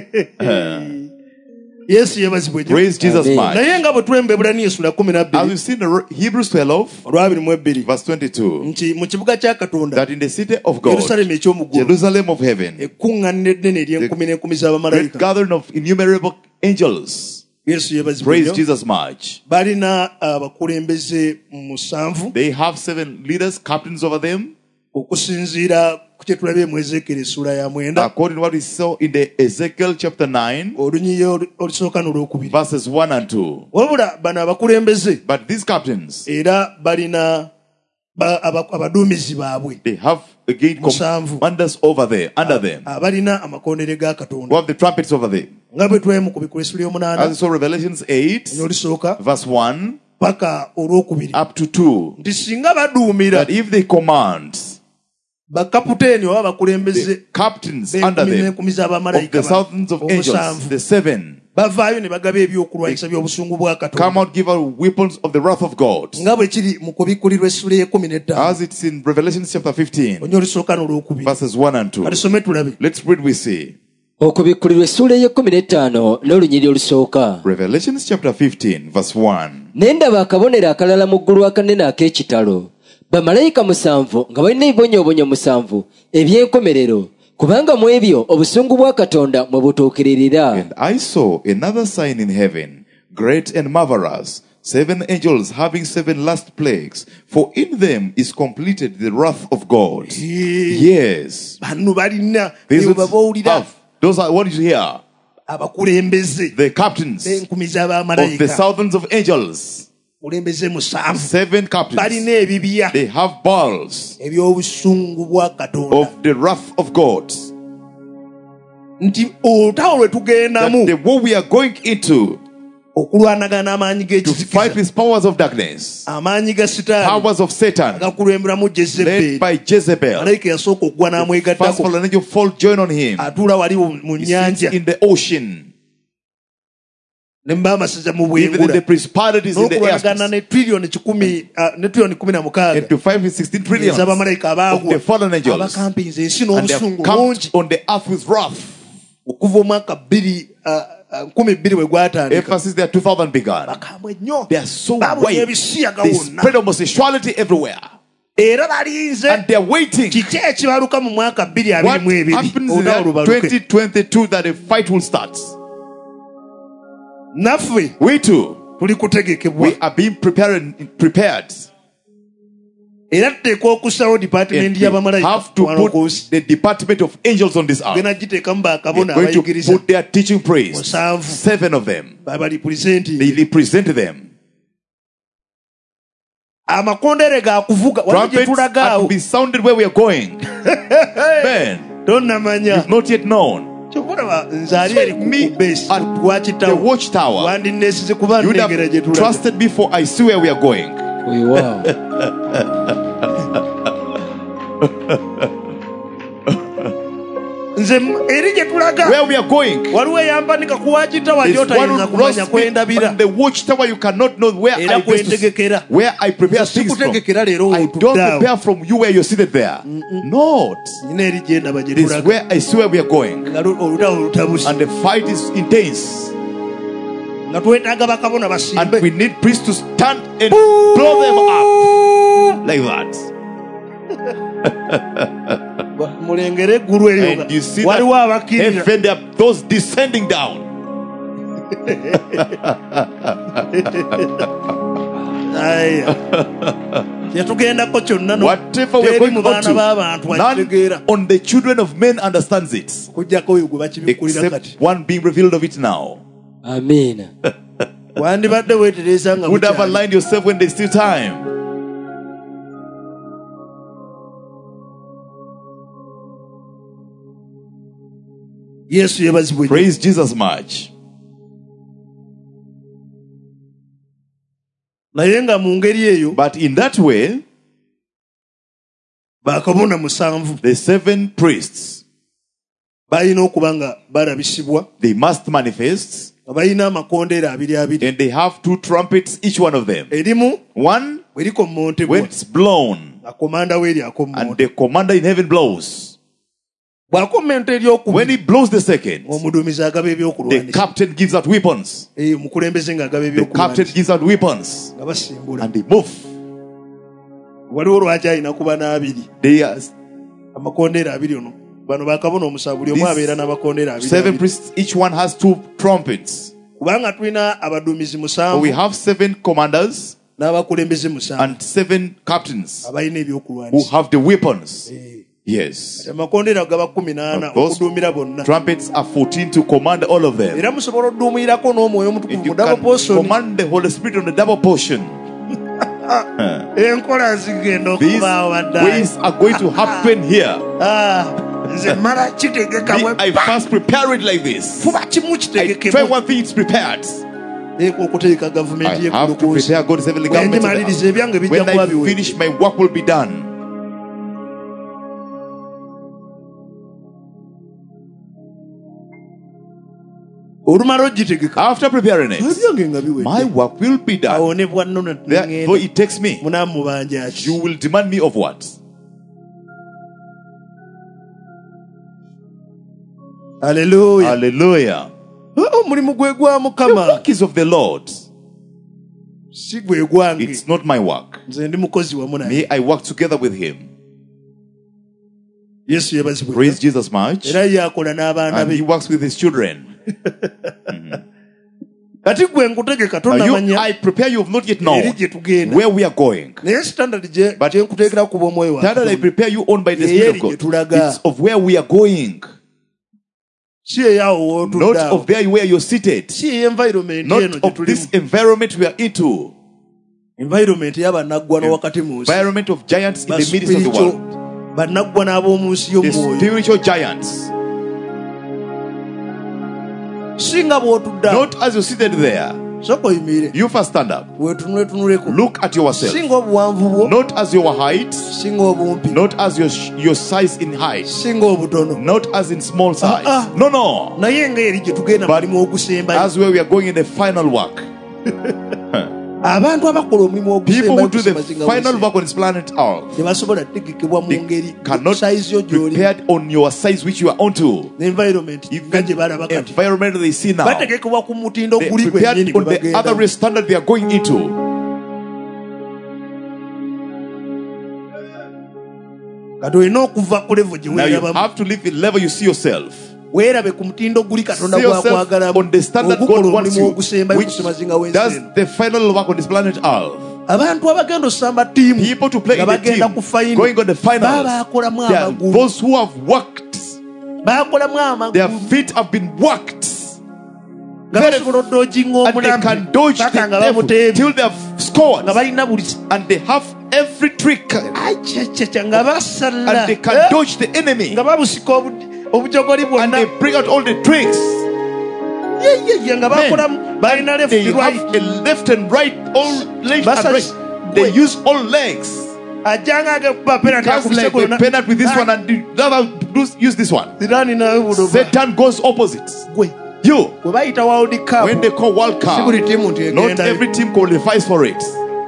Uh, Yesu yebazibwe nnyo. praise Jesus Amen. much. Naye nga bwe tulembera Ebbulaniya essula kumi na As bbiri we've seen in Hebrews twelve, olwabiri mu ebbiri verse twenty-two, nti mu kibuga kya Katonda that in the city of God, Yerusaalemi ekyomuggulu Jerusalem of heaven, ekkuŋŋaaniro eddene ery'enkumi n'enkumi great z'abamalayika. gathering of innumerable angels. Yesu yebazibwe Praise nnyo. Jesus much. Balina abakulembeze musanvu They have seven leaders, captains over them, okusinziira ku kye tulabye mu Ezekiel essula ya mwenda according to what we saw in the Ezekiel chapter nine, olunyiyo olusooka n'olwokubiri. verses one and two. Wabula bano abakulembeze But these captains, era balina ba- aba- abaduumizi baabwe they have again Musanvu. commanders over there, under them, abalina amakondere ga who Katonda have the trumpets over them. nga bwe twemu ku bikulu essula As we y'omunaana saw Revelations eight, n'olusooka verse one paka olwokubiri up to two, nti singa baduumira that if they command bakaputeeni oba abakulembeze the captains under b'enkumi them n'enkumi of z'abamalayika the thousands of angels, omusanvu the seven, bavaayo ne bagaba ebyokulwanyisa by'obusungu bwa come Katonda out, give out weapons of the wrath of God. nga bwe kiri mu kubikkulirwa essula y'ekumi n'ettaano As it's in Revelation chapter fifteen, onye olusooka n'olwokubiri verses one and two. katusome tulabe. Let's read, we see. okubikkulirwa essuula ey'ekkumi n'ettaano n'olunyiri olusooka. Revelation chapter fifteen, verse one. Ne ndaba akabonero akalala mu ggulu akanene ak'ekitalo, bamalayika musanvu nga balina ebibonyoobonyo musanvu eby'enkomerero, kubanga mu ebyo obusungu bwa Katonda mwe butuukirira. And I saw another sign in heaven, great and marvelous, seven angels having seven last plagues, for in them is completed the wrath of God. Yes. bano balina These ebyo ones babaowulira have- Those are what did you hear? abakulembeze The captains b'enkumi of the z'abamalayika thousands of angels, kulembeze musanvu seven captains. balina ebibya They have balls eby'obusungu bwa Katonda of the wrath of God. nti olutawo lwe That tugendamu the war we are going into okulwanagana n'amaanyi to fight g'ekizikiza with powers of darkness, amaanyi ga sitaani powers of Satan, agakulemberamu led Jezeberi by Jezebel. malayika yasooka okugwa First n'amwegattako fallen angel fall join on him. atuula wali mu He sits nnyanja in the ocean, ne mbamasaza mu even in the bwengula principalities in the n'okulwanagana airspace, ne triliyoni kikumi ah, ne triliyoni kumi na mukaaga and to fight with sixteen trillions of ez'abamalayika abaagwa the fallen angels, abakampinze ensi and they have n'obusungu come bungi on the earth with wrath. okuva omwaka bbiri ah, ah, nkumi bbiri bwe gwatandika Ever since the year two thousand began, bakambwe nnyo they are so babunya wild. ebisiyaga They wonna spread homosexuality everywhere, era balinze and they are waiting. kiki ekibaluka mu mwaka bbiri abiri What mu ebiri happens in olutawo that lubaluke twenty twenty-two that a fight will start? naffe We too, tuli kutegekebwa we are being prepared. Prepared. era tuteekwa okussawo department And we y'abamalayika have to put the department of angels on this earth. gena giteekamu They're bakabona going to abayigiriza put their teaching priests, musanvu seven of them. babalipulisenti They represent them. amakondere gakuvuga wali gye Trumpets are to tulagaawo be sounded where we are going. Ben, tonnamanya you've not yet known. kyokulaba nze ali eri Me ku base at the twakitawo watchtower. wandineesize kuba You would nnengera gye have tulaga trusted me for I see where we are going. Wow. nze m- eri gye tulaga Where we are going. waliwo eyambanika ku wakitawa There's one gyotayinza who kumanya lost me kwendabira on the watchtower. You cannot know where era I best to, kwentegekera where I prepare things from. sikutegekera leero I don't wootuddeawo prepare from you where you're seated there. Not. nyina eri gye ndaba gye This is tulaga where I see where we are going. nga lu- olutawo lutabusi And the fight is intense. nga twetaaga bakabona And basimbe we need priests to stand and blow them up. Like that. Ba- mulengere eggulu eryo And you see waliwo that abakkirira heaven, there are those descending down. aya kyetugendako kyonna no- Whatever we're teri going mu on baana b'abantu to, none akitegeera on the children of men understands it. kugyako oyo gwe bakibikkulira kati Except one being revealed of it now. Amiina. wandibadde weetereeza nga Would have bukyali. aligned yourself when there's still time. yesu yebazibwe nnyo. Praise Jesus much. naye nga mu ngeri eyo But in that way, bakabona musanvu the seven priests, balina okuba nga balabisibwa they must manifest, nga balina amakondeera abiri abiri and they have two trumpets, each one of them. erimu One bwe likomontebwa when it's blown, nga komanda we and eryakomonte the commander in heaven blows. bw'akomenta When eryokubiri he blows the second, omuduumizi agaba the ebyokulwanyisa captain gives out weapons. Eh, omukulembeze ng'agaba The captain ebyokulwanyisa gives out weapons, nga basimbula and they move. waliwo lwaki alina kuba n'abiri They are amakondeera abiri ono bano bakabona omusanvu buli omu These abeera n'amakondeera abiri seven abiri. priests, each one has two trumpets. kubanga tulina abaduumizi So musanvu we have seven commanders n'abakulembeze musanvu and seven captains abalina who ebyokulwanyisa have the weapons. Eh, Yes. amakondeera gaba kumi n'ana Those okuduumira bonna trumpets are fourteen to command all of them. era musobola odduumirirako n'omwoyo omutukuvu And you mu double can portion command the Holy Spirit on the double portion. enkola zigenda These okubaawo baddaali ways are going to happen here. Ah, nze mala kitegeka Me, bwe I first prepare it like this. fuba kimu I try kitegekemu one thing, it's prepared. teeka okuteeka I gavumenti have to yekulukoosi prepare God's heavenly bwe government. ndimaliriza ebyange bijja When kuba I biwe finish, my work will be done. olumala ogitegeka After preparing it, ebyange nga my biwedde work will be done. awo ne bwanno Therefore, it takes me. munamubanja ki You will demand me of what? aleluya Hallelujah. omulimu gwe gwa The mukama work is of the Lord. si gwe gwange It's not my work. nze ndi mukozi wamu naye May I work together with Him. yesu yebazibwe Praise Jesus much. era yakola n'abaana And He be works with His children. kati gwe nkutegeka Now you, tonamanya I prepare you have not yet eri known gye tugenda where we are going. naye standard gye But gye nkuteekera kuba omwoyo wa That I Katonda. prepare you on by the Ye Spirit eri gye of God. tulaga. It's of where we are going. si eyaawo Not wootuddeawo of there where you're seated. si environment eno Not gye of tulimu this environment we are into. environment y'abannaggwano wakati mu nsi Environment of giants in Ba the midst of the spiritual- world. bannaggwano ab'omu nsi The y'omwoyo spiritual giants. si nga bw'otuddeawo Not as you're seated there. sooka oyimire You first stand up. weetunuletunuleko Look at yourself. si nga obuwanvu bwo Not as your height. si nga obumpi Not as your your size in height. si nga obutono Not as in small size. Ah, ah. No, no. naye nga eri gye tugenda But mulimu ogusembayo as where we are going in the final work. abantu abakola omulimu People who ogusembayo do the kusemazinga final bwese, work on this planet Earth tebasobola kutegekebwa mu they ngeri cannot sayizi yo gy'oli prepared on your size which you are onto. environment nga gye balaba kati Environment they see now. bategekebwa ku mutindo They guli prepared gwennyini on gwe the other bagenda standard they are going into. kati olina okuva ku levo gye Now you weerabamu have to live in level you see yourself. weerabe ku mutindo guli katonda See yourself gwakwagalamu on the standard ogukola God wants omulimu you, ogusembayo which kusemazinga does w'ensi the final work on this planet Earth. abantu abagenda osamba ttiimu People to play nga in the bagenda team, ku final going on the finals. baba bakolamu There are amagulu those who have worked. bakolamu Their amagulu feet have been worked. nga Very- basobola oddojinga And they can omulamu dodge paka nga the devil bamuteebi till they have scored. nga balina buli And they have every trick. acacaca nga basalla And they can Eh, dodge the enemy. nga babusika obu- obujogoli And bwonna they bring out all the tricks. yeyeye nga bakolamu balina left They right have a left and right, all left Basa- and right. They use all legs. ajjanga agekuba penalty Cast like akubise they gonna- penalty with this one and the other do- use this one. Zidane nawe budoba Satan goes opposite. gwe You, bwe bayita world cup when they call World si Cup, buli tiimu nti not egenda every team qualifies for it.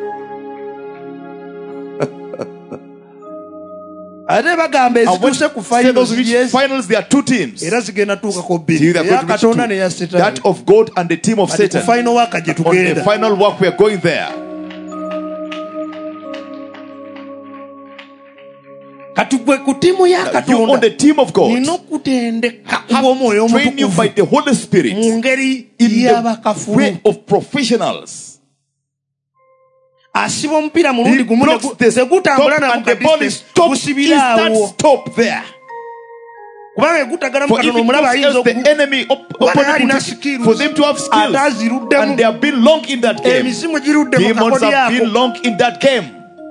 ate bagamba And when ezituuse ku say those which finals finals, there are two teams. era zigenda tuukako See, bbiri they are eya going to reach katonda neya two. setaani That of God and the team of ati ku Satan. final waka gye On the tugenda final walk, we are going there. kati gwe ku ttiimu ya You on katonda the team of God. nina okutendeka Have kubw'omwoyo train you by omutukuvu the Holy Spirit mu ngeri in the y'abakafulu way of professionals. asiba omupiira mulundi He gumu blocks the stop tegutambula and the ball is stopped. Instant stop there. kubanga egutagala mu For if katonda it omulaba goes ayinza else, the enemy op- opponent alina will take it. skills. For them to have skills, ate aziruddemu and they have been long in that game. emizimu girudde mu Demons kakodi have been ako long in that game.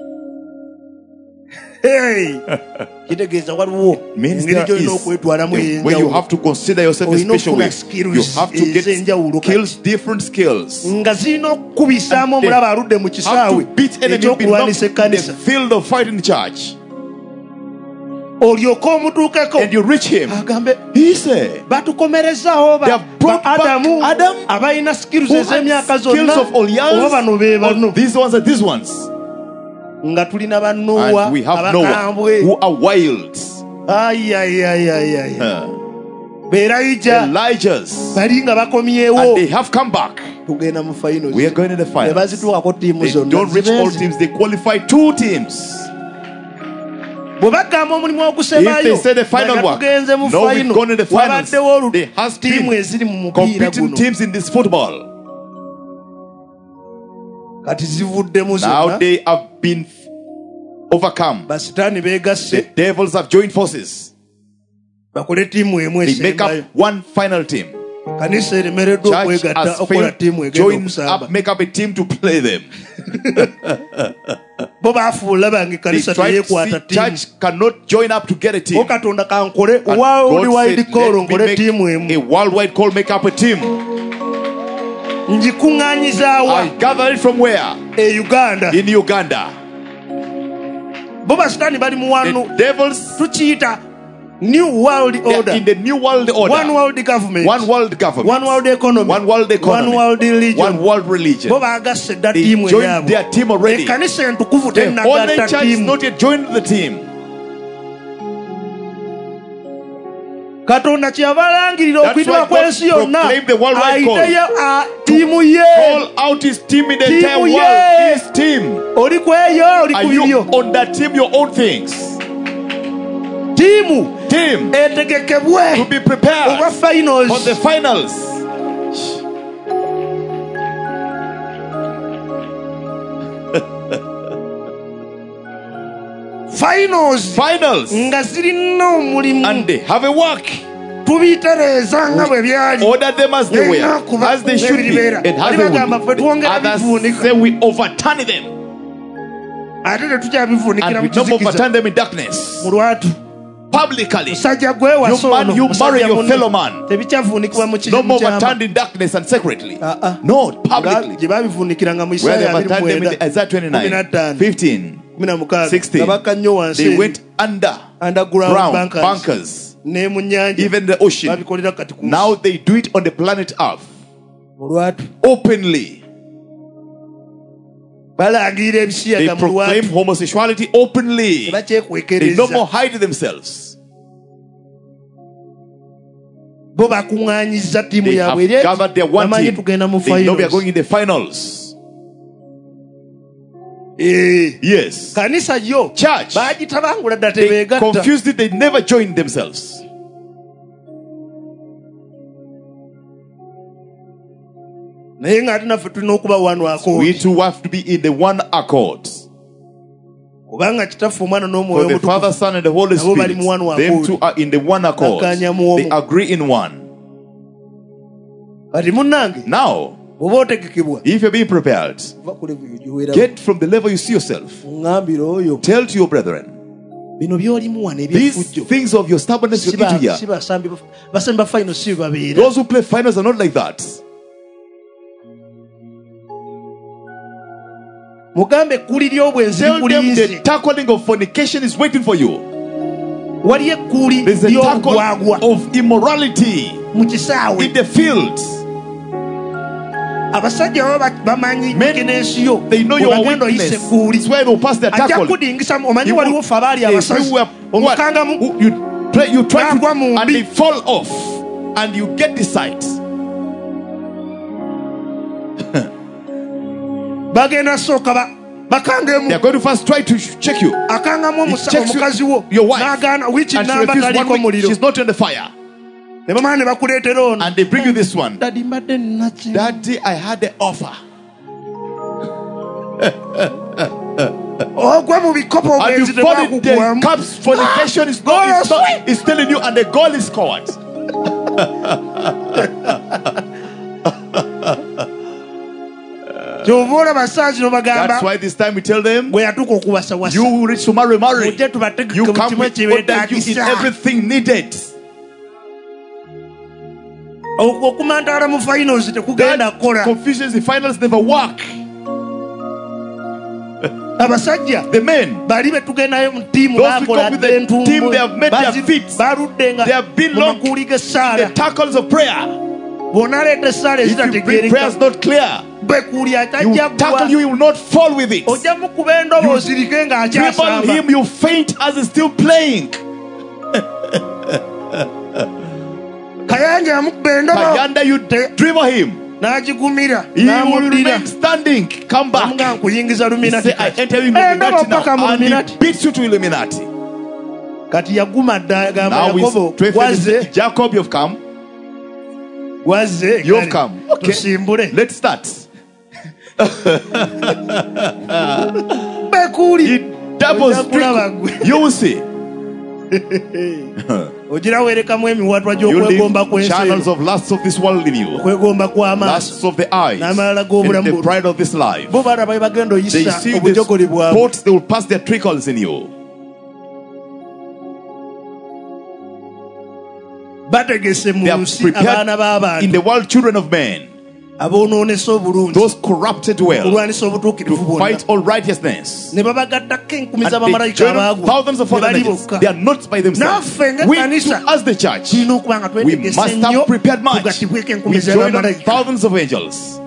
Hey! kitegeeza waliwo Means engeri there gyolina is okwetwalamu a way you have to consider yourself a Olina special way. okufuna skills You have to get ez'enjawulo kati. skills, different skills. nga zirina okukubisaamu And they omulaba aludde mu Have to kisaawe beat enemy belong ekyokulwanisa in the ekkanisa field of fighting church. olyoke omutuukeko And you reach him. agambe He said, batukomerezaawo They have brought back adamu Adam, abalina skills who had ez'emyaka skills zonna of all years, oba bano be bano or these ones are these ones. nga tulina bannowa And we have Noah, abakambwe who are wild. ayayayayaya Uh, beerayija Elijah's. bali nga And bakomyewo they have come back. tugenda mu finals We are going to the ne finals. bazituukako ttiimu They zonna don't reach all zibeezi. teams, they qualify two teams. bwe bagamba omulimu If they ogusemayo say the final nga work, tugenze mu no, we've final gone to the finals. wabaddewo There has ttiimu been eziri mu mupiira competing guno teams in this football. kati zivuddemu Now zonna they have been overcome. basitaani The beegasse devils have joined forces. bakole ttiimu emu They make esembayo up one final team. kanisa eremereddwa Church okwegatta has okukola failed. ttiimu egenda Join okusamba up, make up a team to play them. bo baafuula bange They kanisa tried to teyeekwata see ttiimu church cannot join up to get a team. o katonda kankole And world God wide said, call "Let me nkole make ttiimu emu a worldwide call, make up a team." ngikuŋŋaanyizaawa I gather it from where? e uganda In Uganda. bo basitaani bali mu The wanu devils, tukiyita new world they are order in the new world order. one world government One world government. one world economy One world economy. one world religion One world religion. bo baagasse dda They ttiimu joined eyaabwe their team already. ekkanisa entukuvu The Holy tennagatta Church is ttiimu not yet joined the team. katonda kyeyava alangirira That's okuyitibwa why kw'ensi God yonna proclaimed the worldwide call. ayiteyo a- ttiimu ye Call out his team in the Team entire ye. world. His team. oli ku eyo oli Are ku you bibyo on that team? Your own things. ttiimu Team. etegekebwe To be olwa prepared finals on the finals. finals Finals. nga zirina omulimu And they have a work. tubitereeza nga bwe byali Order them as they were, as they should be, and as they bagamba ffe would be. twongera Others bivuunika say we overturn them, ate tetukyabivuunikira and mu we don't kizikiza overturn them in darkness. mu lwatu Publicly. musajja gwewasa You man, ono you musajja marry your munne. fellow man. tebikyavuunikibwa mu No more kizibu overturned in darkness and secretly. Ah, ah. No, publicly. gye babivuunikiranga mu Where they isaaya overturned them in abiri mu mwenda Isaiah twenty-nine, fifteen, kumi na mukaaga sixteen. nga bakka nnyo wansi They eri. went under underground ground bunkers. bunkers, ne mu nnyanja even the ocean. babikolera kati ku Now they do it on the planet Earth mu lwatu openly. balangirira They ebisiyaga mu proclaim lwatu homosexuality openly. They no more tebakyekwekereza hide themselves. bo bakuŋŋaanyiza ttiimu They yaabwe have eri eti gathered their one bamanyi team. tugenda mu They know we are finals going in the finals. Eh, Yes. kanisa yo Church, bagitabangula dda they tebeegatta confused it. They never joined themselves. naye ng'ate naffe tulina okuba one We accord. too have to be in the one accord. Kubanga kitaffe omwana For n'omwoyo the Father, omutukuvu Son, and the Holy nabo bali Spirit, mu one them accord. two are in the one accord. Bakkaanya mu omu. They agree in one. kati munnange Now, bw'oba otegekebwa if you're being prepared, va ku level gy'ogiweeramu. get from the level you see yourself. Ŋŋambire oyo Tell to your brethren, bino by'olimu wano these ebyefujjo things of your stubbornness si you're into ba- here. si basambi ba- basambi ba final si babeera. Those who play finals are not like that. mugambe ekkuli ly'obwenzi Tell them the likulinze. tackling of fornication is waiting for you. wali ekkuli There's a tackle ly'obugwagwa of immorality mu kisaawe. in the field. abasajja baba bamanyi Men, weakness yo. They know your Bw'ogenda oyisa weakness. ekkuli. It's where they'll pass their ajja tackle. kudingisa omanyi You waliwo will- ffe abaali If abasazi you were- omukanga mu what? You try, you try Nagwa to, mu and mbi. they fall off, and you get the sight. bagenda sooka ba- bakangemu They are going to first try to sh- check you. akangamu He omusa- checks omukazi your, wo your wife, n'agaana wiki and she namba refuses taliko one week. muliro She's not in the fire, ne bamala ne bakuleetera ono and they bring you this one. dadi mbadde nnaki That day I had the offer, ogwa mu bikopo and obwenzi you fall in the tebwakuggwamu cups. Fornication is God not, is is not is telling you, and the goal is scored. kyova olaba saa zino bagamba That's why this time we tell them, bwe yatuuka okuwasawasa you who reach to marry, marry. mujje tubategeke You mu come kimu with order you in ekibeetaagisa everything needed. okumantaala mu finals tekugenda That kukola confusion, the finals never work. abasajja The men, bali be tugendayo mu ttiimu Those who bakola come with dde the entumbo team, they have met their Bazi- feet. baludde nga they have been mu locked makuuli in g'essaala the tackles of prayer. bw'onaleeta essaala If you bring ezitategeereka prayers not clear, bekuuli you atajja tackle ggwa you, he will not fall with it. ojja mukuba endoboozi like Dribble ng'akyasamba him, you faint as he's still playing. kayanja yamukuba endobo Kayanda, you dribble him. n'agigumira He will n'amuddira remain standing. Come back. amuga nkuyingiza Say, luminati I enter you in endobo Illuminati paka mu now. And luminati he beats you to Illuminati. kati yaguma dda gamba Now we yakobo strengthen wazze him. Jacob, you've come. wazze You've come. Okay. tusimbule Let's start. bekuuli He doubles. Ojja kulaba gwe. You will see. ogira weerekamu emiwatwa You gy'okwegomba leave channels kw'ensi of lusts of this world in you. okwegomba kw'amaaso Lusts of the eyes. N'amalala And g'obulamu the buno. pride of this life. bo balaba bwe bagenda They oyisa see the obujogoli bwabwe sports, they will pass their trickles in you. bategese mu They are nsi abaana prepared in b'abantu the world, children of men, aboonoonesa obulungi those corrupted well, okulwanisa obutuukirivu to bwonna fight all righteousness. ne babagattako enkumi And z'abamalayika they join abaagwa thousands of ne other bali angels. bokka They are not by themselves. Naffe nga We ekkanisa too, as the church, tulina okuba nga we twetegese must nnyo have prepared much. tugattibweko enkumi We join z'abamalayika thousands of angels.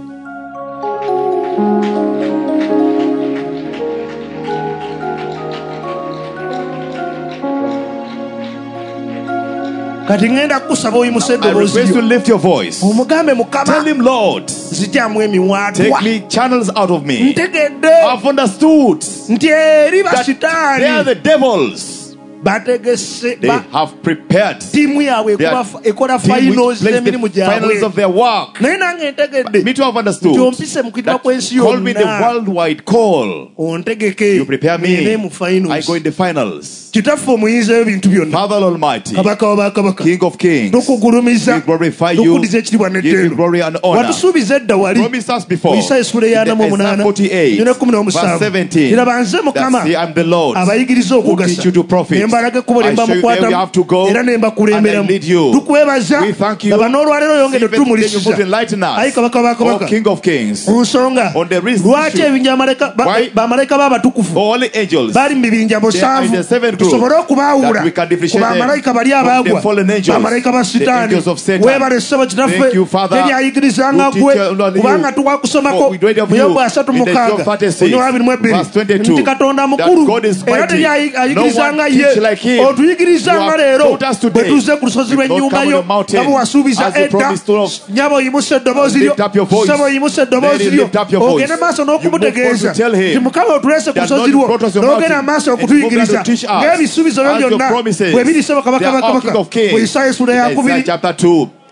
kati ŋŋenda kukusaba oyimuse I eddoboozi request you lyo lift your voice. omugambe mukama Tell him, Lord, nzigyamu emiwaatwa take me channels out of me. ntegedde I've understood nti eri that they are basitaani the devils. bategese They ba- have prepared ttiimu yaabwe their ekuba- ekola team finals which plays z'emirimu the finals of gyabwe their work. naye nange ntegedde Me too have nti understood. ompise mu kidwa kw'ensi Call me the yonna worldwide call. ontegeke You prepare nene mu me. I finals go in the finals. kitaffe omuyinza ebintu byonna Father Almighty, kabaka wa bakabaka King of Kings, tukugulumiza we glorify you. tukudiza ekitiibwa Give you n'ettendo glory and honor. watusuubiza edda wali Promise us before. Isa esula eyana mu In omunaana Isaiah forty-eight, nnyo n'ekkumi verse n'omusanvu seventeen. era banze mukama That, see, I'm the Lord abayigiriza who teach you to okugasa profit. ne mbalaga ekkubo lye I show you where you mbamukwatamu have to go era ne and I mbakulemberamu lead you. tukwebaza We thank you. laba n'olwaleero yongedde See, you tutumulisiza put enlighten us. ayi kabaka wa Oh, kabaka King of Kings, ku nsonga on the reason lwaki issue. ebinja bamalayika- ba- Why? bamalayika b'abatukufu all the angels, bali mu bibinja they are in musanvu the seventh group, tusobole okubaawula that we can ku differentiate them bamalayika bali from abaagwa the fallen angels, bamalayika ba the sitaani angels of Satan. weebale ssebo kitaffe Thank you, Father, teryayigirizanga who gwe teach you only kubanga you. tukwakusomako For we read of mu you yobu asatu in the mukaaga Job thirty-six, onyo abiri mu ebbiri verse twenty-two, nti katonda that mukulu God is era mighty. teryayigirizanga No one ye teach like him. otuyigirizanga You have leero taught us today. bwe tuze ku lusozi We don't lw'ennyumba come on yo the mountain nga bwe wasuubiza as you edda promised to us. nyaba oyimusa eddoboozi lyo Lift up your voice. saba oyimusa eddoboozi Let him lyo lift up your voice. ogende maaso You move n'okumutegeeza on to tell him nti mukama otuleese ku that lusozi Lord lwo brought us your n'ogenda mountain maaso and okutuyigiriza moved on to teach us ng'ebisuubizo byo as your byonna promises. bwe biri sebo kabaka They are all bakabaka King of Kings. bwe isaaya essula ya Isaiah kubiri chapter two.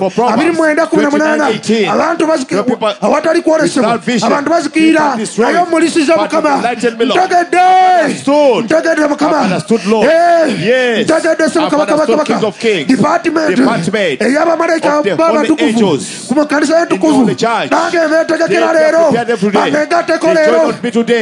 for Proverbs abiri mwenda kumi na munana twenty-nine eighteen. abantu bazikira The people awatali kwolesebwa without vision, abantu bazikira without strength, naye omulisiza but mukama enlightened me, Lord. ntegedde Understood. ntegedde mukama I've understood, Lord. Eh, Yes. ntegedde se I've mukama kama understood, kama King of Kings. department Department ey'abamalayika of the b'abatukuvu holy angels ku makanisa in the y'entukuvu holy church. nange They beetegekera are leero prepared every day. banneegatteko They leero join with me today.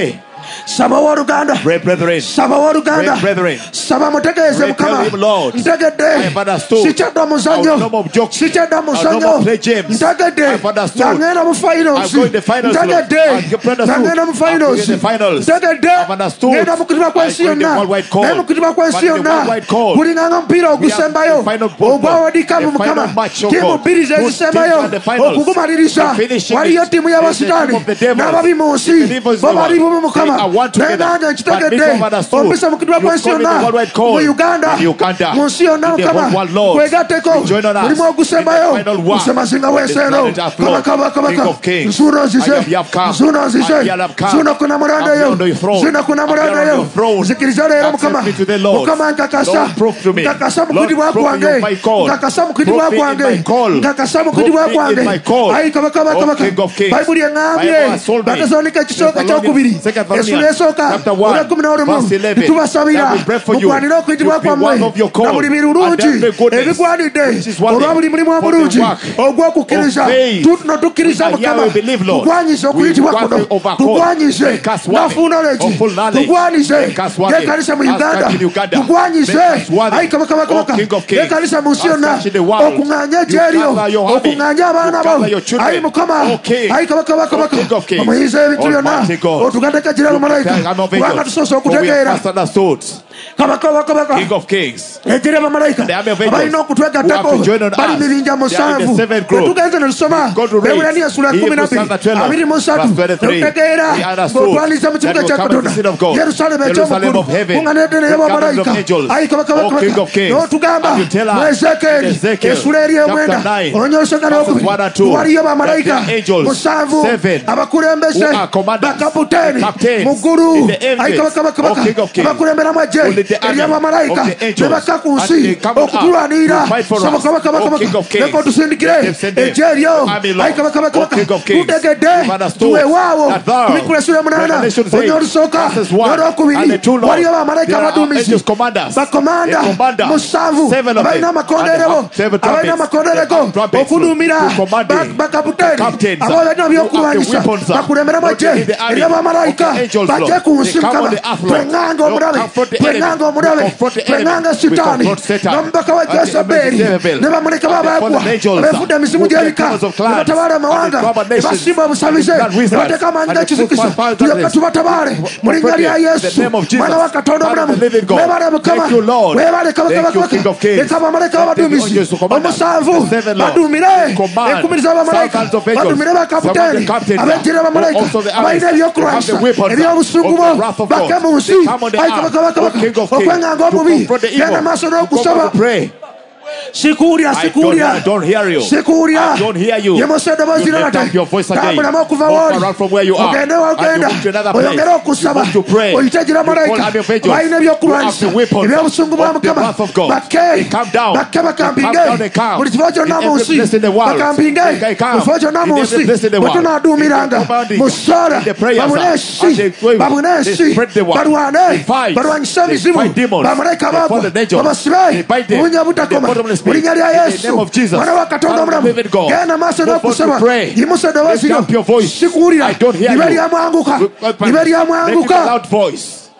saba w'oluganda Pray, brethren. saba w'oluganda Pray, brethren. saba mutegeeze Pray, mukama tell him, Lord, I ntegedde have understood. sikyadda I will muzanyo no more joke. sikyadda I will no muzanyo more play games. ntegedde I have understood. ng'angenda mu finals I'm going to the finals, Lord. ntegedde I've understood. ng'angenda mu I'm finals going to the finals. ntegedde I've understood. ngenda mu kutima kw'ensi I'm going to yonna the worldwide call. naye mu kutima kw'ensi But in the yonna worldwide call, buli ng'anga omupiira ogusembayo the final ball, ogwawadikamu the final mukama match, oh tiimu God. bbiri ze Those zisembayo teams are the finals. okugumaliriza The finishing waliyo it. ttiimu It's the y'abasitaani team of the devils. n'ababi mu nsi The believers bo in the bali bumu world. mukama They are one naye together. nange But nkitegedde me from understood. ompisa mu kutima You kw'ensi call me yonna the worldwide call. mu uganda In Uganda. mu nsi yonna In the mukama whole world, Lord. kwegatteko You join on us. mulimu ogusembayo In the final war. musemazinga When the w'enseeno planet hath flowed. kabaka King kabaka of kings. nsuuno nzize I have- you have come. nsuuno nzize I have come. nsuuno kunamulandayo I'm beyond your throne. nsuuno I'm kunamulandayo beyond your throne. nzikiriza leero Accept mukama me to the Lord. mukama nkakasa Lord, prove to me. nkakasa mu Lord, kudibwa prove me kwange in my call. nkakasa mu kudibwa Prove me in kwange my call. nkakasa mu Prove kudibwa me kwange in my call. ayi kabaka Oh, kabaka King of kings. bayibuli eŋŋambye Bible has told me. batasonika ekisooka Thessalonians, kyokubiri Second Thessalonians, essula esooka chapter one, olwekumi n'olumu verse eleven. tubasabira That we pray for you. mugwanire okuyitibwa You be kwammwe one of your call. na buli And birungi every goodness, ebigwanidde which is one olwa thing, buli mulimu for the omulungi work ogw'okukkiriza of faith. tuno tukkiriza And here mukama we believe, Lord. tugwanyize We okuyitibwa want kuno to overcome. tugwanyize Make us worthy na full knowledge of full knowledge. tugwanyize Make us worthy. yekanisa mu As uganda such in Uganda. tugwanyize Make us worthy. ayi kabaka Oh, kabaka King of kings. yekanisa mu nsi As yonna such in the world. okuŋŋaanya You gyeryo gather your army. okuŋŋaanya abaana You bo gather your children. ayi mukama Oh, King. ayi kabaka kabaka Oh, King of kings. omuyiza ebintu byonna Almighty God. otugateka gira bamalayika I'm of kubanga angels. tusoose For we have okutegeera first understood. kabaka wa kabaka King of kings. egira bamalayika The army of angels abalina okutwegattako who have to join on bali us. mibinja They are in musanvu the seventh group. bwetugenze ne tusoma Go to read. bewulaniya sula kumi Hebrews nabiri chapter twelve, abiri mu nsatu verse twenty-three. netutegeera We understood ng'otwaliza mu that kibuga will kya come at the katonda seat of God. yerusalemu Jerusalem ekyomuggulu of heaven. kuŋŋaanidde naye The bamalayika gathering of angels. ayi kabaka O King kabaka of kings. n'otugamba And you tell us mu in ezekeeri Ezekiel esula eri emwenda chapter nine, olonye olusanga verses n'okubiri one and two, waliyo bamalayika that the angels, musanvu seven, abakulembeze who are commanders, bakaputeeni captains, mu ggulu in the heavens, ayi kabaka O kabaka King of kings, abakulemberamu who lead the ejje army ery'abamalayika of the angels, ne baka ku and nsi they come on okutulwanirira up to fight for saba us. kabaka O kabaka King of kings, leka otusindikire let them send them. ejje eryo Army Lord. ayi kabaka O kabaka King of kings, tutegedde you've understood tuweewaawo that thou, kubikula esula munaana Revelation onye eight, olusooka verses one, and the n'olwokubiri two, Lord. waliyo bamalayika There are abaduumizi angels commanders, bakomanda a commander, musanvu seven of them, abalina amakondeere and they bo have seven abalina trumpets, amakondeere they go have trumpets okuduumira to command ba- the bakaputeeni captains, abo balina who byokulwanyisa have the weapons, bakulemberamu who ejje lead the army ery'abamalayika of the angels, bajje Lord. ku nsi They come on mukama the earth, Lord. tweŋŋanga They'll omulabe confront the enemy. tweŋŋanga We omulabe confront the enemy. tweŋŋanga We sitaani confront Satan. n'omubaka wa And the jezeberi Jezebel. ne bamalayika And the babaagwa fallen angels, abefudde emizimu who gy'ebika the kings of ne clans, batabaala and the amawanga tribal ne nations, basimba obusabize and the ne wizards, bateeka amaanyi and the g'ekizikizo football tulyoke players. tubatabaale mu linnya lya In the yesu name of Jesus. mwana wa katonda Son of omulamu the living God. weebale mukama Thank you, Lord. weebale Thank you, kabaka King of kings. leka abamalayika Thank you, babaduumizi angels to command us. omusanvu The seven, Lord. baduumire Command. enkumi z'abamalayika Thousands of angels. baduumire Command bakaputeeni the captains. abejjira abamalayika Also the armies. abalina ebyokulwanyisa They have the weapons ebyobusungu of bo the wrath of God. bake mu nsi They come on the ayi arm. kabaka kabaka O King of kings. okwenganga To obubi confront the evil. genda maaso To come n'okusaba and pray. sikuwulira I don't, sikuwulira I don't hear you. sikuwulira I don't hear you. yemusa eddoboozi You lyo lift nate up your voice again. tambulamu okuva Walk w'oli around from where you are. ogende And you wagenda move to another place. oyongere okusaba You move to pray. oyite gira You call malayika army of angels. balina You ebyokulwanyisa have the weapons ebyobusungu bwa of the mukama wrath of God. bakke They come down. bakke They come bakampinge down, they come. buli kifo kyonna In mu every nsi place in the world. bakampinge They come. buli kifo kyonna In mu every nsi place in the bwe world. tunaaduumiranga In the commanding. mu ssaala In the prayers. babune And ensi they pray. babune They ensi spread the word. balwane They fight. balwanyise They ebizibu fight demons. bamalayika They baagwa fight the angels. babasibe They fight them. bubunya In the butakoma bottomless mu pit. linnya lya In the yesu name of Jesus. mwana wa katonda Son of the omulamu living God. genda maaso Go forth n'okusaba to pray. yimusa eddoboozi Lift lyo up your voice. sikuwulira I don't hear libe you. lyamwanguka libe Make it a lyamwanguka loud voice.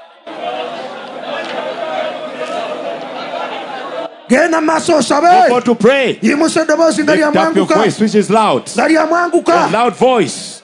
genda mu maaso Go osabe forth to pray. yimusa eddoboozi nga Lift up your lyamwanguka voice, which is loud. nga lyamwanguka A loud voice.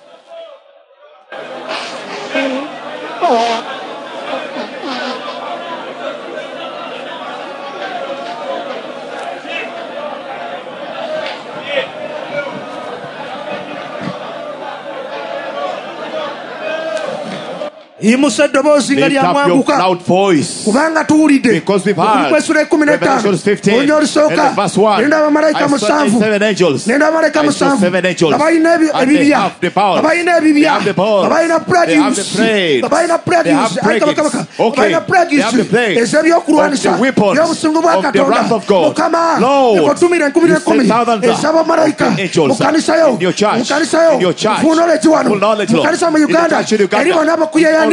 yimusa eddoboozi nga Lift up your lyamwanguka loud voice. kubanga tuwulidde Because we've heard kwesula ekumi n'ettaano Revelation fifteen olunya olusooka and verse one. nenda abamalayika I saw musanvu seven angels. nenda abamalayika I saw musanvu seven angels. abalina ebi- And they ebibya have the powers. abalina They ebibya have the powers. abalina They have the plagues plagues. abalina They have plagues Ayi kabaka plagues. kabaka. Okay. abalina They have the plagues plagues ez'ebyokulwanyisa of the weapons by'obusungu bwa of the katonda wrath of God. mukama Lord, ekotumira enkumi you n'enkumi send thousands ez'abamalayika of angels mu kanisa yo in your church, mu kanisa yo in your church, full knowledge wano full knowledge, mu Lord. kanisa mu In the uganda church in Uganda. eri bonna All the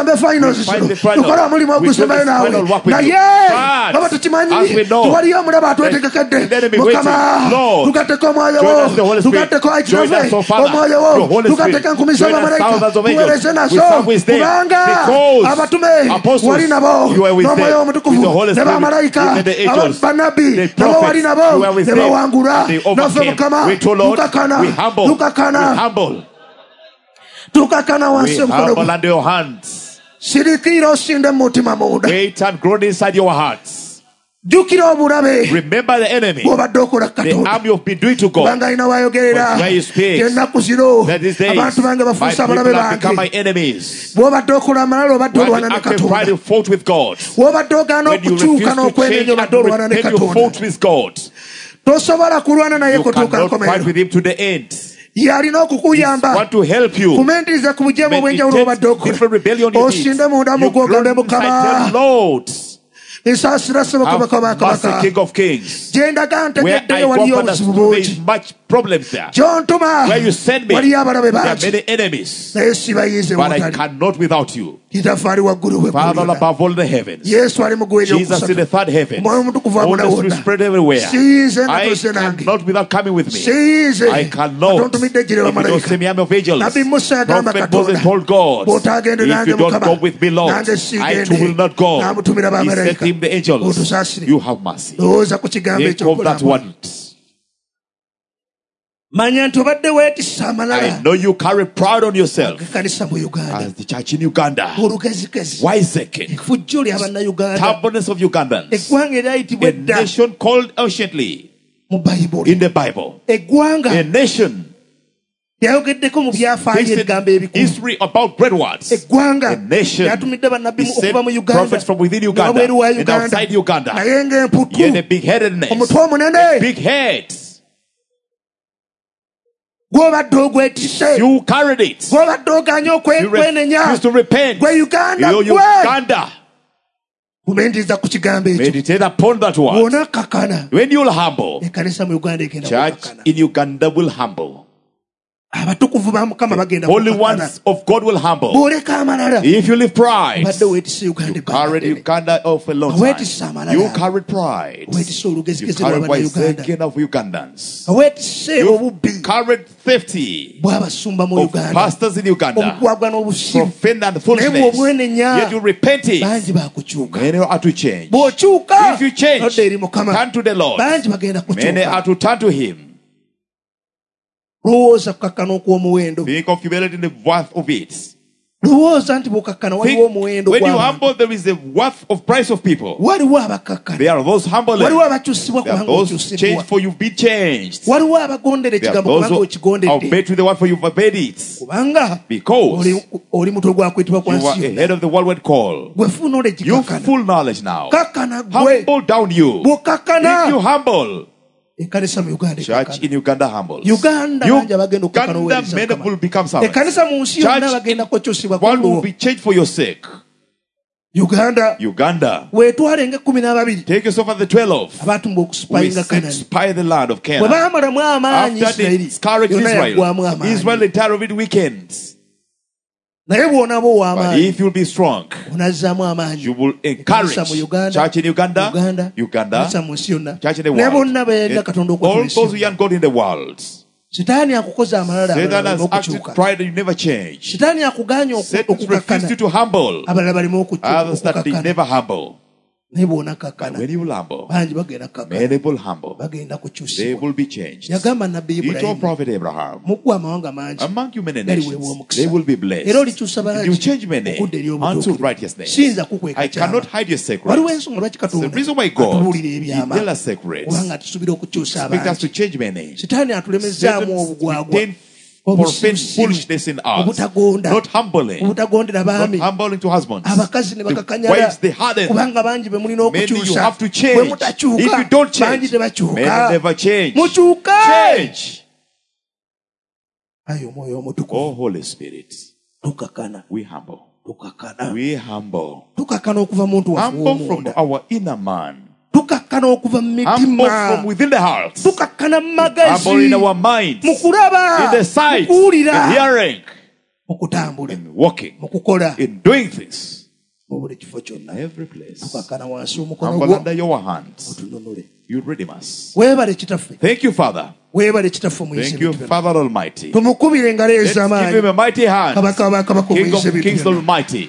tugambe finals We find zino the final. tukola omulimu We do ogusembayo this naawe final work with you. naye But, baba tukimanyi as we know, tewaliyo omulaba atwetegekedde the enemy mukama waiting. Lord, tugatteko omwoyo join wo us, the Holy Spirit. tugatteko Join akinave us, oh Father, omwoyo your wo Holy tugatteko Spirit. enkumi Join us, z'abamalayika thousands of angels. tuweereze We nazo serve with them. kubanga Because abatume apostles, wali nabo you were with n'omwoyo them. omutukuvu With the Holy ne Spirit, bamalayika even the angels, bannabbi the nabo wali prophets, nabo you were with ne them. bawangula They naffe overcame. mukama We told Lord, tukakana we humble. tukakana We humble. tukakana We wansi omukono humble gwo under your hands. siriikirira osinde mu mutima munda. Wait and grow inside your hearts. Jjukira obulabe Remember the enemy, bw'obadde okola the Katonda. harm you've been doing to God. Kubanga alina w'ayogerera Where he speaks, ennaku zino that these days, abantu bange my bafuuse people abalabe have become my bange. enemies. Bw'obadde okola amalala obadde When olwana you ne act and pride, you Katonda. fought with God. Bw'obadde ogaana When you okukyuka refuse to n'okwenenya change obadde and olwana ne repent, you fought Katonda. with God. Tosobola kulwana naye You kutuuka cannot fight nkomerero. with him to the end. Ye alina I okukuyamba want to help you. kumendiriza ku bujeemu obw'enjawulo obadde Different okola. rebellion you did. Osinde munda mu You gwo grow ogambe inside Mukama. the Lord. Nsaasira ssebo Have kabaka mercy, bakabaka. King of Kings. Gye ndaga Where I ntegeddeyo go waliyo up obuzibu and there is bungi. much problems there. Gy'ontuma Where you send me, waliyo abalabe there are bangi. many enemies. Naye sibayinze But I wotali. cannot without you. Kitaffe ali waggulu we Father ggulu. above all the heavens. Yesu ali mu ggweri Jesus in the okusatu. third heaven. Omwoyo omutukuvu Holy Spirit abulawonna. spread everywhere. Siyinze nga I tose nange. cannot without coming with me. Siyinze I cannot. tontumidde If ejjire you don't bamalayika. send me army of angels. Nabbi Musa yagamba Prophet Moses Katonda, told God, bw'otaagende if nange you don't Mukama, go with me, Lord, nange I siigende. too will not go. N'amutumira He sent bamalayika. him the angels. Otusaasire. You have mercy. Lowooza ku kigambo Think of that ekyokulaba. one. Manya nti obadde weetissa amalala. I know you carry pride on yourself. Ekkanisa mu Uganda. As the church in Uganda. Olugezigezi. Wiseke. Effujjo lya bannayuganda. Stubbornness of Ugandans. Eggwanga eryayitibwa A edda nation called anciently mu Bayibuli. in the Bible. Eggwanga A nation. yayogeddeko mu byafaayo Takes ebigambo in ebikulu. history about great words. Eggwanga A nation. yatumidde bannabbi He okuva mu sent Uganda. prophets from within Uganda n'wabweru wa and Uganda. outside Uganda. Naye ng'emputtu. He had a big headedness. Omutwe omunene. Big heads. Gw'obadde ogwetisse. You carried it. Gw'obadde ogaanye You okwenenya. refused to repent. Gwe Uganda You gwe. Uganda. Kumendiriza ku kigambo ekyo. Meditate upon that word. Bw'ona kakana. When you'll humble, Ekkanisa mu Uganda egenda church kukakana. in Uganda will humble. Abatukuvu ba Mukama bagenda Holy kukakana. ones of God will humble. Bw'oleka amalala. If you live pride, Obadde weetisse Uganda you ebbanga carried ddene. Uganda off a long Weetisse time. amalala. You carried pride. Weetisse You olugezigezi carried lw'Abannayuganda. wisecking of Ugandans. Weetisse You obubbi carried thefty bw'abasumba mu of Uganda. pastors in Uganda. Obukwagwa n'obusiru. Profane and Naye foolishness. bw'obwenenya Yet you repented. bangi baakukyuka. Many are to change. Bw'okyuka If you change, todda eri Mukama. turn to the Lord. Bangi bagenda Many are kukyuka. to turn to Him. Lowooza kukakkana okw'omuwendo. Think of humility in the worth of it. Lowooza nti bw'okakkana waliwo Think, omuwendo when you gw'abantu. humble, there is a worth of price of people. Waliwo abakakkana. There are those humbling. Waliwo abakyusibwa There are kubanga those okyusiddwa. changed for you've been changed. Waliwo abagondera There are ekigambo those kubanga who okigondedde. obey to the word for you've obeyed it. Kubanga Because oli- oli mutwe gwakuyitibwa you are kwansi ahead yonna. of the worldwide call. Gwe funa olegi You kakkana. full knowledge now. Kakkana gwe. Humble down you. Bw'okakkana. If you humble, Ekkanisa mu Uganda church ekakkana. in Uganda humbles. Uganda bangi abagenda okukakkana Uganda oweereza many Mukama. will become servants. Ekkanisa mu nsi yonna Church bagenda kukyusibwa One will kulwo. be changed for your sake. Uganda Uganda, weetwale ng'ekkumi n'ababiri take yourself at the twelve. abaatumba We okusupayinga Kanani. spy the land of Bwe Canaan. baamalamu amaanyi After they Isirayiri discouraged yonna yaggwamu Israel, amaanyi. Israel entire of it weakened. naye bw'onaaba But ow'amaanyi if you'll be strong, onazzaamu amaanyi. you will encourage Ekkanisa mu Uganda, church in Uganda, Uganda, Uganda, ekkanisa mu nsi yonna. church in the Ne world, bonna beeyagala and Katonda all okwatula ensi those who yonna. young God in the world. Sitaani akukoza amalala Satan abalala has baleme acted okukyuka. pride and you never change. Sitaani akugaanye oku- Satan refused okukakkana you to humble abalala baleme okukyuka- others that they okukakkana. never humble. naye bw'ona kakkana When you will humble, bangi bagenda kakkana many will humble. bagenda They kukyusibwa. will be changed. Yagamba nabbi He told Ibulayimu Prophet Abraham, muggwa amawanga mangi among you many gali weebwa nations, omukisa. they will be blessed. Era olikyusa And you bangi change many okudda eri unto obutuukirivu. righteousness. Siyinza kukweka I cannot kyama. hide your Waliwo secret. ensonga lwaki The Katonda reason why God atubuulira He ebyama tell us secrets, kubanga atusuubira okukyusa expect us abangi. to change many. Sitaani atulemezzaamu Satan obugwagwa retain profane obusirusiru, foolishness in us, obutagonda not humbling, obutagondera not baami humbling to husbands. abakazi ne The bakakanyala wives they harden. kubanga bangi be mulina Many you okukyusa have to bwe change. If mutakyuka you don't bangi change, many tebakyuka. never change. Mukyuka. Change. ayi omwoyo Oh omutukuvu Holy Spirit, tukakana we humble. tukakana We humble. tukakana okuva muntu waffe Humble from w'omunda our inner man. tukakana okuva mu Humble mitima from within the heart. tukakana mu Humble in magezi our minds. mu kulaba In the sight. mu kuwulira In hearing. mu kutambula In walking. mu kukola In doing things. mu buli kifo kyonna Every place. tukakana wansi omukono Humble gwo under your hands. otununule You redeem us. weebale kitaffe Thank you, Father. weebale kitaffe omuyise Thank you, ebintu byonna. Father Almighty. tumukubire engalo Let's give ez'amaanyi him a mighty hand. kabaka bakabaka King omuyise of ebintu Kings byonna. Almighty.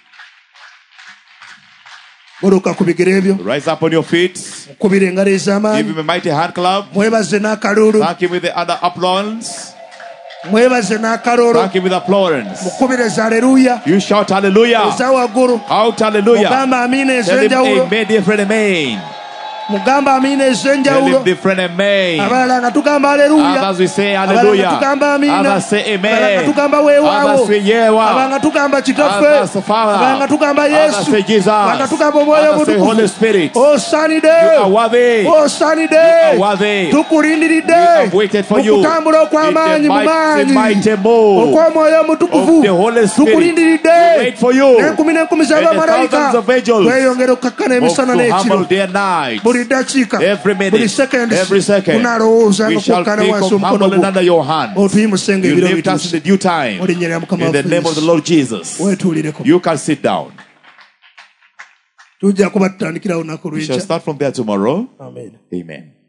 goloka ku bigere ebyo Rise up on your feet. mukubire engalo Give ez'amaanyi him a mighty hand clap. mwebaze n'akaluulu Thank him with the other applause. mwebaze n'akalolo Thank him with applause. mukubiriza haleluya You shout hallelujah. eza waggulu Out hallelujah. mugamba amina Tell him ez'enjawulo amen, different amen. mugamba amina Tell ez'enjawulo him different amen. abalala nga tugamba haleluya Others we say abalala nga hallelujah. tugamba amina Others say abalala nga amen. tugamba weewaawo Others say abalala yewa. nga tugamba kitaffe Others say Father. abalala nga tugamba Others yesu say Jesus. abalala nga tugamba omwoyo Others say Holy omutukuvu Spirit. osaanidde You are worthy. osaanidde You are worthy. tukulindiridde We have waited for you. mukutambula okw'amaanyi In mu the mighty, maanyi mighty move okw'omwoyo of omutukuvu the Holy Spirit. tukulindiridde We wait for you. n'enkumi n'enkumi And the z'abamalayika thousands of angels tweyongera okukakkana move emisana to n'ekiro humble day and night. buli dakiika Every minute, buli seconds every second, tunaalowooza we nga shall kukkana think wansi of omukono humbling gwo under your hand. otuyimusenga You ebiro lift us in bituuse the due time. mu linnya lya mukama In the waffe name of the Yesu. Lord Jesus. weetuulireko You can sit down. tujja kuba tutandikira olunaku We shall lw'enkya start from there tomorrow. amen Amen.